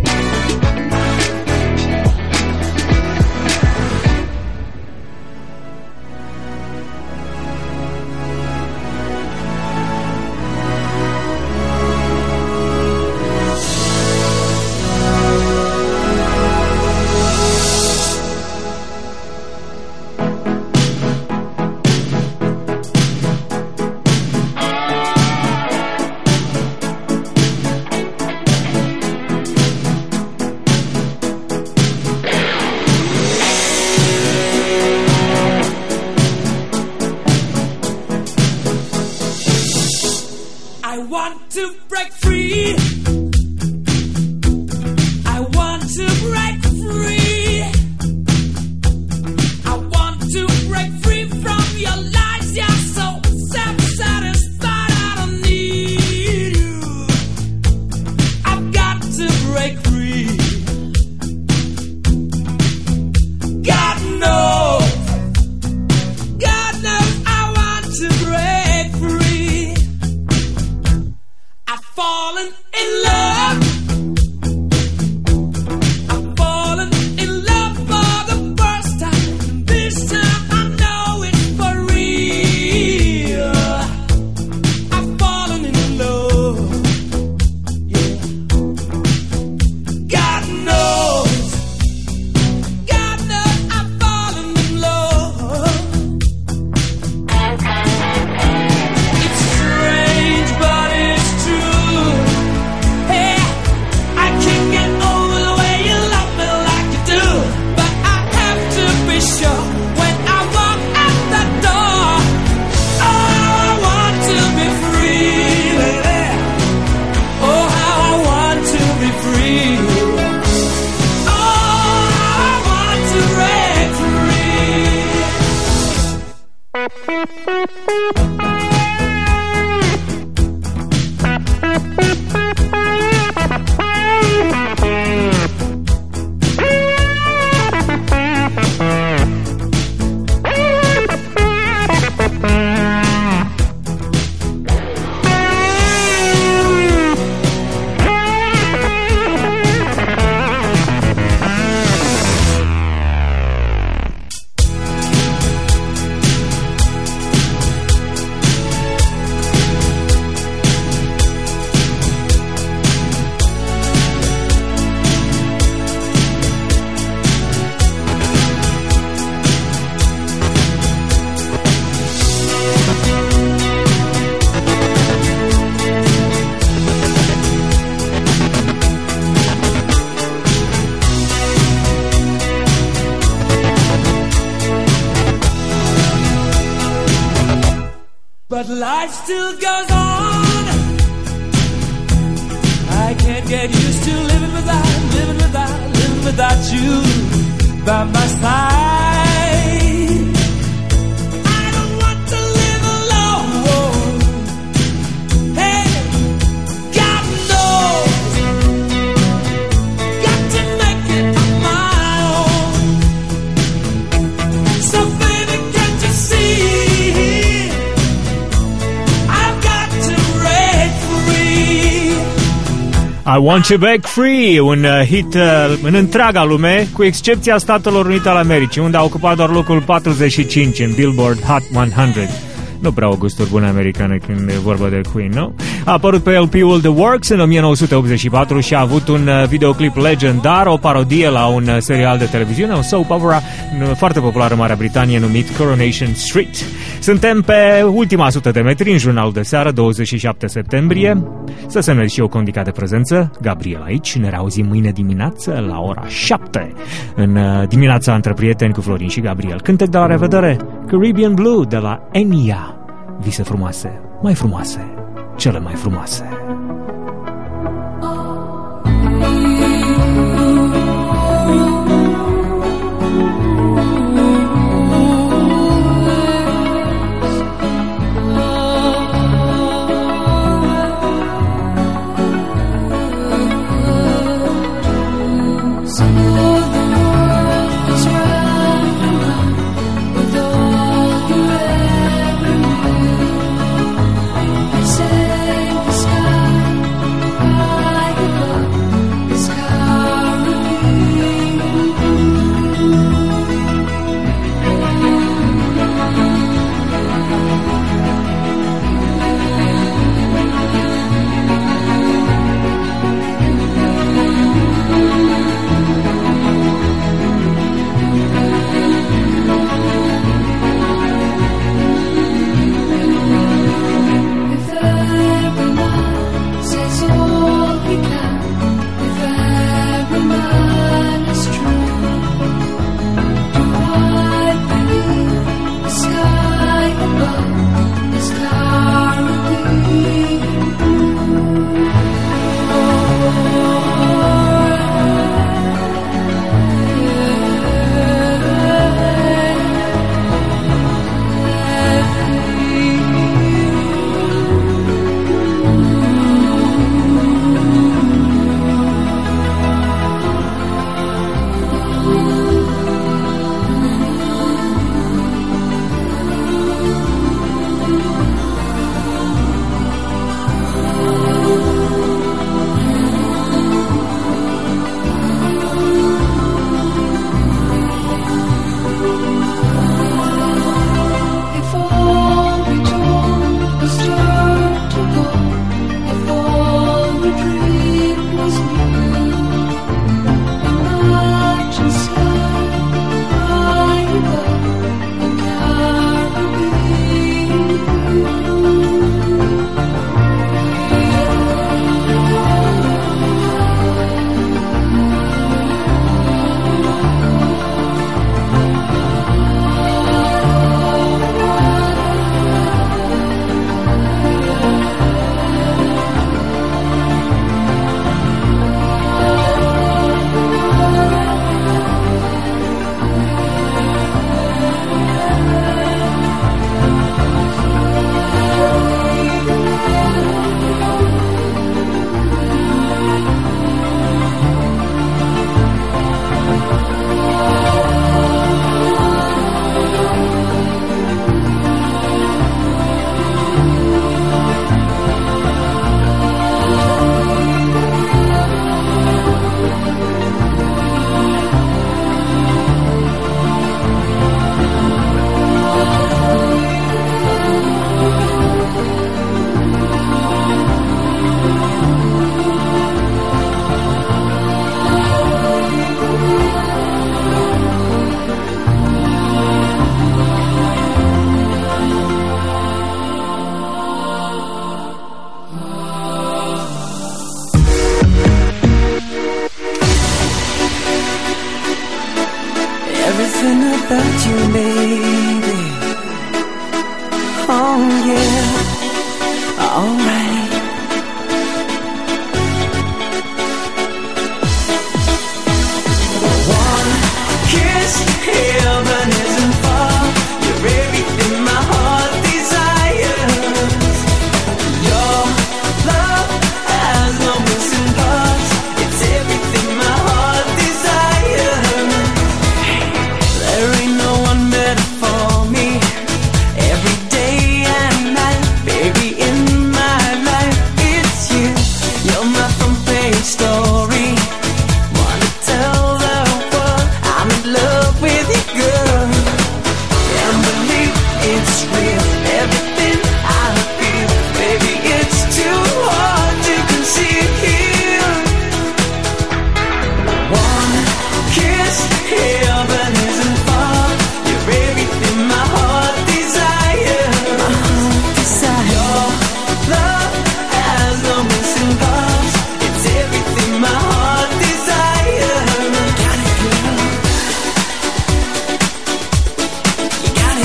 But life still goes on. I can't get used to living without, living without, living without you by my side. I don't want to live alone. Hey, God knows, got to make it on my own. So baby, can't you see? I Want You Back Free, un uh, hit uh, în întreaga lume, cu excepția Statelor Unite ale Americii, unde a ocupat doar locul patruzeci și cinci în Billboard Hot o sută. Nu prea au gusturi bune americane când e vorba de Queen, nu? A apărut pe L P-ul The Works în nouăsprezece optzeci și patru și a avut un videoclip legendar, o parodie la un serial de televiziune, un soap opera foarte popular în Marea Britanie numit Coronation Street. Suntem pe ultima sută de metri în jurnalul de seară, douăzeci și șapte septembrie. Să semnez și eu cu indicat de prezență. Gabriel aici, ne reauzim mâine dimineață la ora șapte în dimineața între prieteni cu Florin și Gabriel. Cântec de la revedere, Caribbean Blue de la Enya. Vise frumoase, mai frumoase, cele mai frumoase. With all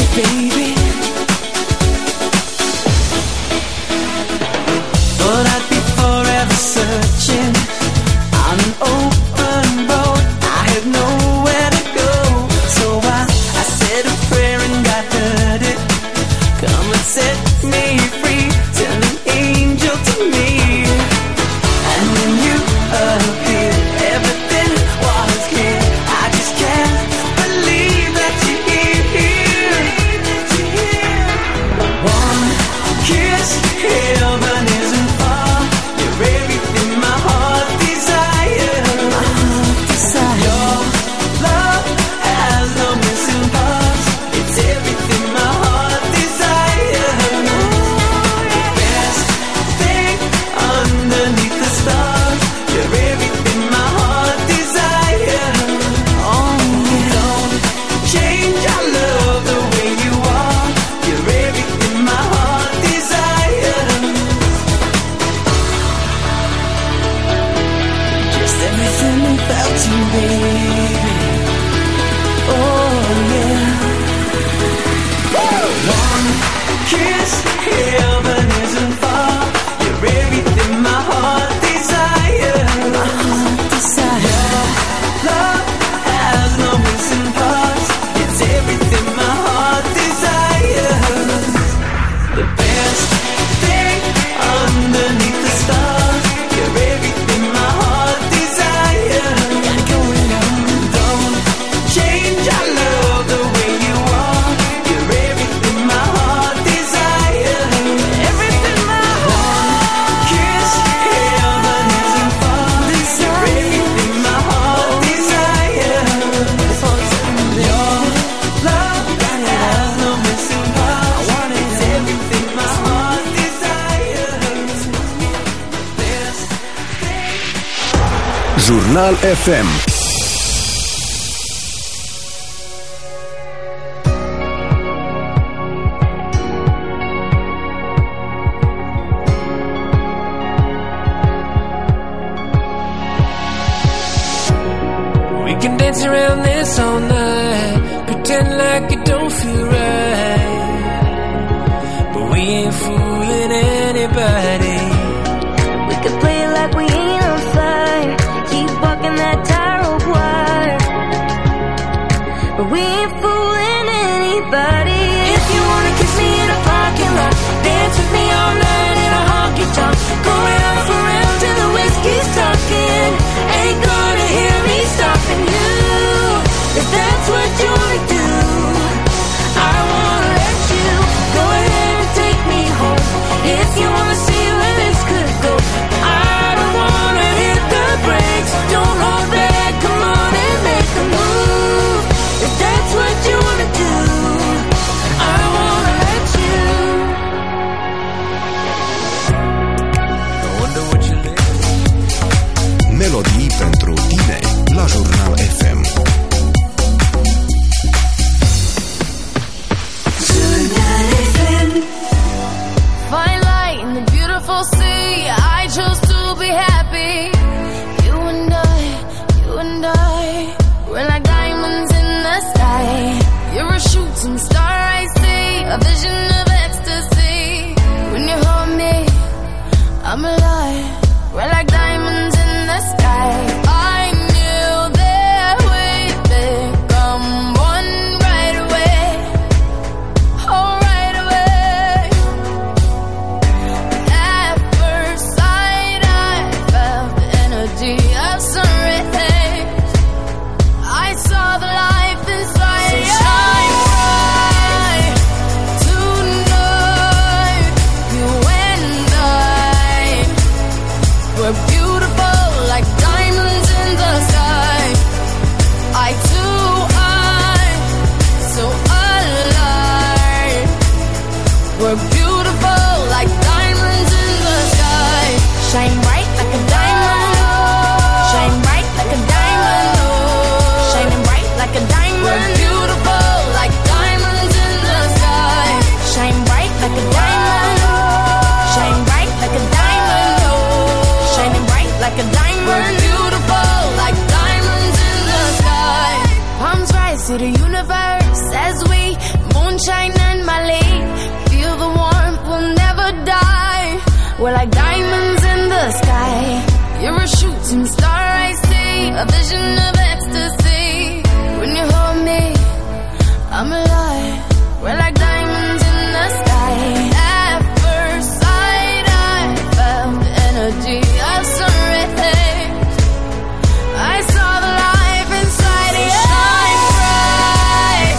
baby. Thought I'd be forever searching on an open road. I had nowhere to go, so I, I said a prayer and God heard it. Come and set me free, send an angel to me. And when you appeared, everything was clear. I just can't believe that you're here. One kiss, heaven isn't far. You're everything my heart desires. Your love has no missing parts. It's everything my heart desires. The best thing underneath the stars. You're everything my heart desires. Oh, don't change. I love the way you are. You're everything my heart desires. Just everything about you, baby. Oh, yeah. One kiss, heaven isn't far. You're everything my heart desires. My heart desires. Your love has no missing parts. It's everything my heart desires. The best thing underneath the stars. You're everything my heart desires. Gotta go now. Don't change. I love the way you are. You're everything my heart desires. Everything my heart. Kiss, heaven isn't far. You're everything my heart desires. Your love has no missing parts. It's everything my heart desires. Jurnal F M. We can dance around this all night, pretend like it don't feel right, but we ain't fooling anybody. We could play it like we ain't on fire, keep walking that tightrope wire, but we ain't fooling anybody. If you wanna kiss me in a parking lot, dance with me all night in a honky tonk, go round for round till the whiskey's talking, ain't gonna hear me stopping you. If that's what you wanna do, I wanna let you go ahead and take me home. If you wanna see where this could go, I don't wanna hit the brakes. Don't hold back, come on and make a move. If that's what you wanna do, I wanna let you. I wonder what you live. Melodii pentru tine la Jurnal F M. Find light in the beautiful sea. I chose to be happy. You and I, you and I, we're like diamonds in the sky. You're a shooting star, I see, a vision of ecstasy. When you hold me, I'm alive. We're like diamonds in the sky. I knew that we'd become one right away. Oh, right away. At first sight, I felt the energy of sun rays. I saw the life inside. So shine bright tonight. You and I, we're beautiful like diamonds in the sky. I too, I, so alive. We're beautiful like diamonds in the sky. Shine bright like a diamond. Shine bright like a diamond. Shining bright like a diamond. We're beautiful like diamonds in the sky. Shine bright like a diamond. Shine bright like a diamond. Shining bright like a diamond. We're beautiful like diamonds in the sky. Palms rise to the universe as we moon sunshine and my leaf. Feel the warmth, we'll never die. We're like diamonds in the sky. You're a shooting star I see, a vision of ecstasy. When you hold me, I'm alive. We're like diamonds in the sky. At first sight I felt the energy of surrender. I saw the life inside of you. Shine bright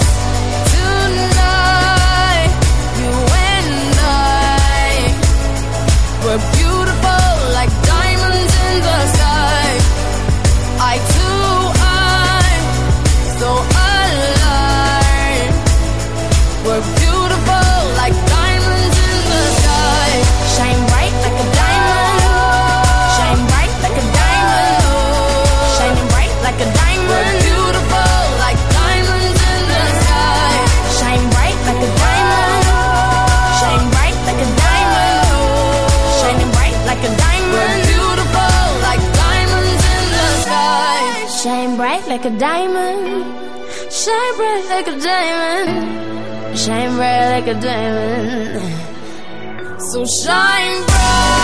tonight. You and I, we're beautiful like diamonds in the sky. I too, I'm so alive. We're beautiful like diamonds in the sky. Shine bright like a diamond. Shine bright like a diamond. Shining bright like a diamond. We're beautiful like diamonds in the sky. Shine bright like a diamond. Shine bright like a diamond. Shining bright like a diamond. We're beautiful like diamonds in the sky. Shine bright like a diamond. Shine bright like a diamond. Shine bright like a diamond. So shine bright.